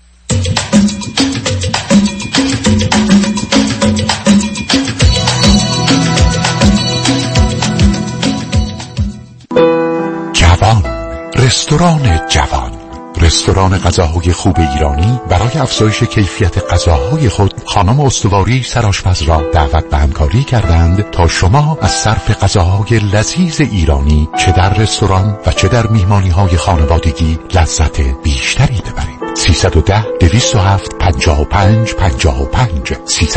S11: جوان، رستوران جوان، رستوران غذاهای خوب ایرانی برای افزایش کیفیت غذاهای خود خانم استواری سرآشپز را دعوت به همکاری کردند تا شما از صرف غذاهای لذیذ ایرانی چه در رستوران و چه در میهمانی‌های خانوادگی لذت بیشتری ببرید. 310-207-55-55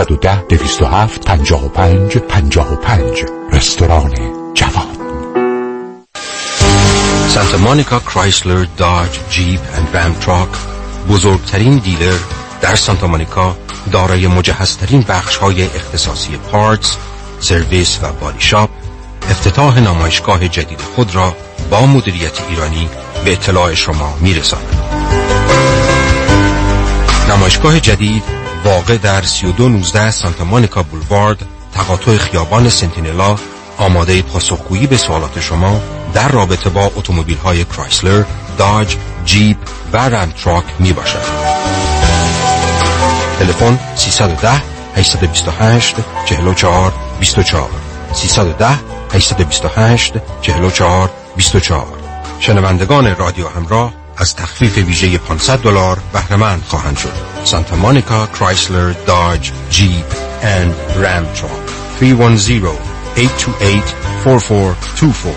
S11: 310-207-55-55 رستوران جوان.
S22: سانتا مونیکا کرایسلر، داج، جیپ اند رام تراک بزرگترین دیلر در سانتا مونیکا دارای مجهزترین بخش‌های اختصاصی پارتس، سرویس و بادی شاپ افتتاح نمایشگاه جدید خود را با مدیریت ایرانی به اطلاع شما می‌رساند. نمایشگاه جدید واقع در 3219 سانتا مونیکا بولوارد تقاطع خیابان سنتینلا آماده پاسخگویی به سوالات شما در رابطه با اتومبیل‌های کرایسلر، داج، جیپ و رام تراک می باشد. تلفن 310-828-44-24 310-828-44-24. شنوندگان رادیو همراه از تخفیف ویژه $500 بهره مند خواهند شد. سانتا مونیکا کرایسلر، داج، جیپ اند رام تراک 310-828-4424.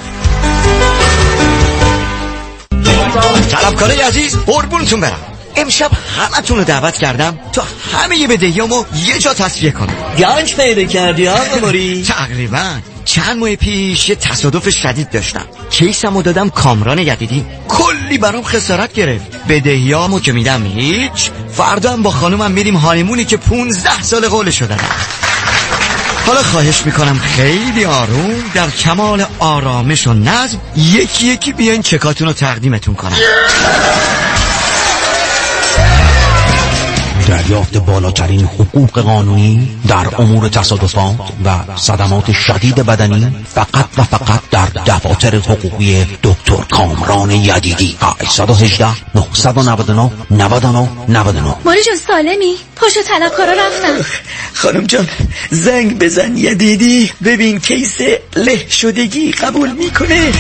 S6: طلبکارای عزیز قربونتون برم، امشب همتون رو دعوت کردم تا همه بدهیامو یه جا تصفیه کنم.
S10: گنج پیدا کردی آقا موری؟
S6: تقریبا چند ماه پیش یه تصادف شدید داشتم، کیسمو دادم کامران یدیدی، کلی برام خسارت گرفت. بدهیامو که میدم هیچ، فردا هم با خانومم میریم هانیمونی که 15 سال قولشو دادم. حالا خواهش میکنم خیلی آروم در کمال آرامش و نظم یکی یکی بیاین چکاتون رو تقدیمتون کنم.
S11: در دریافت بالاترین حقوق قانونی در امور تصادفات و صدمات شدید بدنی فقط و فقط در دفاتر حقوقی دکتر کامران یدیدی. 818 999 99 99.
S24: موری جون سالمی؟ پاشو طلبکارا رفتن.
S10: خانم جان زنگ بزن یدیدی ببین کیس له شدگی قبول میکنه.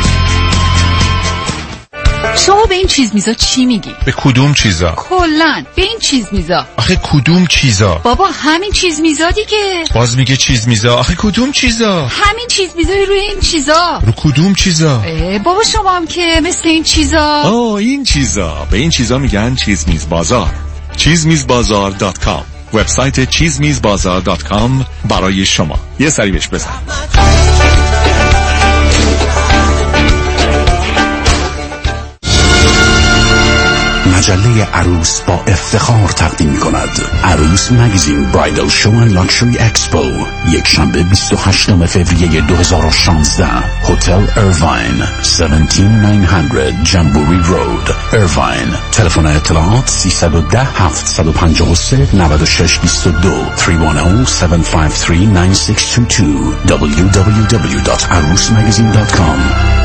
S18: شما به این چیز میزا چی میگی؟
S12: به کدوم چیزا؟
S18: کلن به این چیز میزا.
S12: آخه کدوم چیزا؟
S18: بابا همین چیز میزا دیگه.
S12: باز میگه چیز میزا. آخه کدوم چیزا؟
S18: همین چیز میزای روی این چیزا.
S12: رو کدوم چیزا؟
S18: بابا شما هم که مثل این چیزا.
S12: این چیزا. به این چیزا میگن چیز میز بازار. چیزمیزبازار.com. وبسایت چیزمیزبازار.com برای شما. یه سری بهش بزن.
S13: مجله عروس با افتخار تقدیم می‌کند عروس مگزین برایدل شو و لاکچری اکسپو، یک شنبه 28 فوریه 2016، هتل ایرواین 17900 جمبوری رود، ایرواین. تلفن اطلاعات 310 753 9622 310 753 9622 www.arusmagazine.com.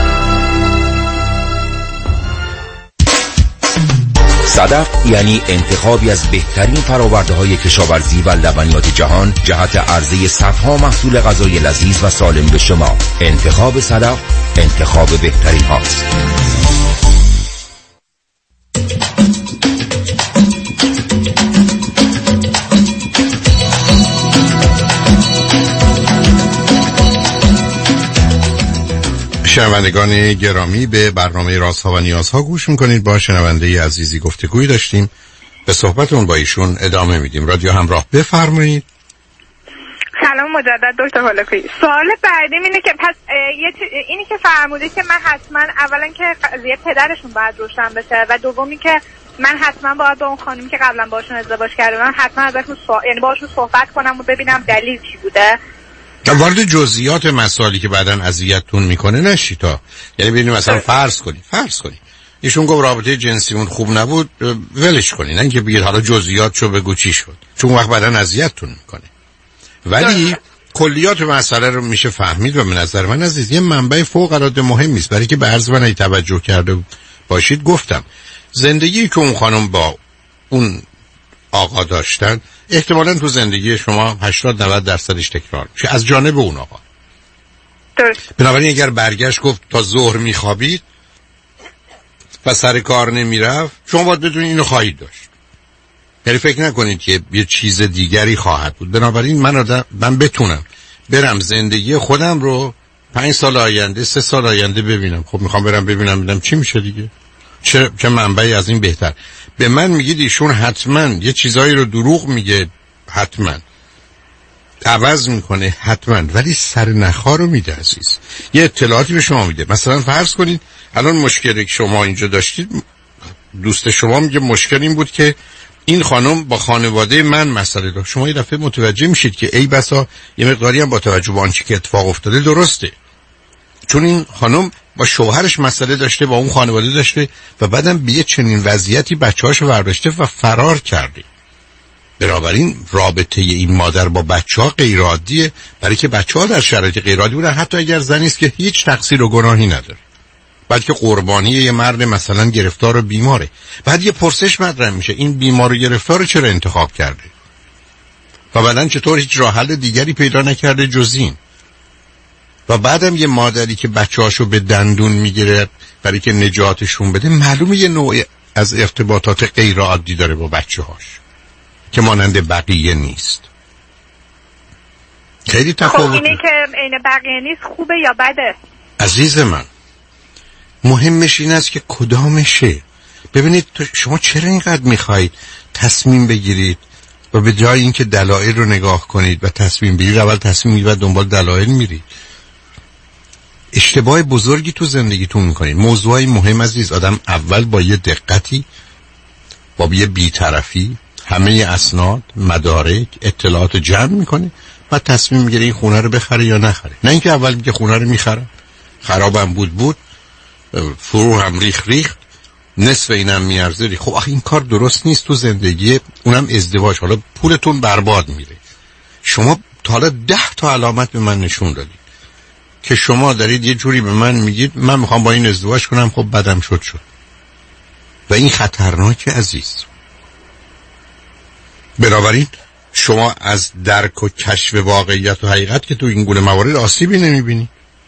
S11: صدف یعنی انتخابی از بهترین فرآورده‌های کشاورزی و لبنیات جهان جهت عرضه صدها محصول غذای لذیذ و سالم به شما. انتخاب صدف انتخاب بهترین هاست.
S1: شنوندگان گرامی، به برنامه رازها و نیازها گوش میکنید. با شنونده عزیزی گفتگویی داشتیم، به صحبتون با ایشون ادامه میدیم. رادیو همراه، بفرمایید.
S9: سلام مجدد دکتر هولوکی. سوال بعدیم اینه که پس اینی که فرموده که من حتما اولا که قضیه پدرشون باید روشن بشه و دومی که من حتما باید با اون خانمی که قبلا باشون ازدواج کردم حتما ازشون یعنی باشون صحبت کنم و ببینم دلیل چی بوده.
S1: وارد جزئیات مسائلی که بعداً اذیتتون میکنه نشی تا یعنی ببینید مثلا فرض کنید ایشون گفت رابطه جنسیمون خوب نبود، ولش کنید، نه اینکه بگید حالا جزئیاتشو بگو چی شد، چون وقت بعداً اذیتتون میکنه. ولی کلیات مسئله رو میشه فهمید و به نظر من عزیز یه منبع فوق العاده مهمی است. برای که به عرض من توجه کرده باشید گفتم زندگی که اون خانم با اون آقا داشتن احتمالاً تو زندگی شما 80-90% تکرار میشه از جانب اون آقا. بنابراین اگر برگشت گفت تا ظهر میخوابید و سر کار نمیرفت، شما باید بدونید اینو خواهید داشت. یعنی فکر نکنید که یه چیز دیگری خواهد بود. بنابراین من بتونم برم زندگی خودم رو 5 سال آینده 3 سال آینده ببینم. خب میخوام برم ببینم چی میشه دیگه. چه منبعی از این بهتر. به من میگید ایشون حتما یه چیزایی رو دروغ میگه، حتما عوض میکنه، حتما، ولی سر نخا رو میده عزیز. یه اطلاعاتی به شما میده. مثلا فرض کنید الان مشکلی که شما اینجا داشتید، دوست شما میگه مشکل این بود که این خانم با خانواده من مسئله داشت. شما یه دفعه متوجه میشید که ای بسا یه مقداری هم با توجه به آنچه که اتفاق افتاده درسته، چون این خانم با شوهرش مسئله داشته، با اون خانواده داشته و بعدم به یه چنین وضعیتی بچه‌هاشو برداشته و فرار کرده. بنابراین رابطه این مادر با بچه‌ها غیر عادیه، برای که بچه‌ها در شرایط غیر عادی بودن، حتی اگر زنی است که هیچ تقصیر و گناهی نداره، بلکه قربانی یه مرد مثلا گرفتار و بیماره. بعد یه پرسش مطرح میشه این بیمار و گرفتار رو چرا انتخاب کرده و بعدن چطور هیچ راه حل دیگری پیدا نکرده جز این. و بعدم یه مادری که بچه‌هاشو به دندون میگیره برای که نجاتشون بده، معلومه یه نوع از ارتباطات غیر عادی داره با بچه‌هاش که مانند بقیه نیست. خیلی تفاوت.
S9: خب اینه که این بقیه نیست خوبه یا بده؟
S1: عزیز من مهمش این است که کدامشه. ببینید شما چرا اینقدر میخواید تصمیم بگیرید و به جای اینکه دلایل رو نگاه کنید و تصمیم بگیرید، اول تصمیم میگیرید و دنبال دلایل میرید. اشتباه بزرگی تو زندگیتون میکنید. موضوعی مهم عزیز، آدم اول با یه دقتی، با یه بی‌طرفی همه اسناد، مدارک، اطلاعات جمع میکنه و تصمیم میگیره این خونه رو بخره یا نخره. نه اینکه اول میگه خونه رو میخرم، خرابم بود، فرو هم ریخت، نصف اینم میارزه. خب آخه این کار درست نیست تو زندگی، اونم ازدواج. حالا پولتون برباد میره. شما تا حالا 10 تا علامت به من نشون دادید که شما دارید یه جوری به من میگید من میخوام با این ازدواج کنم، خب بدم شد و این خطرناکه عزیز. بنابراین شما از درک و کشف واقعیت و حقیقت که تو این گونه موارد آسیبی نمیبینی.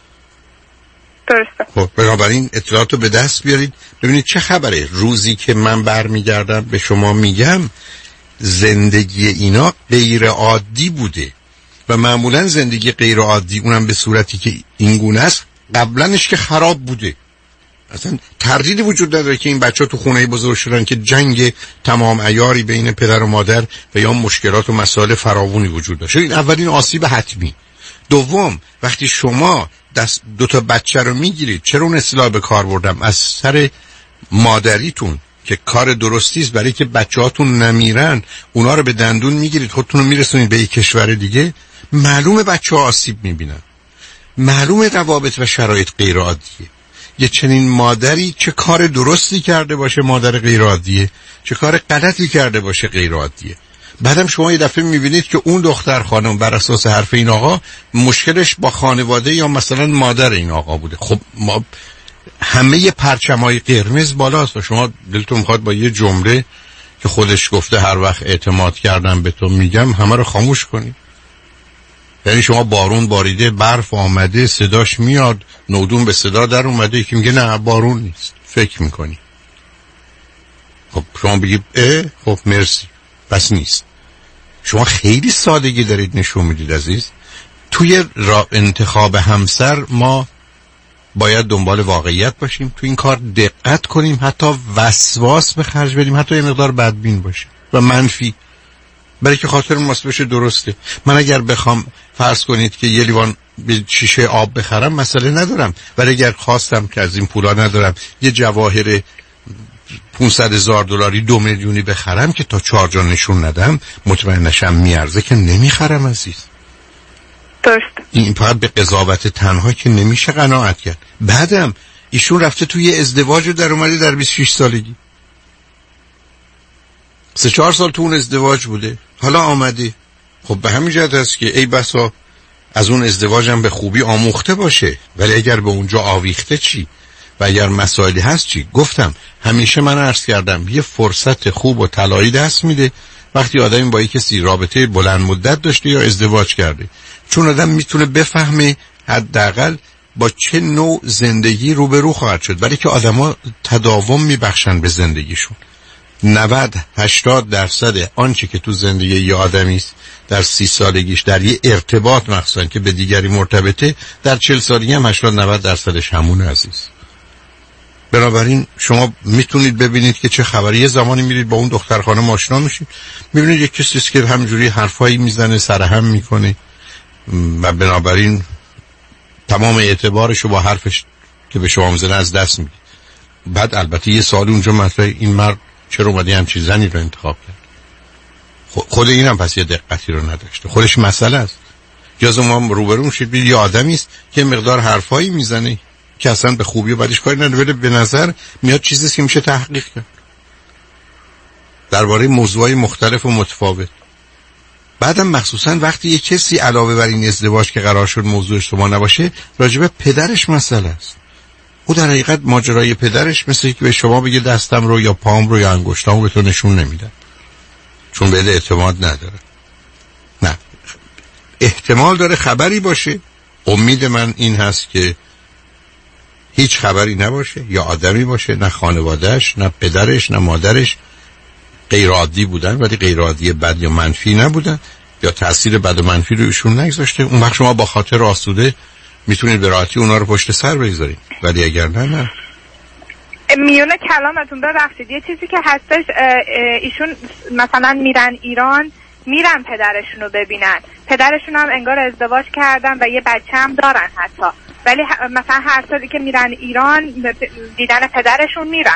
S9: درسته.
S1: خب بنابراین اطلاعاتو به دست بیارید ببینید چه خبره. روزی که من برمیگردم به شما میگم زندگی اینا غیر عادی بوده و معمولا زندگی غیر عادی اونم به صورتی که این گونه است قبلنش که خراب بوده. اصلا تردیدی وجود نداره که این بچه ها تو خونه بزرگ شدن که جنگ تمام عیاری بین پدر و مادر و یا مشکلات و مسائل فراوانی وجود داشته. این اولین آسیب حتمی. دوم وقتی شما دست 2 تا بچه رو میگیرید، چرا اون اصطلاح به کار بردم، از سر مادریتون که کار درستی است برای که بچه‌هاتون نمیرن اونا رو به دندون میگیرید خودتون رو میرسونید به یک کشور دیگه، معلومه بچه‌ها آسیب میبینن، معلومه روابط و شرایط غیر عادیه. یه چنین مادری چه کار درستی کرده باشه مادر غیر عادیه، چه کار غلطی کرده باشه غیر عادیه. بعدم شما یه دفعه میبینید که اون دختر خانم بر اساس حرف این آقا مشکلش با خانواده یا مثلا مادر این آقا بوده. خب ما همه پرچمای قرمز بالاست و شما دلتون میخواد با یه جمله که خودش گفته هر وقت اعتماد کردم به تو میگم همه رو خاموش کنید. یعنی شما بارون باریده، برف آمده، صداش میاد، نودون به صدا در اومده که میگه نه بارون نیست، فکر میکنی. خب شما بگید خب مرسی پس نیست. شما خیلی سادگی دارید نشون میدید عزیز. توی انتخاب همسر ما باید دنبال واقعیت باشیم، تو این کار دقت کنیم، حتی وسواس به خرج بدیم، حتی یه مقدار بدبین باشیم و منفی، برای که خاطر ماست بشه درسته. من اگر بخوام فرض کنید که یه لیوان شیشه آب بخرم مسئله ندارم، ولی اگر خواستم که از این پولا ندارم یه جواهر $500,000 2 میلیونی بخرم که تا 4 جا نشون ندم مطمئن نشم میارزه که نمیخرم عزیز.
S9: درست. این
S1: فقط به قضاوت تنها که نمیشه قناعت کرد. بعدم ایشون رفته توی ازدواج و در اومده در 26 سالگی 3-4 سال تو اون ازدواج بوده، حالا آمده. خب به همین جهت هست که ای بسا از اون ازدواجم به خوبی آموخته باشه، ولی اگر به اونجا آویخته چی و اگر مسائلی هست چی؟ گفتم همیشه من عرض کردم یه فرصت خوب و طلایی دست میده وقتی آدمی با یک کسی رابطه بلند مدت داشته یا ازدواج کرده، چون آدم میتونه بفهمه حداقل با چه نوع زندگی روبرو خواهد شد، برای که آدما تداوم میبخشن به زندگیشون. 90-80% آنچه که تو زندگی یه آدمی است در 30 سالگیش در یه ارتباط مخصوصا که به دیگری مرتبطه، در 40 سالگی هم 80-90% همونه عزیز. بنابراین شما میتونید ببینید که چه خبری. یه زمانی میرید با اون دختر خانم آشنا میشید، میبینید یک کسی است که همجوری حرفایی میزنه، سرهم میکنه و بنابراین تمام اعتبارشو با حرفش که به شما میزنه از دست میدید. بعد البته یه سوال اونجا مطرحه، این مرد چرا اومده همچین زنی رو انتخاب کرد؟ خود اینم پس یه دقتی رو نداشته، خودش مسئله است. یا زمان روبرو میشید یه آدمی است که مقدار حرفایی میزنه که اصلا به خوبی و بدش کاری نداره، به نظر میاد چیزی که میشه تحقیق کرد درباره موضوعات مختلف و متفاوت. بعدم مخصوصا وقتی یه کسی علاوه بر این ازدواج که قرار شد موضوع شما نباشه، راجب پدرش مسئله است. او در حقیقت ماجرای پدرش مثل که به شما بگه دستم رو یا پام رو یا انگشتامو به تو نشون نمیدم چون به اعتماد نداره. نه، احتمال داره خبری باشه. امید من این هست که هیچ خبری نباشه، یا آدمی باشه نه خانوادهش نه پدرش نه مادرش غیر عادی بودن ولی غیر عادی بد یا منفی نبودن یا تأثیر بد و منفی رو ایشون نگذاشته. اون وقت شما با خاطر آسوده میتونید به راحتی اونا رو پشت سر بگذارید، ولی اگر نه
S9: میونه کلامتون ببخشید یه چیزی که هستش، ایشون مثلا میرن ایران، میرن پدرشون رو ببینن، پدرشون هم انگار ازدواج کردن و یه بچه هم دارن حتی، ولی مثلا هر سالی که میرن ایران دیدن پدرشون میرن.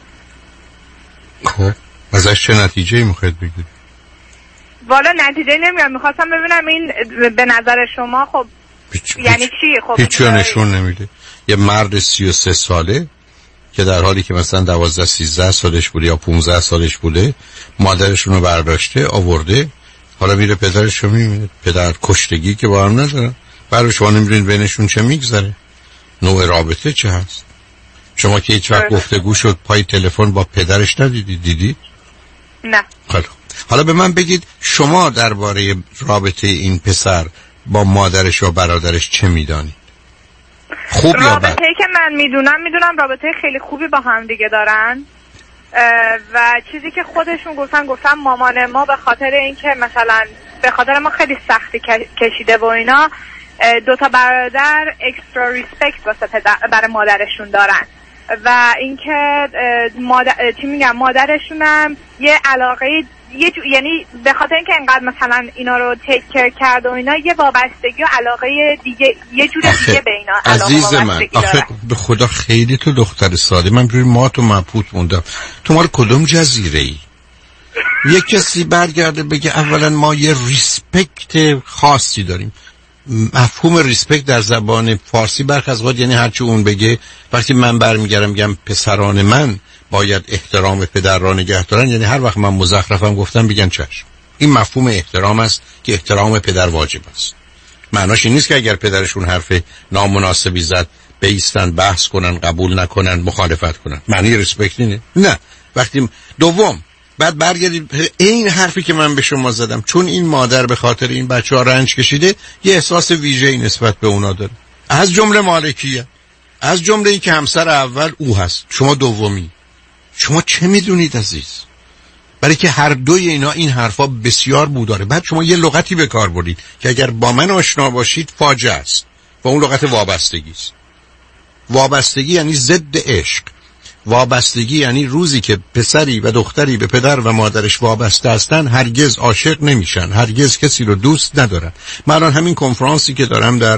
S1: خب ازش چه نتیجه‌ای میخواید بگیرید؟
S9: والا نتیجه نمیاد، میخواستم ببینم این به نظر شما خب یعنی چی؟ خب
S1: هیچی نشون نمیده. یه مرد 33 ساله که در حالی که مثلا 12-13 سالش بوده یا 15 سالش بوده مادرشون رو برداشته آورده، حالا میره پدرش رو میبینه، پدر کشتگی که با هم ندارن، برای شما نمیدونید بینشون چه میگذره، نوع رابطه چه هست. شما که هیچ وقت گفتگو شد پای تلفن با پدرش ندیدی؟
S9: نه.
S1: خیلی. حالا به من بگید شما درباره رابطه این پسر با مادرش و برادرش چه میدانید؟ خوب یا بد؟
S9: رابطه‌ای که من میدونم رابطه خیلی خوبی با هم دیگه دارن و چیزی که خودشون گفتن مامان ما به خاطر اینکه مثلا به خاطر ما خیلی سختی کشیده و اینا، 2 تا برادر اکسترا ریسپکت واسه برای مادرشون دارن و اینکه مادرشون هم یه علاقه یعنی به خاطر اینکه انقدر مثلا اینا رو تیک کیر کرد و اینا یه وابستگی و علاقه دیگه یه جور دیگه به اینا
S1: عزیز من آخه به خدا خیلی تو دختر ساده، من روی مات و مبهوت موندم. تو مال کدوم جزیره ای؟ یه کسی برگرده بگه اولا ما یه ریسپکت خاصی داریم. مفهوم ریسپکت در زبان فارسی برخی از اوقات یعنی هرچی اون بگه. وقتی من برمیگردم میگم پسران من باید احترام پدر را نگه دارن، یعنی هر وقت من مزخرفم گفتم بگن چشم. این مفهوم احترام است که احترام پدر واجب است. معناش این نیست که اگر پدرشون حرف نامناسبی زد بایستن بحث کنن، قبول نکنن، مخالفت کنن. معنی ریسپکت اینه؟ نه. وقتی دوم بعد برگردید این حرفی که من به شما زدم، چون این مادر به خاطر این بچه‌ها رنج کشیده یه احساس ویژه‌ای نسبت به اونا داره، از جمله مالکیت، از جمله این که همسر اول او هست، شما دومی. شما چه میدونید عزیز؟ برای که هر دوی اینا این حرفا بسیار بوداره. بعد شما یه لغتی به کار بردید که اگر با من آشنا باشید فاجعه است و اون لغت وابستگی است. وابستگی یعنی ضد عشق. وابستگی یعنی روزی که پسری و دختری به پدر و مادرش وابسته هستن هرگز عاشق نمیشن، هرگز کسی رو دوست ندارن. من الان همین کنفرانسی که دارم در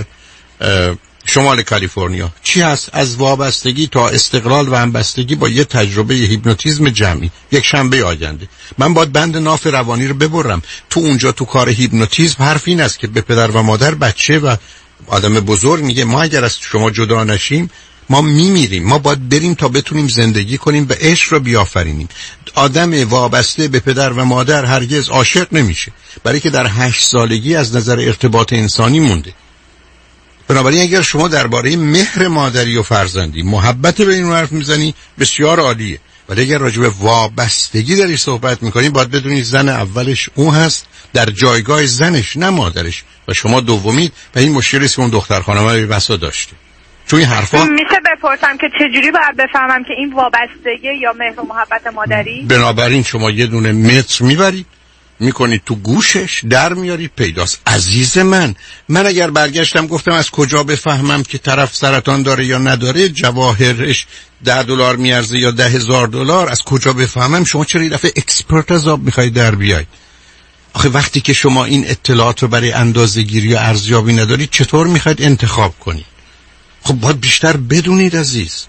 S1: شمال کالیفرنیا چی هست؟ از وابستگی تا استقلال و همبستگی با یه تجربه هیپنوتیزم جمعی. یک شنبه آینده من باید بند ناف روانی رو ببرم. تو اونجا تو کار هیپنوتیزم حرف این است که به پدر و مادر بچه و آدم بزرگ میگه ما اگر از شما جدا نشیم ما میمیریم، ما باید بریم تا بتونیم زندگی کنیم و عشق رو بیافرینیم. آدم وابسته به پدر و مادر هرگز عاشق نمیشه، برای که در 8 سالگی از نظر ارتباط انسانی مونده. بنابراین اگر شما درباره مهر مادری و فرزندی محبت به این حرف میزنی بسیار عالیه، ولی اگر راجع به وابستگی داری صحبت میکنی باید بدونی زن اولش اون هست در جایگاه زنش نه مادرش و شما دومید و این مشکلی است که اون دختر خانم به بسا داشته. چون این حرفا
S9: میشه بپرسم که چجوری باید بفهمم که این وابستگی یا مهر و محبت مادری؟
S1: بنابراین شما یه دونه متر میبرید میکنید تو گوشش در میارید پیداست. عزیز من اگر برگشتم گفتم از کجا بفهمم که طرف سرطان داره یا نداره، جواهرش $10 میارزه یا $10,000، از کجا بفهمم؟ شما چرا یه دفعه اکسپرت از آب میخواید در بیاید؟ آخه وقتی که شما این اطلاعات رو برای اندازه‌گیری یا ارزیابی ندارید چطور میخواید انتخاب کنید؟ خب باید بیشتر بدونید عزیز.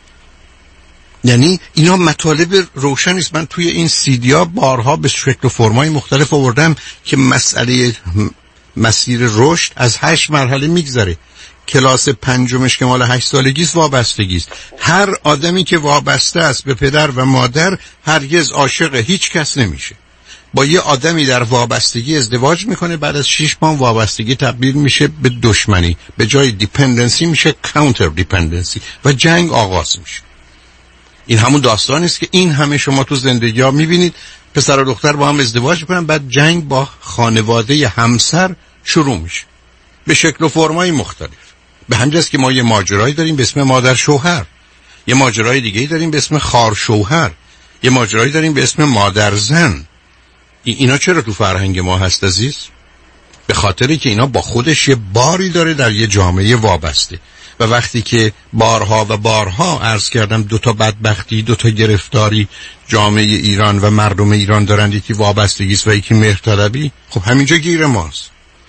S1: یعنی اینا مطالب روشن است. من توی این سیدیا بارها به شکل و فرمای مختلف آوردم که مسئله مسیر رشد از 8 مرحله میگذره. کلاس 5 که مال 8 سالگی است وابستگی است. هر آدمی که وابسته است به پدر و مادر هرگز عاشق هیچ کس نمیشه. با یه آدمی در وابستگی ازدواج میکنه، بعد از 6 ماه وابستگی تبدیل میشه به دشمنی، به جای دیپندنسی میشه کانتر دیپندنسی و جنگ آغاز میشه. این همون داستانی است که این همه شما تو زندگی ها میبینید. پسر و دختر با هم ازدواج میکنن، بعد جنگ با خانواده همسر شروع میشه به شکل و فرمای مختلف. به همین جاست که ما یه ماجرایی داریم به اسم مادر شوهر، یه ماجرای دیگه داریم به اسم خار شوهر، یه ماجرایی داریم به اسم مادر زن. اینا چرا تو فرهنگ ما هست عزیز؟ به خاطری که اینا با خودش یه باری داره در یه جامعه وابسته. و وقتی که بارها و بارها عرض کردم 2 تا بدبختی، 2 تا گرفتاری جامعه ایران و مردم ایران دارن، یکی وابستگی است و یکی مهرطلبی، خب همینجا گیر ماست.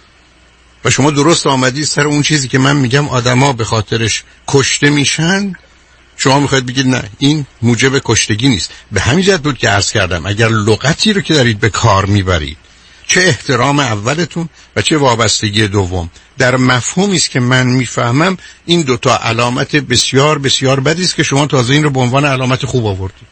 S1: و شما درست آمدید سر اون چیزی که من میگم آدما به خاطرش کشته میشن، شما میخواید بگید نه این موجب کشتگی نیست. به همین جهت بود که عرض کردم اگر لغتی رو که دارید به کار میبرید چه احترام اولتون و چه وابستگی دوم. در مفهومی است که من میفهمم این دوتا علامت بسیار بسیار بدی است که شما تازه این رو به عنوان علامت خوب آوردید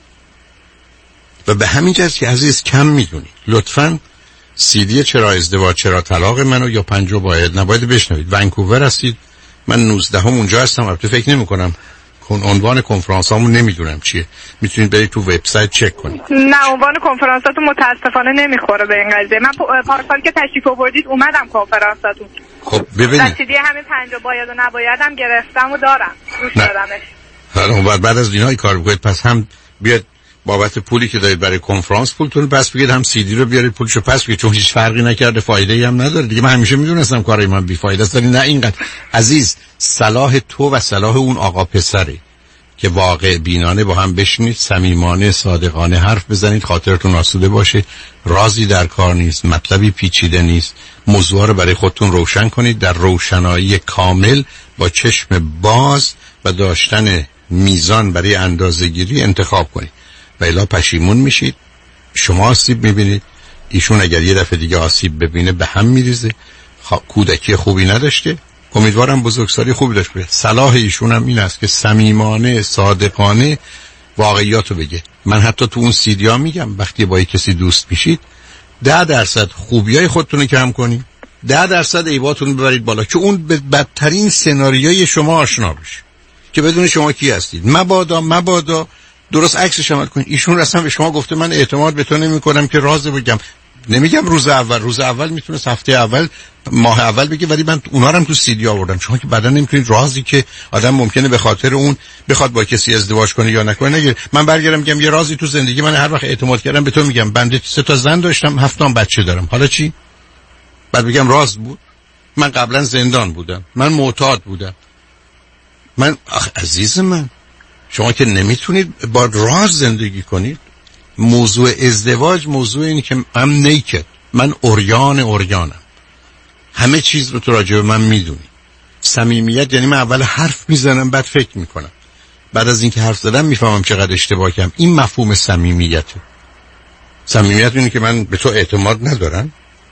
S1: و به همین جهت که عزیز کم میدونید. لطفاً CD چرا ازدواج چرا طلاق منو یا 50 نباید بشنوید. ونکوور هستید، من 19 اونجا هستم. البته فکر نمی‌کنم عنوان کنفرانسامون نمیدونم چیه، میتونید برید تو وبسایت چک کنید.
S9: نه عنوان کنفرانساتون متاسفانه نمیخوره به این قضیه. من پارسال که تشریف آوردید اومدم کنفرانساتون.
S1: خب ببینید
S9: CD همین 50 باید و نبایدم گرفتم و دارم روش دادمش.
S1: حالا بعد از اینای کار بکنید، پس هم بیاد بابت پولی که دارید برای کنفرانس پولتون پس بگید، هم CD رو بیارید پولشو پس بگید، چون هیچ فرقی نکرده، فایده‌ای هم نداره دیگه. من همیشه میدونستم کارای من بیفایده است. نه اینقدر عزیز، صلاح تو و صلاح اون آقا پسره که واقع بینانه با هم بشینید، صمیمانه صادقانه حرف بزنید، خاطرتون آسوده باشه، رازی در کار نیست، مطلبی پیچیده نیست، موضوع رو برای خودتون روشن کنید در روشنایی کامل با چشم باز و داشتن میزان برای اندازه‌گیری انتخاب کنید و الا پشیمون میشید. شما آسیب میبینید، ایشون اگر یه دفعه دیگه آسیب ببینه به هم میریزه. کودکی خوبی نداشته، امیدوارم بزرگسالی خوبی داشته باشه. صلاح ایشون هم این است که صمیمانه صادقانه واقعیاتو بگه. من حتی تو اون سیدیا میگم وقتی با کسی دوست میشید 10% خوبیای خودتون رو کم کنید، 10% عیباتون رو ببرید بالا که اون به بدترین سناریوی شما آشنا بشه که بدون شما کی هستید. مبادا درست عکسش عمل کنید. ایشون اصلا به شما گفته من اعتماد به تو نمی‌کنم که راز بگم. نمیگم روز اول میتونه هفته اول ماه اول بگه، ولی من اونا رو هم تو CD آوردم. شما که بعدا نمیتونید رازی که آدم ممکنه به خاطر اون بخواد با کسی ازدواج کنه یا نکنه نگه. من برگردم میگم یه رازی تو زندگی من هر وقت اعتماد کردم به تو میگم بنده 3 تا زن داشتم 7 تا بچه دارم، حالا چی؟ بعد بگم راز بود. من قبلا زندان بودم، من معتاد بودم. من عزیز من، شما که نمیتونید با راز زندگی کنید. موضوع ازدواج موضوع اینه که من اوریانم، همه چیز رو تو راجع به من میدونی. صمیمیت یعنی من اول حرف میزنم بعد فکر میکنم، بعد از اینکه حرف زدم میفهمم چقدر اشتباه کردم. این مفهوم صمیمیته. صمیمیت اینه که من به تو اعتماد ندارم.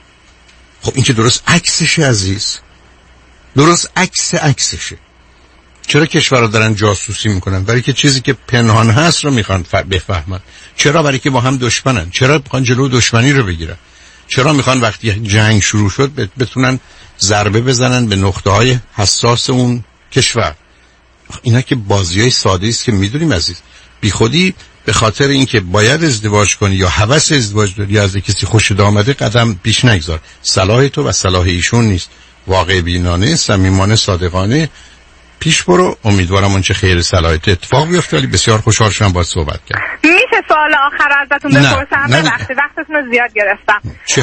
S1: خب این که درست عکسشه عزیز، درست عکسشه. چرا کشورها دارن جاسوسی میکنن؟ برای که چیزی که پنهان هست رو میخوان بفهمن. چرا؟ برای که با هم دشمنن. چرا میخوان جلو دشمنی رو بگیرن؟ چرا میخوان وقتی جنگ شروع شد بتونن ضربه بزنن به نقطه‌های حساس اون کشور؟ اینا که بازیای ساده است که میدونیم عزیز. بی خودی به خاطر اینکه باید ازدواج کنی یا هوس ازدواج داری یا از کسی خوشت آمده قدم پیش نگذار. صلاح تو و صلاح ایشون نیست. واقع بینانه، صمیمانه، صادقانه پیش برو. امیدوارم اون چه خیر صلاحیت اتفاق بیفته. ولی بسیار خوشحال شدم باهات صحبت کردم.
S9: میشه سوال آخر ازتون بپرسم؟ وقتتون رو زیاد گرفتم.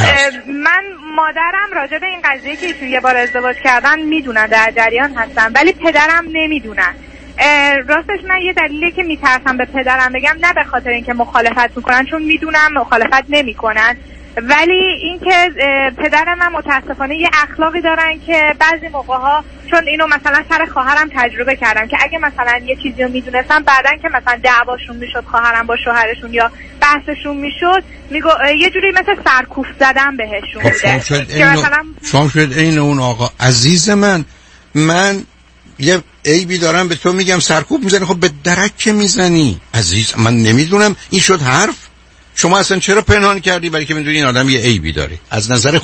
S9: من مادرم راجع به این قضیه که ایشون یه بار ازدواج کردن میدونن، در جریان هستن، ولی پدرم نمیدونن. راستش من یه دلیلی که میترسم به پدرم بگم، نه به خاطر اینکه مخالفت میکنن، چون میدونم مخالفت نمیکنن، ولی اینکه پدر من متاسفانه یه اخلاقی دارن که بعضی موقع‌ها، چون اینو مثلا سر خواهرم تجربه کردم که اگه مثلا یه چیزی رو میدونستم بعدن که مثلا دعواشون میشد خواهرم با شوهرشون یا بحثشون میشد، یه جوری مثل سرکوف زدن بهشون بوده.
S1: شما شاید عین اون آقا. عزیز من یه عیبی دارم به تو میگم سرکوب میزنی. خب به درک که میزنی عزیز. من نمیدونم این شد حرف. شما اصلا چرا پنهان کردی؟ برای که میدونی این آدم یه عیبی داره. از نظر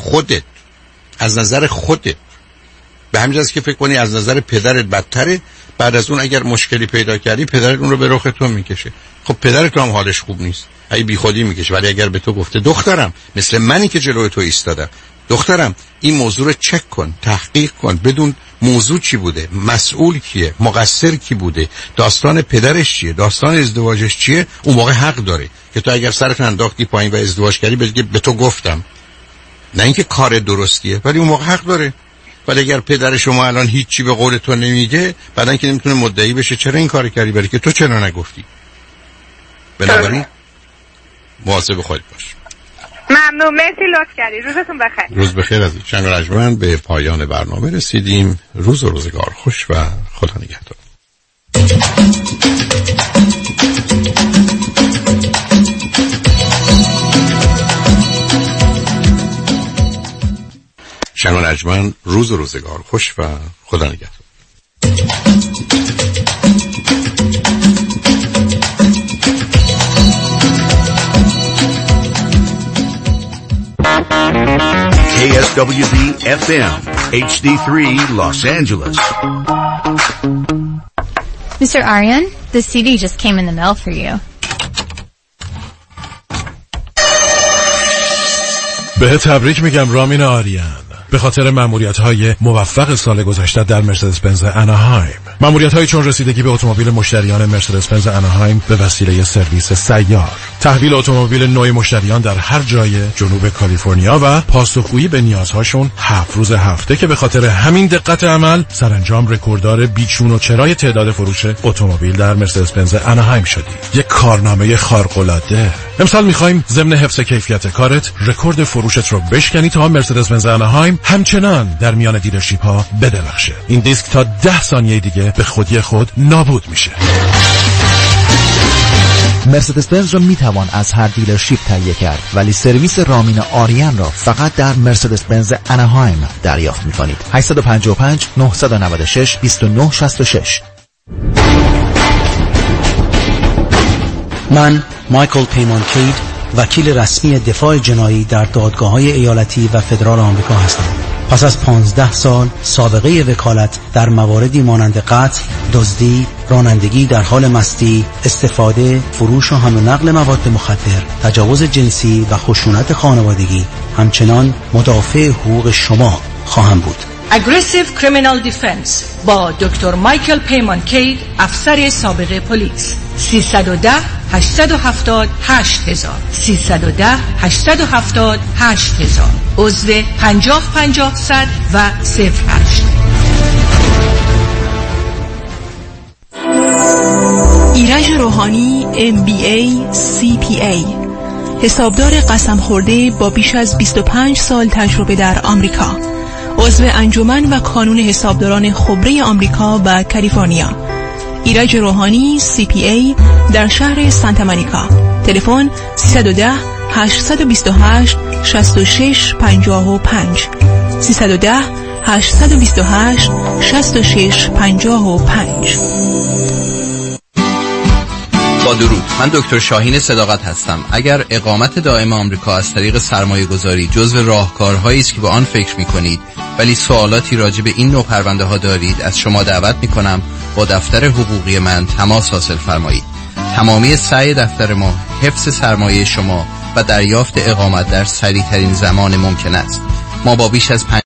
S1: خودت به همین جاست که فکر کنی از نظر پدرت بدتره. بعد از اون اگر مشکلی پیدا کردی پدرت اون رو به رخ تو میکشه. خب پدرت هم حالش خوب نیست، ای بی خودی میکشه. ولی اگر به تو گفته دخترم، مثل منی که جلوی تو ایستادم، دخترم این موضوع رو چک کن، تحقیق کن، بدون موضوع چی بوده، مسئول کیه، مقصر کی بوده، داستان پدرش چیه، داستان ازدواجش چیه، اون موقع حق داره که تو اگر سرت انداختی پایین و ازدواج کردی بگی به تو گفتم. نه اینکه کار درستیه، ولی اون موقع حق داره. ولی اگر پدر شما الان هیچی به قول تو نمیگه، بعدن که نمیتونه مدعی بشه چرا این کارو کردی، برای که تو چرا نگفتی. بنابراین مواظب خودت باش.
S9: ممنون، مرسی، لطف کردی. روزتون بخیر.
S1: روز بخیر عزیز. چند رجمن به پایان برنامه رسیدیم. روز و روزگار خوش و خدا نگهدار. شنگ و نجمن روز و روزگار خوش و خدا نگهدار.
S13: KSWB FM HD3 Los Angeles.
S24: Mr. Aryan, the CD just came in the mail for you.
S14: به تبریک میگم رامین آریان، به خاطر مأموریت‌های موفق سال گذشته در مرسدس بنز اناهایم. مأموریت‌هایی چون رسیدگی به اتومبیل مشتریان مرسدس بنز اناهایم به وسیله سرویس سیار، تحویل اتومبیل نوع مشتریان در هر جای جنوب کالیفرنیا و پاسخگویی به نیازهاشون 7 روز هفته که به خاطر همین دقت عمل سرانجام رکورددار بیچون و چرای تعداد فروش اتومبیل در مرسدس بنز اناهایم شدی. یک کارنامه خارق‌العاده. امسال می‌خوایم ضمن حفظ کیفیت کارت رکورد فروشت رو بشکنی تا مرسدس بنز اناهایم همچنان در میان دیلرشیپ‌ها بدرخشه. این دیسک تا 10 ثانیه دیگه به خودی خود نابود میشه.
S16: مرسدس بنز را میتوان از هر دیلرشیپ تهیه کرد، ولی سرویس رامین آریان را فقط در مرسدس بنز اناهایم دریافت میکنید. 855 996 2966.
S17: من مایکل پیمان کید، وکیل رسمی دفاع جنایی در دادگاه‌های ایالتی و فدرال آمریکا هستم. پس از 15 سال سابقه وکالت در مواردی مانند قتل، دزدی، رانندگی در حال مستی، استفاده، فروش و حمل و نقل مواد مخدر، تجاوز جنسی و خشونت خانوادگی، همچنان مدافع حقوق شما خواهم بود.
S19: Aggressive Criminal Defense با دکتر مایکل پیمان کید، افسر سابق پلیس. 310 870 8000 310 870 8000 عضو 50 50 100 و 08.
S25: ایرج روحانی MBA CPA، حسابدار قسم خورده با بیش از 25 سال تجربه در آمریکا، عضو انجمن و کانون حسابداران خبره آمریکا و کالیفرنیا. ایرج روحانی CPA در شهر سانتا مونیکا. تلفن 310 828 66 55 310 828 66 55.
S23: با درود، من دکتر شاهین صداقت هستم. اگر اقامت دائم آمریکا از طریق سرمایه گذاری جزو راهکارهایی است که به آن فکر می کنید ولی سوالاتی راجع به این نوع پرونده ها دارید، از شما دعوت می کنم با دفتر حقوقی من تماس حاصل فرمایید. تمامی سعی دفتر ما حفظ سرمایه شما و دریافت اقامت در سریع ترین زمان ممکن است. ما با بیش از